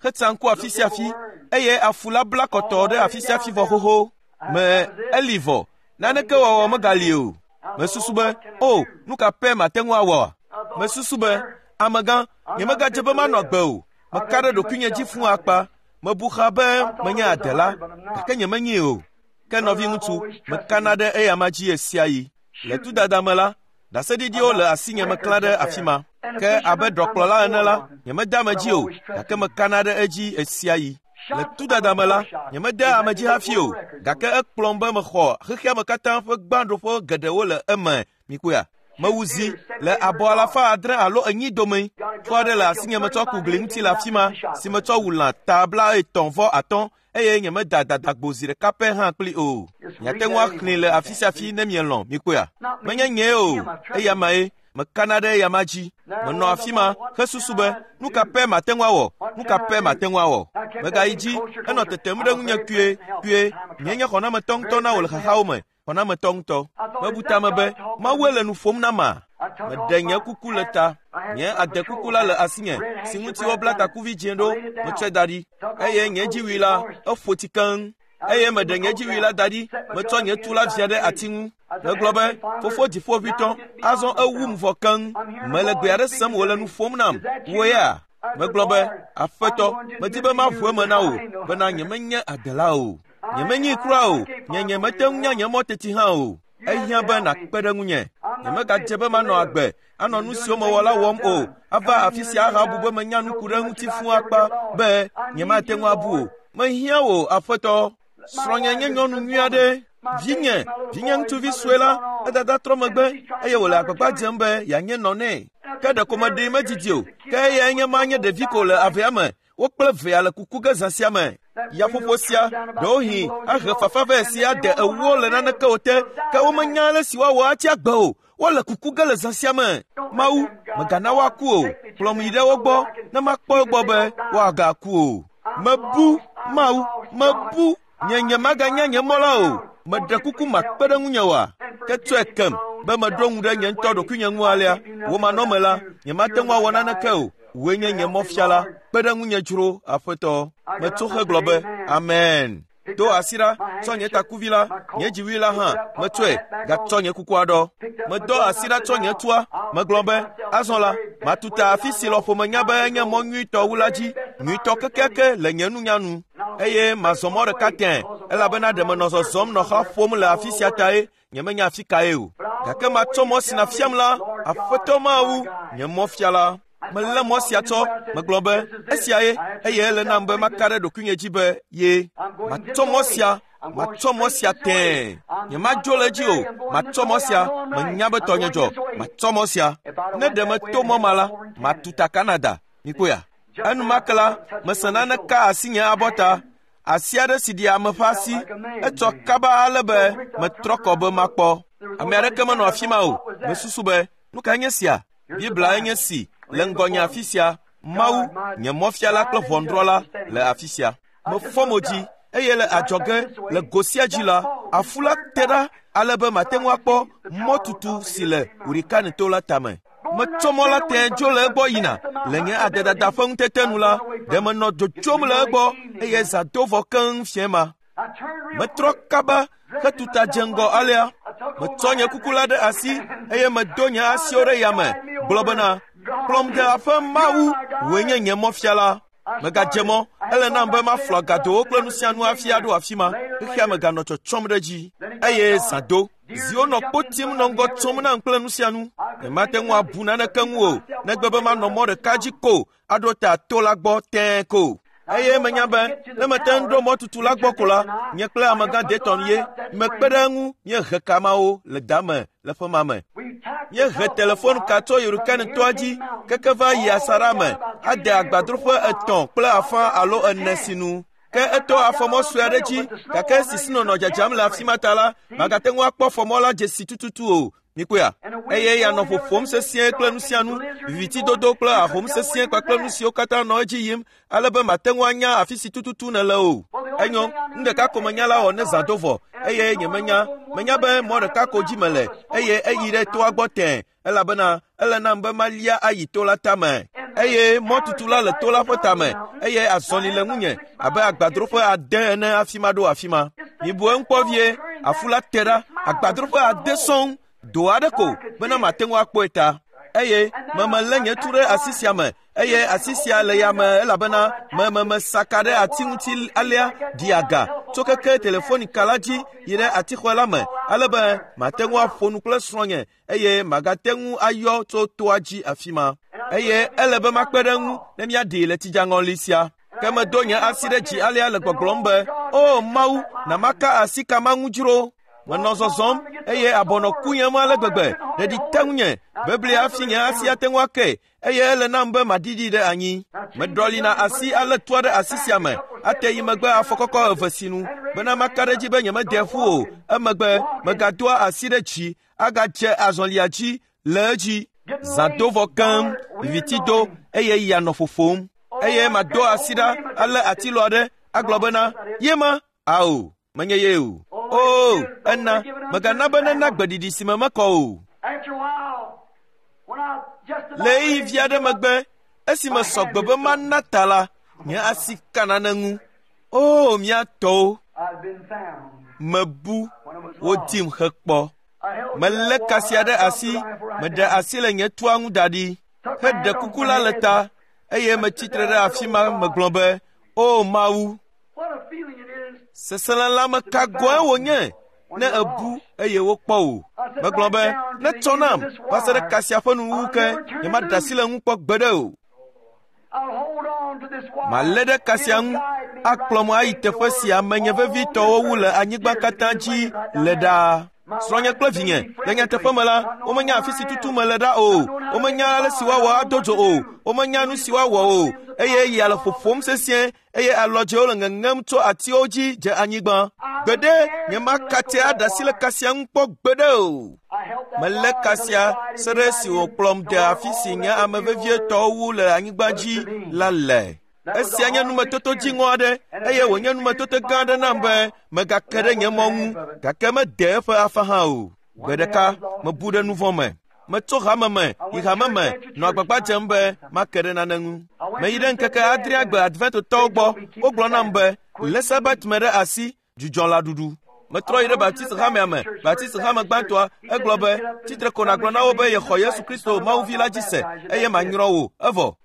xetsa ŋku afi sia afi, eye afu la bla kɔtɔ ɖe afi sia afi vɔ xoxo. Me eli vɔ, naneke wɔwɔ megali o. Mesusu be, o, nu ka pe mate ŋu awɔ? Mesusu be, amegã, nyemegadze be manɔ agbe o. Meka ɖe ɖokuinye dzi fũu akpa. Mebu xa be menye adela, gake nyemenyi o. Ke nɔvi ŋutsu, mekana ɖe eyama dzi esia yi. Le tudada me la, ɖaseɖiɖiwo le asinye meklã ɖe afi ma. Ke abe drɔkplɔla ene la, nyemede ame dzi o, gake mekana ɖe edzi esia yi. Le tudada me la, nyemede ame dzi hafi o, gake ekplɔm be mexɔ xexea me katã ƒe gbãɖoƒe geɖewo le eme, mikoya. Mewu zi le abɔ alafa adre alo enyi dome. Fɔ aɖe le asinye metsɔ ku gli ŋuti le afi ma, si metsɔ wu lã ta bla etɔ̃ vɔ atɔ̃, eye nyemeda dadagbo zi ɖeka pɛ hã kpli o. Miate ŋu axlẽ le afi sia afi ne mielɔ̃, mikoya. Menye nye o, eya mae, mekana ɖe eyama dzi. Menɔ afi ma hesusu be nu ka pɛ mate ŋu awɔ, nu ka pɛ mate ŋu awɔ. Megayi dzi enɔ tetem ɖe ŋunye kue kue, mienye xɔnametɔ ŋutɔ na wò le xaxawo me. Xɔnametɔ ŋutɔ. Mebu ta me be Mawu le nu ƒom na ma. Meɖe nye kuku le ta. Nye ade kuku la le asinye, si ŋuti wobla takuvi dzẽ ɖo, metsɔe da ɖi. Eye nye dziwui la eƒo ti keŋ. Eye meɖe nye dziwui la da ɖi, metsɔ nye tu la via ɖe ati ŋu. Megblɔ be fofo dziƒoʋĩtɔ, azɔ ewum vɔ keŋ. Mele gbe aɖe sem wòle nu ƒom nam. Wò ya? Megblɔ be Aƒetɔ, medi be maʋu eme na wò, bena nyemenye adela o. Nyemenyi kura o, nye nye mete ŋu nya nye mɔ teti hã o. Ehiã be nakpe ɖe ŋunye. Nyemegadze be manɔ agbe, anɔ nu siwo mewɔ la wɔm o. Ava afi sia ahabu be menya nuku ɖe ŋuti fũu akpa be nyemate ŋu abu o. Mehiã wò, Aƒetɔ. Srɔ̃nye nye nyɔnu nyui aɖe. Vinye, vinye ŋutsuvi sue la, edada trɔ megbe, eye wòle agbagba dzem be yeanye nɔ nɛ. Ke ɖeko meɖee medidi o, ke eyae nye ma nye ɖevi ko le avea me. Wokple vea le kuku ge zã sia me. Yaƒoƒo sia, ɖewohĩ ahe fafa ve si ade ewuwo le naneke o te, ke womenya ale si woawɔ atsi agbe o. Wole kuku ge le zã sia me. Mawu, megana woaku o. Kplɔm yi ɖe wo gbɔ, ne makpɔ egbɔ be woagaku o. Mebu, Mawu, mebu, nye nye maganya nye mɔ la o. Meɖe kuku makpe ɖe ŋunye oa. Ke tsɔe kem, be meɖo ŋu ɖe nye ŋutɔ ɖokuinye ŋu alea. Wo manɔme la, nyemate ŋu awɔ naneke o. Woe nye nye mɔfiala, kpe ɖe ŋunye dzro, Aƒetɔ. Metso hegblɔ be, Amen. Do asi ɖa, tsɔ nye takuvi la, nye dziwui la hã, metsɔe, gatsɔ nye kukua ɖɔ. Medɔ asi ɖa tsɔ nye tua, megblɔ be, azɔ la, matuta afi si lɔƒo menya be enye mɔ nyuitɔ wu la dzi, nyuitɔ kekeake le nye nunya nu. Eye mazɔ mɔ ɖeka tɛ̃, elabena ɖe menɔ zɔzɔm nɔ xa ƒom le afi sia tae, nyemenya afi kae o. Gake matsɔ mɔ si nafiam la, Aƒetɔ Mawu, nye mɔfiala. Melé mɔ sia tsɔ, megblɔ be, esia ye, eye ele nam be maka ɖe ɖokuinye dzi be, ye, matsɔ mɔ sia, matsɔ mɔ sia tɛ̃. Nyemadzo le edzi o, matsɔ mɔ sia, menya be tɔnye dzɔ, matsɔ mɔ sia. Ne ɖe meto mɔ ma la, matuta Kanada, mikoya. Enumake la, mese nane ka asi nye abɔta, asi aɖe si ɖi ame ƒe asi, etsɔ kaba ale be metrɔ kɔ be makpɔ. Ame aɖeke menɔ afi ma o, mesusu be, nu ka nye sia? Bibla enye si. Le ŋgɔnye afi sia, Mawu, nye mɔfiala kple ʋɔnudrɔ̃la le afi sia. Mefɔ mo dzi, eye le adzɔge le go sia dzi la, afu la te ɖa ale be mate ŋu akpɔ mɔtutu si le Hurikane to la tame. Metsɔ mɔ la tɛ dzo le egbɔ yina, le nye adedada ƒe ŋutete nu la, ɖe menɔ dzotsom le egbɔ, eye zã do vɔ keŋ fiẽ ma. Metrɔ kaba hetuta dze ŋgɔ alea. Metsɔ nye kuku la ɖe asi, eye medo nye asiwo ɖe yame, gblɔ bena, kplɔm de aƒe Mawu, wòe nye nye mɔfiala. Megadze mɔ, ele nam be maflɔ gadowo kple nusianu afi aɖo afi ma, xexea meganɔ tsɔtsɔm ɖe dzi. Eye zã do, ziwo nɔ kpo tim nɔ ŋgɔ tsom nam kple nusianu. Nyemate ŋu abu naneke ŋu o, negbe be manɔ mɔ ɖeka dzi ko, aɖo ta to la gbɔ tɛ̃ ko. Eye menya be, ne mete ŋu ɖo mɔtutu la gbɔ ko la, nye kple amegã detɔn ye, mekpe ɖe eŋu, míehe kamawo le dame le ƒe ma me. Míehe telefon ka tso Hurikane toa dzi, keke va yi asaɖa me, ade agbadroƒe etɔ̃ kple afã alo ene sinu. Ke eto afɔmɔ sue aɖe dzi, gake sisino nɔ dzadzam le afi ma ta la, magate ŋu akpɔ afɔmɔ la dze si tututu o. Mikoya, eye ya nɔ ƒoƒom sesĩe kple nusianu, vivitidodo kple ahom sesĩe kpakple nu siwo katã nɔ edzi yim, ale be mate ŋu anya afi si tututu nele o. Enyo, nu ɖeka ko menya la wɔ ne zã do vɔ, eye nyemenya, menya be mɔ ɖeka ko dzi mele, eye eyi ɖe toa gbɔ tɛ̃, elabena ele nam be malia ayi to la tame eye mɔtutu la le to la ƒe tame eye azɔli le ŋunye abe agbadroƒe ade ene afi ma ɖo afi ma. Mibu eŋkpɔ vie afu la te ɖa agbadroƒe ade sɔŋ do aɖe ko bena mate ŋu akpɔe ta. Eye meme lé nye tu ɖe asi sia me eye asi sia le yame elabena meme me saka ɖe ati ŋuti alia ɖi aga tso keke telefonika la dzi yi ɖe atixɔ la me ale be mate ŋu aƒo nu kple srɔ̃nye eye magate ŋu ayɔ tso toa dzi afi ma. Eye ele be makpe ɖe ŋu ne míaɖee le tidzaŋɔli sia. Ke medo nye asi ɖe dzi alia le gbɔgblɔm be o Mawu na maka asi kama ŋu dzro. Menɔ zɔzɔm eye abɔnɔ ku nye ma le gbegbe ɖeɖi te ŋunye beblia hafi nye asi ate ŋu ake eye ele nam be maɖiɖi ɖe anyi. Medrɔlina asi ale tua ɖe asi sia me ate yi megbe afɔkɔkɔ eve sinu bena maka ɖe dzi be nyemede ƒu o emegbe megadoa asi ɖe dzi agadze azɔlia dzi le edzi. Zã do vɔ keŋ viviti do eye ya nɔ ƒoƒom eye mado asi ɖa ale atilo aɖe agblɔ bena ye ma ao menye ye o. O ena megana be nena gbeɖiɖi si me mekɔ o. Le ɣeyiɣi vi aɖe megbe esi me sɔgbe be mana ta la nye asi ka nane ŋu. O mía tɔwo mebu wodim he kpɔ. Melé kasia ɖe asi meɖe asi le nye tua ŋu da ɖi heɖe kuku la le ta eye metsitre ɖe afi ma megblɔ be o Mawu sesẽlẽla me ka gɔe wònye ne ebu eye wokpɔ o. Megblɔ be ne tsɔ nam va se ɖe kasia ƒe nuwuwu ke nyemaɖe asi le ŋu kpɔ gbeɖe o. Malé ɖe kasia ŋu akplɔm ayi teƒe si ame nye vevitɔwo wu le anyigba katã dzi le ɖaa. Srɔ̃nye kple vinye le nyateƒe me la womenya afi si tutu me le ɖa o, womenya ale si woawɔ ado dzo o, womenya nu si woawɔ o eye ya le ƒoƒom sesĩe eye alɔdzewo le ŋeŋem tso atiwo dzi dze anyigba. Gbeɖe nyemakate aɖe asi le kasia ŋu kpɔ gbeɖe o. Melé kasia se ɖe si wòkplɔm de afi si nye ame vevietɔwo wu le anyigba dzi la le. Esia nye numetoto dziŋɔ aɖe eye wònye numetoto gã aɖe nam be megake ɖe nye mɔ ŋu gake mede eƒe afa hã o. Gbe ɖeka mebu ɖe nu vɔ̃ me. Metso hame me yi hame me nɔ agbagba dzem be make ɖe nane ŋu. Meyi ɖe ŋkeke adria gbe adventotɔwo gbɔ wogblɔ nam be lé Sabat me ɖe asi dzudzɔ la ɖuɖu. Metrɔ yi ɖe baptiste hamea me baptiste hame gbãtɔa egblɔ be tsitre ko nàgblɔ na wo be yexɔ Yesu Kristo Mawuvi la dzi se eye manyrɔ wo evɔ.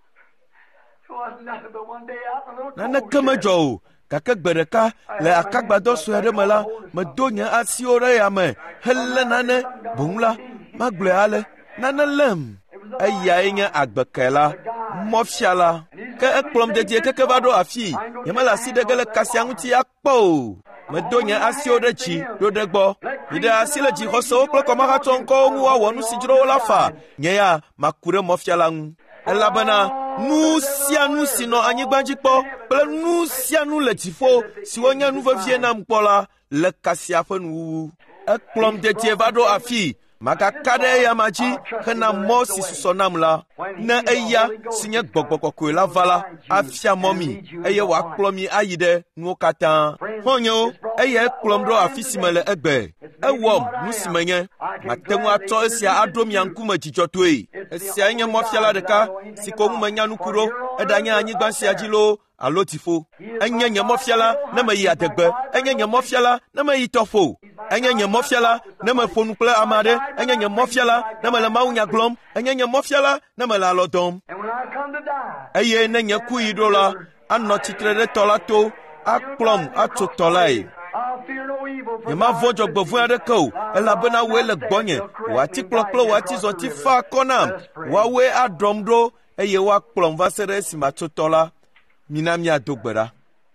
Naneke medzɔ o gake gbe ɖeka le akagbadɔ sue aɖe me la medo nye asiwo ɖe yame helé nane boŋ la magblɔe ale nane lém. Eyae nye agbeke la mɔfiala ke ekplɔm dedie keke va ɖo afii nyemele asi ɖe ge le kasia ŋuti akpɔ o. Medo nye asiwo ɖe dzi ɖo ɖe gbɔ yi ɖe asi le dzixɔsewo kple kɔmaxatsɔ ŋkɔwo ŋu woawɔ nu si dzro wo la fa nye ya maku ɖe mɔfiala ŋu elabena nu sia nu si nɔ anyigba dzi kpɔ kple nu sia nu le dziƒo si wonye nu vevie nam kpɔ la le kasia ƒe nuwuwu. Ekplɔm dedie va ɖo afii magaka ɖe eyama dzi hena mɔ si susɔ nam la. Ne eya si nye gbɔgbɔ kɔkɔe la va la afia mɔ mi eye wòakplɔ mi ayi ɖe nuwo katã. Xɔnyewo eye ekplɔm ɖo afi si me le egbe. Ewɔm nu si menye mate ŋu atsɔ esia aɖo mia ŋkume dzidzɔtɔe. Esia nye mɔfiala ɖeka si ko ŋu menya nuku ɖo eɖanye anyigba sia dzi loo alo dziƒo. Enye nye mɔfiala ne meyi adegbe, enye nye mɔfiala ne meyi tɔƒo, enye nye mɔfiala ne meƒo nu kple ame aɖe, enye nye mɔfiala ne mele mawunya gblɔm, enye nye mɔfiala ne mele alɔ dɔm. Eye ne nye ku yi ɖo la anɔ tsitre ɖe tɔ la to akplɔm atso tɔ lae. Nyemavɔ̃ dzɔgbevɔ̃e aɖeke o elabena woe le gbɔnye wò atikplɔ kple wò atizɔti fa akɔ nam woawoe aɖɔm ɖo eye woakplɔm va se ɖe esi matso tɔ la. Mina miado gbe ɖa.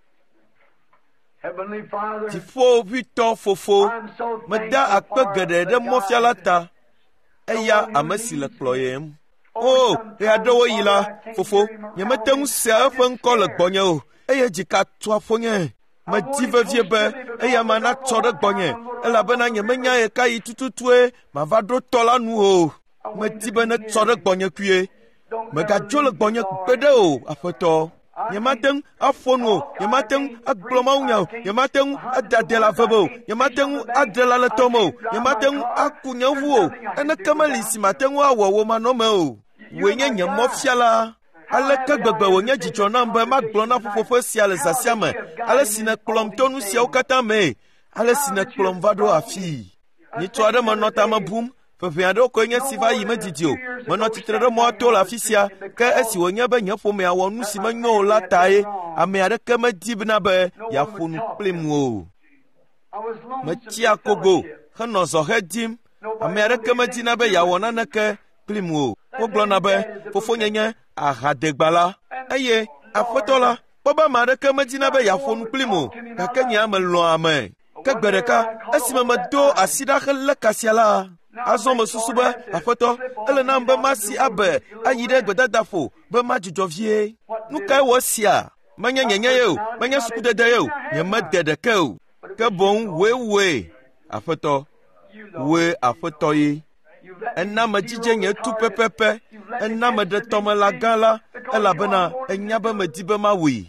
Dziƒoʋĩtɔ Fofo, meda akpe geɖe ɖe mɔfiala ta eya ame si le kplɔyem. O ɣe aɖewo yi la Fofo nyemete ŋu sea eƒe ŋkɔ le gbɔnye o eye dzika tua ƒonye. Medi vevie be eya ma natsɔ ɖe gbɔnye elabena nyemenya ye ka yi tututue mava ɖo tɔ la nu o. Medi be netsɔ ɖe gbɔnye kue megadzo le gbɔnye gbeɖe o Aƒetɔ. Yamaten afono, yamaten aglomaunya, yamaten adadela vebo, yamaten adela le tomo, yamaten akunyavu, ena kamalisi maten wa wo manome. Wenye nyamofiala. Ale kagbegbe wonye dzidzɔ nam be magblɔ na ƒuƒoƒe sia le zasia me, ale si ne kplɔm to nu siawo katã me, ale si ne kplɔm va ɖo afii. Nyitsɔ aɖe menɔ tame bum, ʋeʋẽ aɖewo koe nye si va yi medidi o. Menɔ tsitre ɖe mɔa to le afi sia, ke esi wònye be nye ƒomea wɔ nu si menyo o la tae, ame aɖeke medi bena be yeaƒo nu kplim o. Metsi akogo henɔ zɔhe dim, ame aɖeke medina be yeawɔ naneke kplim o. Wogblɔna be fofonye nye ahadegbala, eye aƒetɔ la, kpɔ be ame aɖeke medina be yeaƒo nu kplim o, gake nye ame lɔ̃ ame. Ke gbe ɖeka, esime medo asi ɖa helé kasia la, azɔ mesusu be aƒetɔ, ele nam be masi abe ayi ɖe gbedadaƒo be madzudzɔ vie. Nu kae wɔ sia? Menye nyenye ye o, menye sukudede ye o, nyemede ɖeke o, ke boŋ woe woe, aƒetɔ, woe aƒetɔ ye. Ena medzidze nye tu pepepe, ena meɖe tɔmela gã la, elabena enya be medi be mawui.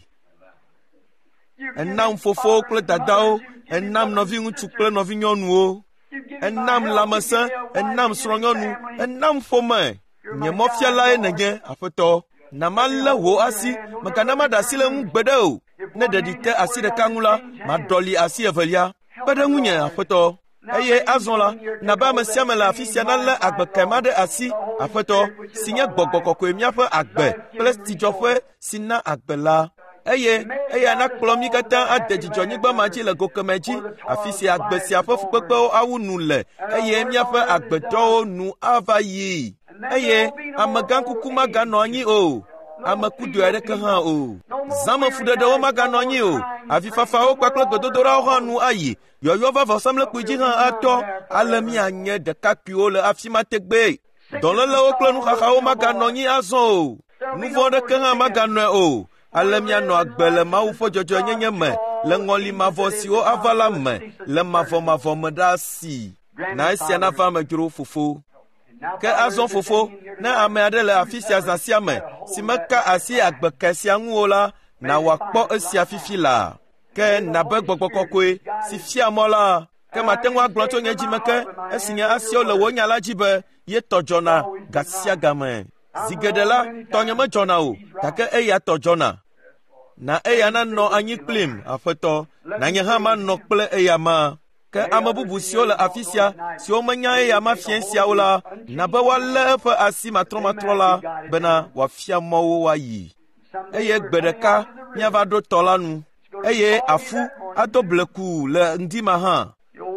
Enam fofowo kple dadawo, enam nɔvi ŋutsu kple nɔvi nyɔnuwo, enam lãmesẽ, enam srɔ̃nyɔnu, enam ƒome. Nye mɔfialae nenye, aƒetɔ. Na malé wò asi, megana maɖe asi le ŋu gbeɖe o. Ne ɖeɖi te asi ɖeka ŋu la, maɖɔli asi evelia. Kpe ɖe ŋunye, aƒetɔ. Eye azɔ la, na be ame sia ame le afi sia nalé agbekema ɖe asi, aƒetɔ, si nye gbɔgbɔ kɔkɔe míaƒe agbe kple dzidzɔƒe si na agbe la. Eye eya nakplɔ mí katã ade dzidzɔnyigba ma dzi le gokeme dzi, afi si agbe sia ƒe fukpekpewo awu nu le, eye míaƒe agbetɔwo nu ava yi. Eye amegã kuku maganɔ anyi o, ame kudu aɖeke hã o. Zãmefuɖeɖewo maganɔ anyi o, avifafawo kpakple gbedodoɖawo hã nu ayi. Yɔyɔ va vɔsamlekpui dzi hã atɔ, ale míanye ɖekakpuiwo le afi ma tegbe. Dɔlélewo kple nuxaxawo maganɔ anyi azɔ o, nu vɔ̃ aɖeke hã maganɔe o. Ale míanɔ agbe le Mawu ƒe dzɔdzɔenyenye me, le ŋɔli mavɔ siwo ava la me, le mavɔmavɔ me ɖe asi. Na esia nava amedzro fofo. Ke azɔ fofo, ne ame aɖe le afi sia zã sia me, si meka asi agbeke sia ŋu o la, na wòakpɔ esia fifi la. Ke nabe gbɔgbɔ kɔkɔe si fia mɔ la, ke mate ŋu agblɔ tso nye dzime ke, esi nye asiwo le wò nya la dzi be, ye tɔ dzɔna ga sia game. Zi geɖe la, tɔnye medzɔna o, gake eya tɔ dzɔna. Na eya nanɔ anyi kplim, aƒetɔ, na nye hã manɔ kple eya ma. Ke ame bubu siwo le afi sia, siwo menya eya ma fia siawo la, na be woalé eƒe asi matrɔmatrɔ la, bena wòafia mɔ wo woayi. Eye gbe ɖeka míava ɖo tɔ la nu, eye afu ado bleku le ŋdime hã.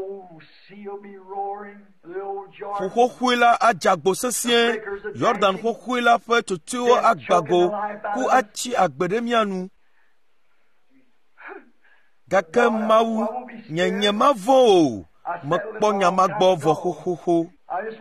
Ƒuƒoƒoe la adzagbo sesĩe, Yɔrdan ƒoƒoe la ƒe tsotsoewo agbago, ku atsi agbe ɖe mía nu. Gake Mawu, nye nye mavɔ o, mekpɔ nyamagbɔ vɔ xoxoxo.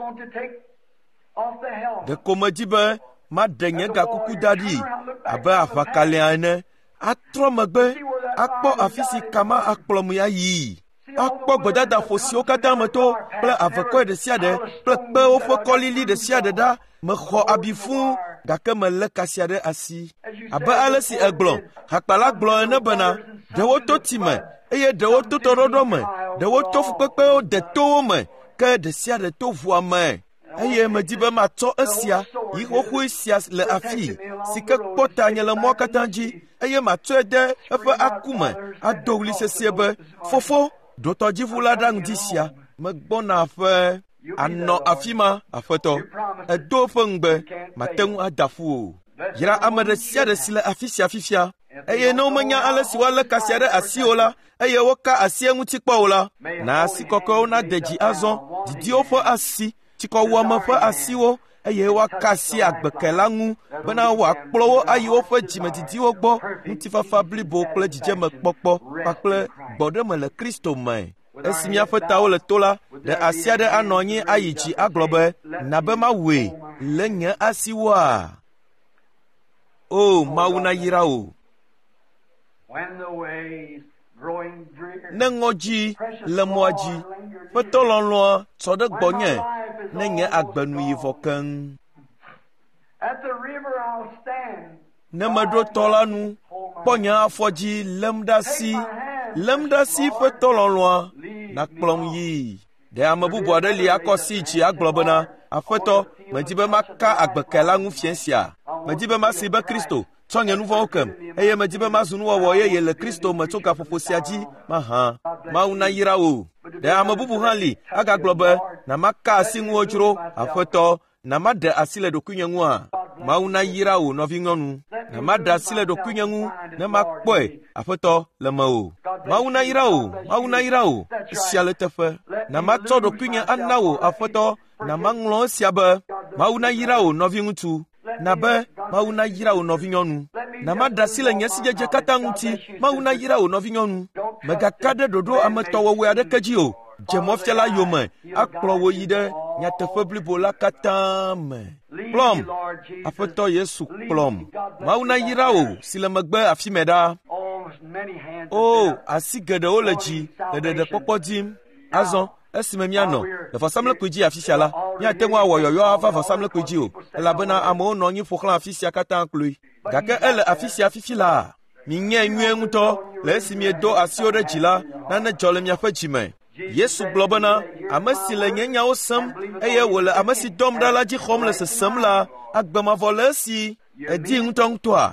Ɖeko medi be maɖe nye gakuku da ɖi abe aʋakalia ene, atrɔ megbe, akpɔ afi si kama akplɔm ayi. Akpɔ gbedadaƒo siwo katã meto kple avekɔe ɖe sia ɖe kple kpewo ƒe kɔlili ɖe sia ɖe ɖa. Mexɔ abi fũu, gake melé kasia ɖe asi. Abe ale si egblɔ, hakpala gblɔ ene bena, ɖewo to tsi me, eye ɖewo to tɔɖɔɖɔ me, ɖewo to fukpekpewo de towo me, ke ɖe sia ɖe to ʋua me. Eye medi be matsɔ esia, yi xoxoe sia le afi, si ke kpɔ ta nye le mɔ katã dzi, eye matsɔe de eƒe aku me, ado ɣli sesĩe be, Fofo, ɖo tɔdziʋu la ɖa ŋdi sia, megbɔna aƒe. Anɔ afi ma, aƒetɔ, edo eƒe ŋugbe, mate ŋu ada ƒu o. Yra ame ɖe sia ɖe si le afi sia fifia, eye ne womenya ale si woalé kasia ɖe asi o la, eye woka asi eŋuti kpɔ o la, na asi kɔkɔewo nade dzi azɔ, didiwo ƒe asi, tsikɔwɔame ƒe asiwo, eye woaka asi agbeke la ŋu, bena wòakplɔ wo ayi woƒe dzimedidiwo gbɔ, ŋutifafa blibo kple dzidzeme kpɔkpɔ, kpakple gbɔɖeme le Kristo me. Esi míaƒe tawo le to la, ɖe asi aɖe anɔ anyi ayi dzi agblɔ be, na be Mawue le nye asiwoa. O, Mawu nayra o. Ne ŋɔdzi le mɔa dzi, ƒetɔ lɔlɔa tsɔ ɖe gbɔnye, ne nye agbe nu yi vɔ keŋ. ne meɖo tɔ la nu, kpɔ nye afɔ dzi lém ɖe asi, lém ɖe asi ƒe tɔlɔlɔa, nakplɔm yi. Ɖe ame bubu aɖe li akɔ si dzi agblɔ bena, Aƒetɔ, medi be maka agbeke la ŋu fia sia. Medi be masi be Kristo tsɔ nye nu vɔ̃wo kem, eye medi be mazu nuwɔwɔ yeye le Kristo me tso gaƒoƒo sia dzi, mahã. Mawu nayra wò. Ɖe ame bubu hã li agagblɔ be, na maka asi ŋuwo dzro, Aƒetɔ, na maɖe asi le ɖokuinye ŋua. Mawu nayra wò nɔvinyɔnu. Na maɖe asi le ɖokuinye ŋu ne makpɔe, Aƒetɔ, le mewò. Mawu nayra wò, Mawu nayra wò, esia le teƒe. Na matsɔ ɖokuinye ana wò, Aƒetɔ, na maŋlɔ esia be, Mawu nayra wò nɔviŋutsu. Na be, Mawu nayra wò nɔvinyɔnu. Na maɖe asi le nye sidzedze katã ŋuti, Mawu nayra wò nɔvinyɔnu. Megaka ɖe ɖoɖo ametɔwɔwɔe aɖeke dzi o. Dze mɔfiala yome, akplɔ wò yi ɖe nyateƒe blibo la katã me. Kplɔm, Aƒetɔ Yesu kplɔm. Mawu nayra wò si le megbe afi mɛ ɖa. O, asi geɖewo le dzi, le ɖeɖekpɔkpɔ dim. Azɔ, esime míanɔ le vɔsamlekpui dzi afi sia la, míate ŋu awɔ yɔyɔ ava vɔsamlekpui dzi o, elabena amewo nɔ anyi ƒo xlã afi sia katã kloe. Gake ele afi sia fifi la, minyɛ nyuie ŋutɔ le esi miedo asiwo ɖe dzi la, nane dzɔ le miaƒe dzi me. Yesu gblɔ bena, ame si le nye nyawo sem, eye wòle ame si dɔm ɖa la dzi xɔm le sesem la, agbemavɔ le esi, edi ŋutɔŋutɔa.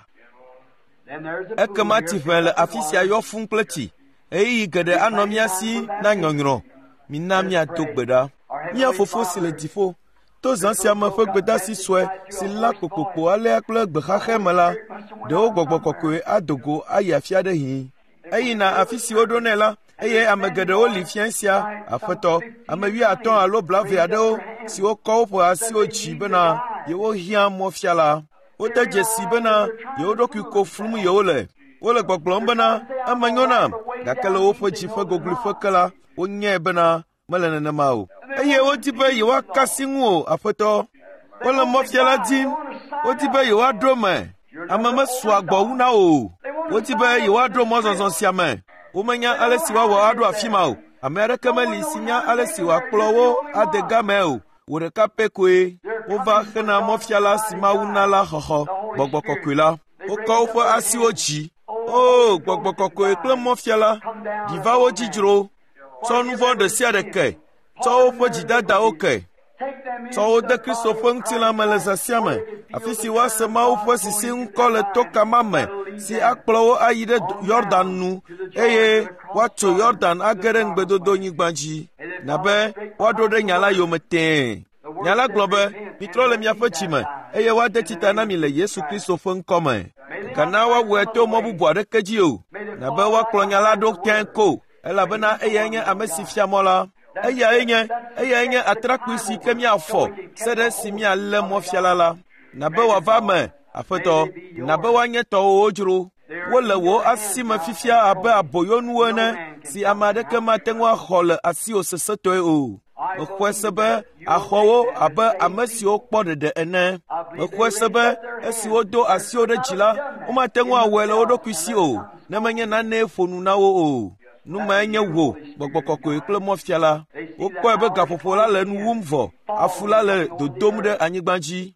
Ekema tiƒe le afi sia yɔ fũu kple tsi, eye geɖe anɔ mía si na nyɔnyrɔ. Mina miado gbe ɖa. Mía Fofo si le dziƒo, to zã sia me ƒe gbedasi sue si la kpokpokpo alea kple gbexaxɛ me la, ɖewo gbɔgbɔ kɔkɔe adogo ayi afi aɖe hĩ. Eyina afi si woɖo nɛ la, eye ame geɖewo li fia sia, Aƒetɔ, ame wuiatɔ̃ alo blave aɖewo siwo kɔ woƒe asiwo dzi bena yewohiã mɔfiala. Wode dzesi bena yewo ɖokui ko flum yewole. Wole gbɔgblɔm bena eme nyo nam, gake le woƒe dzi ƒe gogoeƒe ke la, wonyae bena mele nenema o. Eye wodi be yewoakasi ŋu o, Aƒetɔ. Wole mɔfiala dim, wodi be yewoaɖo me. Ame mesu agbɔ wu na o. Wodi be yewoaɖo mɔzɔzɔ sia me. Womenya ale si woawɔ aɖo afi ma o. Ame aɖeke meli si nya ale si wòakplɔ wo ade game o. Wò ɖeka pɛ koe. Wova xena mɔfiala si Mawu na la xɔxɔ, Gbɔgbɔ Kɔkɔe la. Wokɔ woƒe asiwo dzi. O, Gbɔgbɔ Kɔkɔe kple mɔfiala, ɖi va wo dzi dzro. Tsɔ nu vɔ̃ ɖe sia ɖe ke. Tsɔ woƒe dzidadawo ke. Tsɔ wo de Kristo ƒe ŋutilã me le zã sia me, afi si woase Mawu ƒe sisi ŋkɔ le to kama me, si akplɔ wo ayi ɖe Yɔrdan nu, eye woatso Yɔrdan age ɖe ŋugbedodonyigba dzi, na be woaɖo ɖe nya la yome tẽe. Nya la gblɔ be, mitrɔ le miaƒe tsi me, eye woade tsita na mi le Yesu Kristo ƒe ŋkɔ me. Gana woawɔe to mɔ bubu aɖeke dzi o, na be woakplɔ nya la ɖo tẽe ko, elabena eyae nye ame si fia mɔ la. Eyae nye, eyae nye atrakpui si ke miafɔ, se ɖe si mialé mɔfiala la. Na be wòava me, Aƒetɔ, na be woanye tɔwòwo dzro. Wole wò asi me fifia abe aboyonuwo ene, si ame aɖeke mate ŋu axɔ le asiwò sesẽtɔe o. Mexɔe se be axɔwo abe ame siwo kpɔ ɖeɖe ene. Mexɔe se be esi wodo asiwo ɖe dzi la, womate ŋu awɔe le wo ɖokui si o, ne menye nanee ƒo nu na wo o. Numae nye wò, Gbɔgbɔ Kɔkɔe kple mɔfiala. Wokpɔe be gaƒoƒo la le nu wum vɔ, afu la le dodom ɖe anyigba dzi.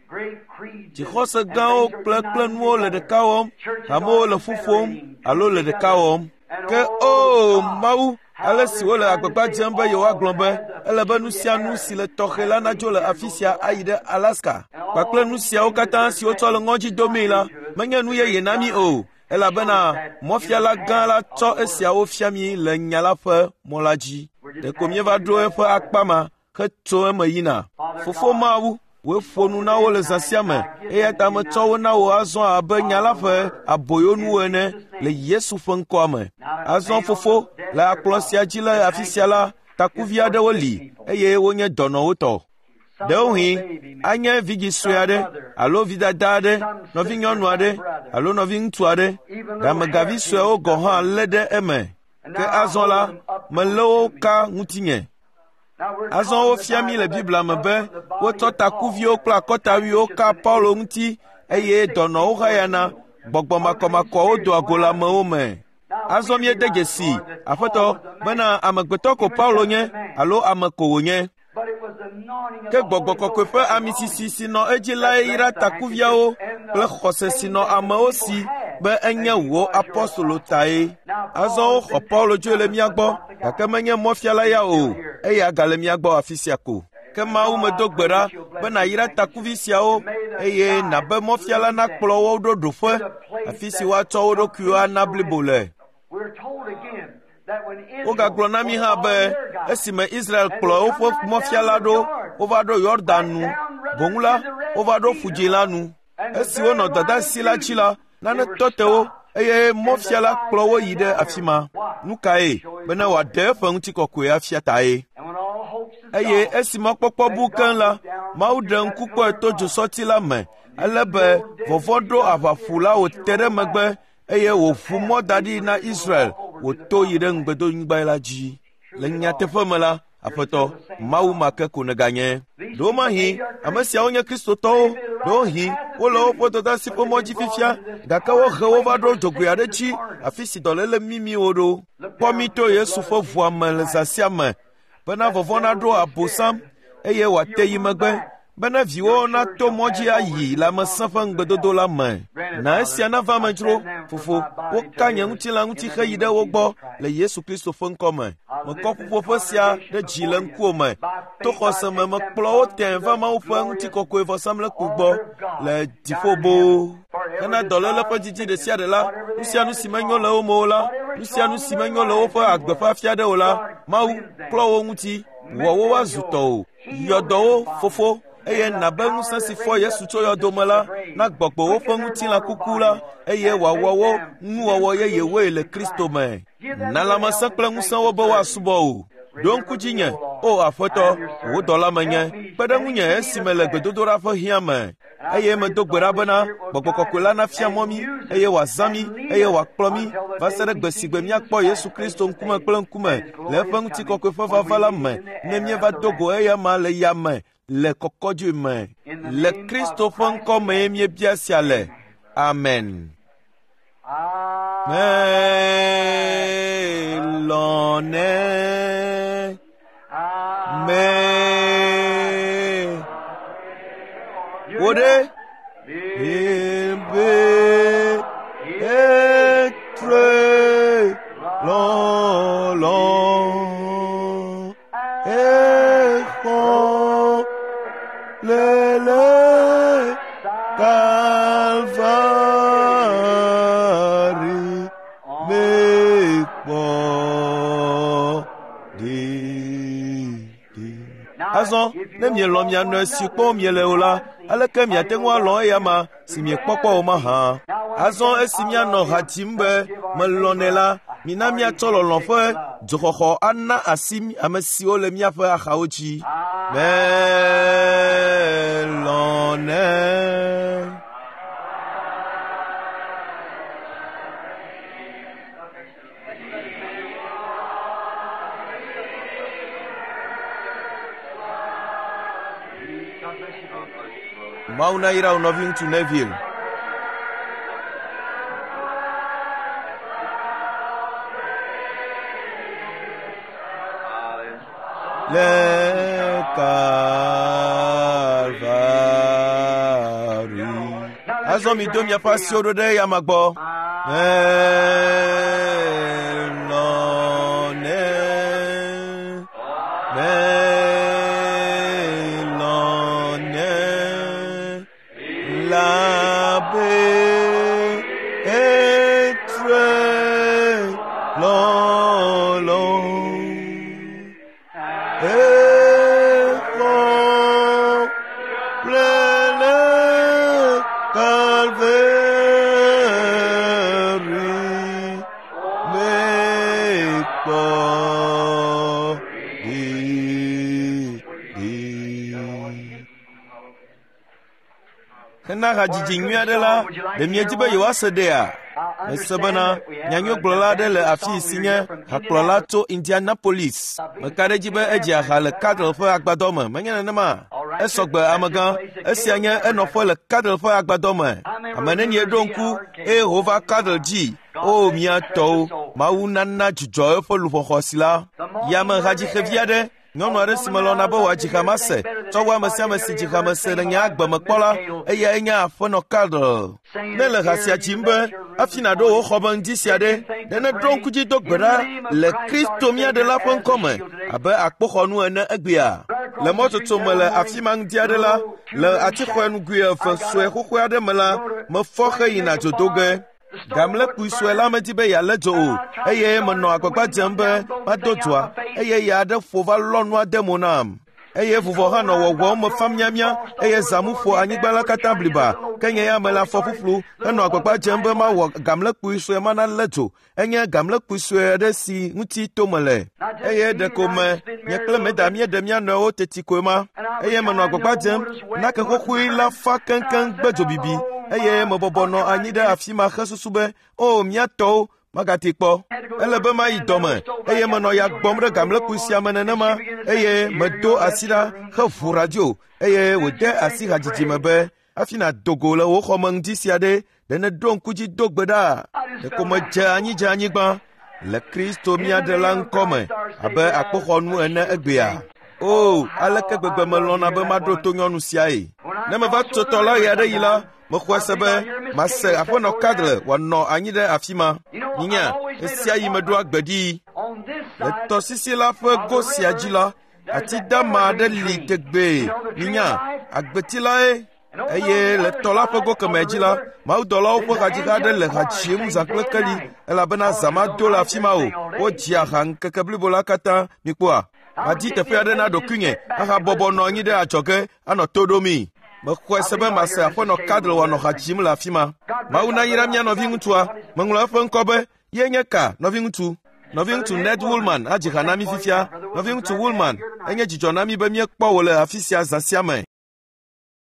Dzixɔse gãwo kple kple nuwo le ɖeka wɔm, amewo le ƒu ƒom alo le ɖeka wɔm. Ke o Mawu, ale si wole agbagba dzem be yewoagblɔ be ele be nu sia nu si le tɔxɛ la nadzo le afi sia ayi ɖe Alaska. Kpakple nu siawo katã si wotsɔ le ŋɔdzi domee la, menye nu yeye na mi o. Elabena mɔfiala gã la tsɔ esiawo fia mi le nya la ƒe mɔ la dzi. Ɖeko míeva ɖo eƒe akpa ma, hetso eme yina. Fofo Mawu, wòe ƒo nu na wo le zã sia me, eya ta metsɔ wo na wo azɔ abe nya la ƒe aboyonuwo ene le Yesu ƒe ŋkɔa me. Azɔ Fofo, le akplɔ sia dzi le afi sia la, takuvi aɖewo li, eye wonye dɔnɔwo tɔ. Ɖewohĩ anye vidzi sue aɖe, alo vidada aɖe, nɔvinyɔnu aɖe, alo nɔviŋutsu aɖe, gamegavi suewo gɔ̃ hã lé ɖe eme. Ke azɔ la, melé wo ka ŋutinye. Azɔ wofia mi le Biblia me be wotsɔ takuviwo kple akɔtawiwo ka Paulo ŋuti, eye dɔnɔwo heyana, gbɔgbɔ makɔmakɔwo do ago le amewo me. Azɔ miede dzesi, Aƒetɔ, bena amegbetɔ ko Paulo nye, alo ame ko wònye. Ke Gbɔgbɔ Kɔkɔe ƒe ami sisi si nɔ edzi lae yra takuviawo kple xɔse si nɔ amewo si be enye wò apɔstolo tae. Azɔ woxɔ Paulo dzo le mía gbɔ, gake menye mɔfiala ya o, eya gale mía gbɔ afi sia ko. Ke Mawu medo gbe ɖa be nàyra takuvi siawo, eye nàbe mɔfiala nakplɔ wo ɖo ɖoƒe, afi si woatsɔ wo ɖokuiwo ana blibo le. Wogagblɔ na mi hã be esime Israel kplɔ woƒe mɔfiala ɖo, wova ɖo Yɔrdan nu, boŋ la wova ɖo Ƒu Dzĩ la nu. Esi wonɔ dada si la dzi la, nane tɔ te wo, eye mɔfiala kplɔ wo yi ɖe afi ma. Nu kae? Bena wòaɖe eƒe ŋutikɔkɔe afia tae. Eye esi mɔkpɔkpɔ bu keŋ la, Mawu ɖe ŋku kpɔe to dzosɔti la me, ale be vɔvɔ̃ ɖo aʋaƒula wòte ɖe megbe, eye wòʋu mɔ da ɖi na Israel wòto yi ɖe ŋugbedonyigba la dzi. Le nyateƒe me la, Aƒetɔ, Mawu ma ke ko neganye. Ɖewo mahi, ame siawo nye kristotɔwo, ɖewo hi, wole woƒe dɔdeasi ƒe mɔ dzi fifia, gake wohe wo va ɖo dzogoe aɖe dzi, afi si dɔléle mimi wo ɖo. Kpɔ mi to Yesu ƒe ʋua me le zã sia me, bena vɔvɔ̃ naɖo Abosam, eye wòate yi megbe, bena viwo nato mɔ dzi ayi lãmesẽ ƒe ŋugbedodo la me. Na esia nava me dzro, Fofo, woka nye ŋutilã ŋuti heyi ɖe wo gbɔ le Yesu Kristo ƒe ŋkɔ me. Mekɔ ƒuƒoƒe sia ɖe dzi le ŋkuwo me. To xɔse me mekplɔ wo tẽ va Mawu ƒe ŋutikɔkɔe vɔsamlekpui gbɔ le dziƒo boo. Hena dɔléle ƒe dzidzi ɖe sia ɖe la, nu sia nu si menyo le wo me o la, nu sia nu si menyo le woƒe agbe ƒe afia ɖe o la, Mawu klɔ wo ŋuti, wɔ wo woazu tɔwo, yɔdɔ wo, Fofo, eye nabe ŋusẽ si fɔ Yesu tso yɔdo me la nagbɔgbɔ woƒe ŋutilã kuku la, eye wòawɔ wo nuwɔwɔ yeyewoe le Kristo me. Na lãmesẽ kple ŋusẽ wo be woasubɔ o. Ɖo ŋku dzinye, o Aƒetɔ, wò dɔla menye, kpe ɖe ŋunye esime le gbedodoɖa ƒe hiã me. Eye medo gbe ɖa bena Gbɔgbɔ Kɔkɔe la nafia mɔ mi, eye wòazã mi, eye wòakplɔ mi, va se ɖe gbe si gbe míakpɔ Yesu Kristo ŋkume kple ŋkume le eƒe ŋutikɔkɔe ƒe vava la me, ne míeva do go eya ma le yame, le kɔkɔdzoe me. Le Kristo ƒe ŋkɔ me míebia sia le. Amen. Melone me wode ebe etre lo lo echo lele Calvary mekpo di di. Azɔ ne mielɔ mia nɔ si kpɔm miele o la, aleke miate ŋu alɔ eya ma si miekpɔkpɔ o ma hã. Azɔ esi mianɔ ha dzim be melɔnɛ la, mina miatsɔ lɔlɔ ƒe dzoxɔxɔ ana asi ame siwo le miaƒe axawo dzi. Melɔnɛ. Mawu nayra wo nɔvi ŋutsu Neville. Le Calvary. Azɔ mi do miaƒe asiwo ɖo ɖe yama gbɔ. Melɔnɛ. Melɔnɛ. Labe etre lolo echo lele Calvary mekpo di di. Hena hadzidzi nyui aɖe la, ɖe miedzi be yewoase ɖea? Mese bena nyanyogblɔla aɖe le afi si nye hakplɔla tso Indianapolis. Meka ɖe dzi be edzi aha le Cadel ƒe agbadɔ me, menye nenema? Esɔgbe amegã, esia nye enɔƒe le Cadel ƒe agbadɔ me. Ame nenie ɖo ŋku, eye wòva Cadel dzi. O mia tɔwo, Mawu nana dzudzɔ eƒe luƒoxɔ si la. Yame hadzixevi aɖe Nyɔnu aɖe si me lɔna be wòadzihame se, tsɔ wɔ ame sia ame si dzihame se le nye agbemekpɔ la, eye enye aƒenɔ Kadel. Ne le ha sia dzim be, hafi nàɖo wò xɔ be ŋdi sia ɖe, ne neɖo ŋku dzi do gbe ɖa le Kristo míaɖela ƒe ŋkɔ me, abe akpoxɔnu ene egbea. Le mɔtsotso me le afi ma ŋdi aɖe la, le atixɔe nugui eve sue xoxoe aɖe me la, mefɔ xe yina dzodo ge. Gamlekpui sue la medi be yealé dzo o, eye menɔ agbagba dzem be mado dzoa, eye ye aɖe ƒo va lɔ nua de mo nam. Eye vuvɔ hã nɔ wɔwɔm me fam miamia, eye zãmu ƒo anyigba la katã bliba, ke nye ya me le afɔ ƒuƒlu, henɔ agbagba dzem be mawɔ gamlekpui sue ma nalé dzo. Enye gamlekpui sue aɖe si ŋuti to me le. Eye ɖeko me, nye kple meda míeɖe mía nɔewo teti koe ma. Eye menɔ agbagba dzem, nake xoxoe la fa keŋkeŋ gbe dzo bibi. Eye mebɔbɔ nɔ anyi ɖe afi ma xe susu be, o mía tɔwo magati kpɔ. Ele be ma yi dɔme, eye menɔ ya gbɔm ɖe gamlekpui sia me nenema, eye medo asi ɖa heʋu radio, eye wòde asi hadzidzi me be, hafi nàdo go le wò xɔme ŋdi sia ɖe, ɖe neɖo ŋku dzi do gbe ɖa. Ɖeko medze anyi dze anyigba le Kristo míaɖela ŋkɔ me abe akpoxɔnu ene egbea. O, aleke gbegbe melɔna be maɖo to nyɔnu siae. Ne meva tso tɔ la ɣe aɖe yi la, mexɔe se be mase aƒenɔ Kadel wòanɔ anyi ɖe afi ma. Nyinya, esia yi meɖo agbe ɖi. Le tɔsisi la ƒe go sia dzi la, ati dama aɖe li tegbe. Nyinya, agbeti lae. Eye le tɔ la ƒe go kemɛ dzi la, mawudɔlawo ƒe hadzixa aɖe le ha dzim zã kple keli, elabena zã mado le afi ma o. Wodzi aha ŋkeke blibo la katã, mikpɔa. Adi teƒe aɖe na ɖokuinye, aha bɔbɔ nɔ anyi ɖe adzɔge, anɔ to ɖomii. Mexɔe se be mase aƒenɔ Kadel wòanɔ ha dzim le afi ma. Mawu nayra mía nɔvi ŋutsua, meŋlɔ eƒe ŋkɔ be, ye nye ka nɔvi ŋutsu. Nɔvi ŋutsu Ned Woolman adzi ha na mi fifia. Nɔvi ŋutsu Woolman, enye dzidzɔ na mi be míekpɔ wò le afi sia zã sia me.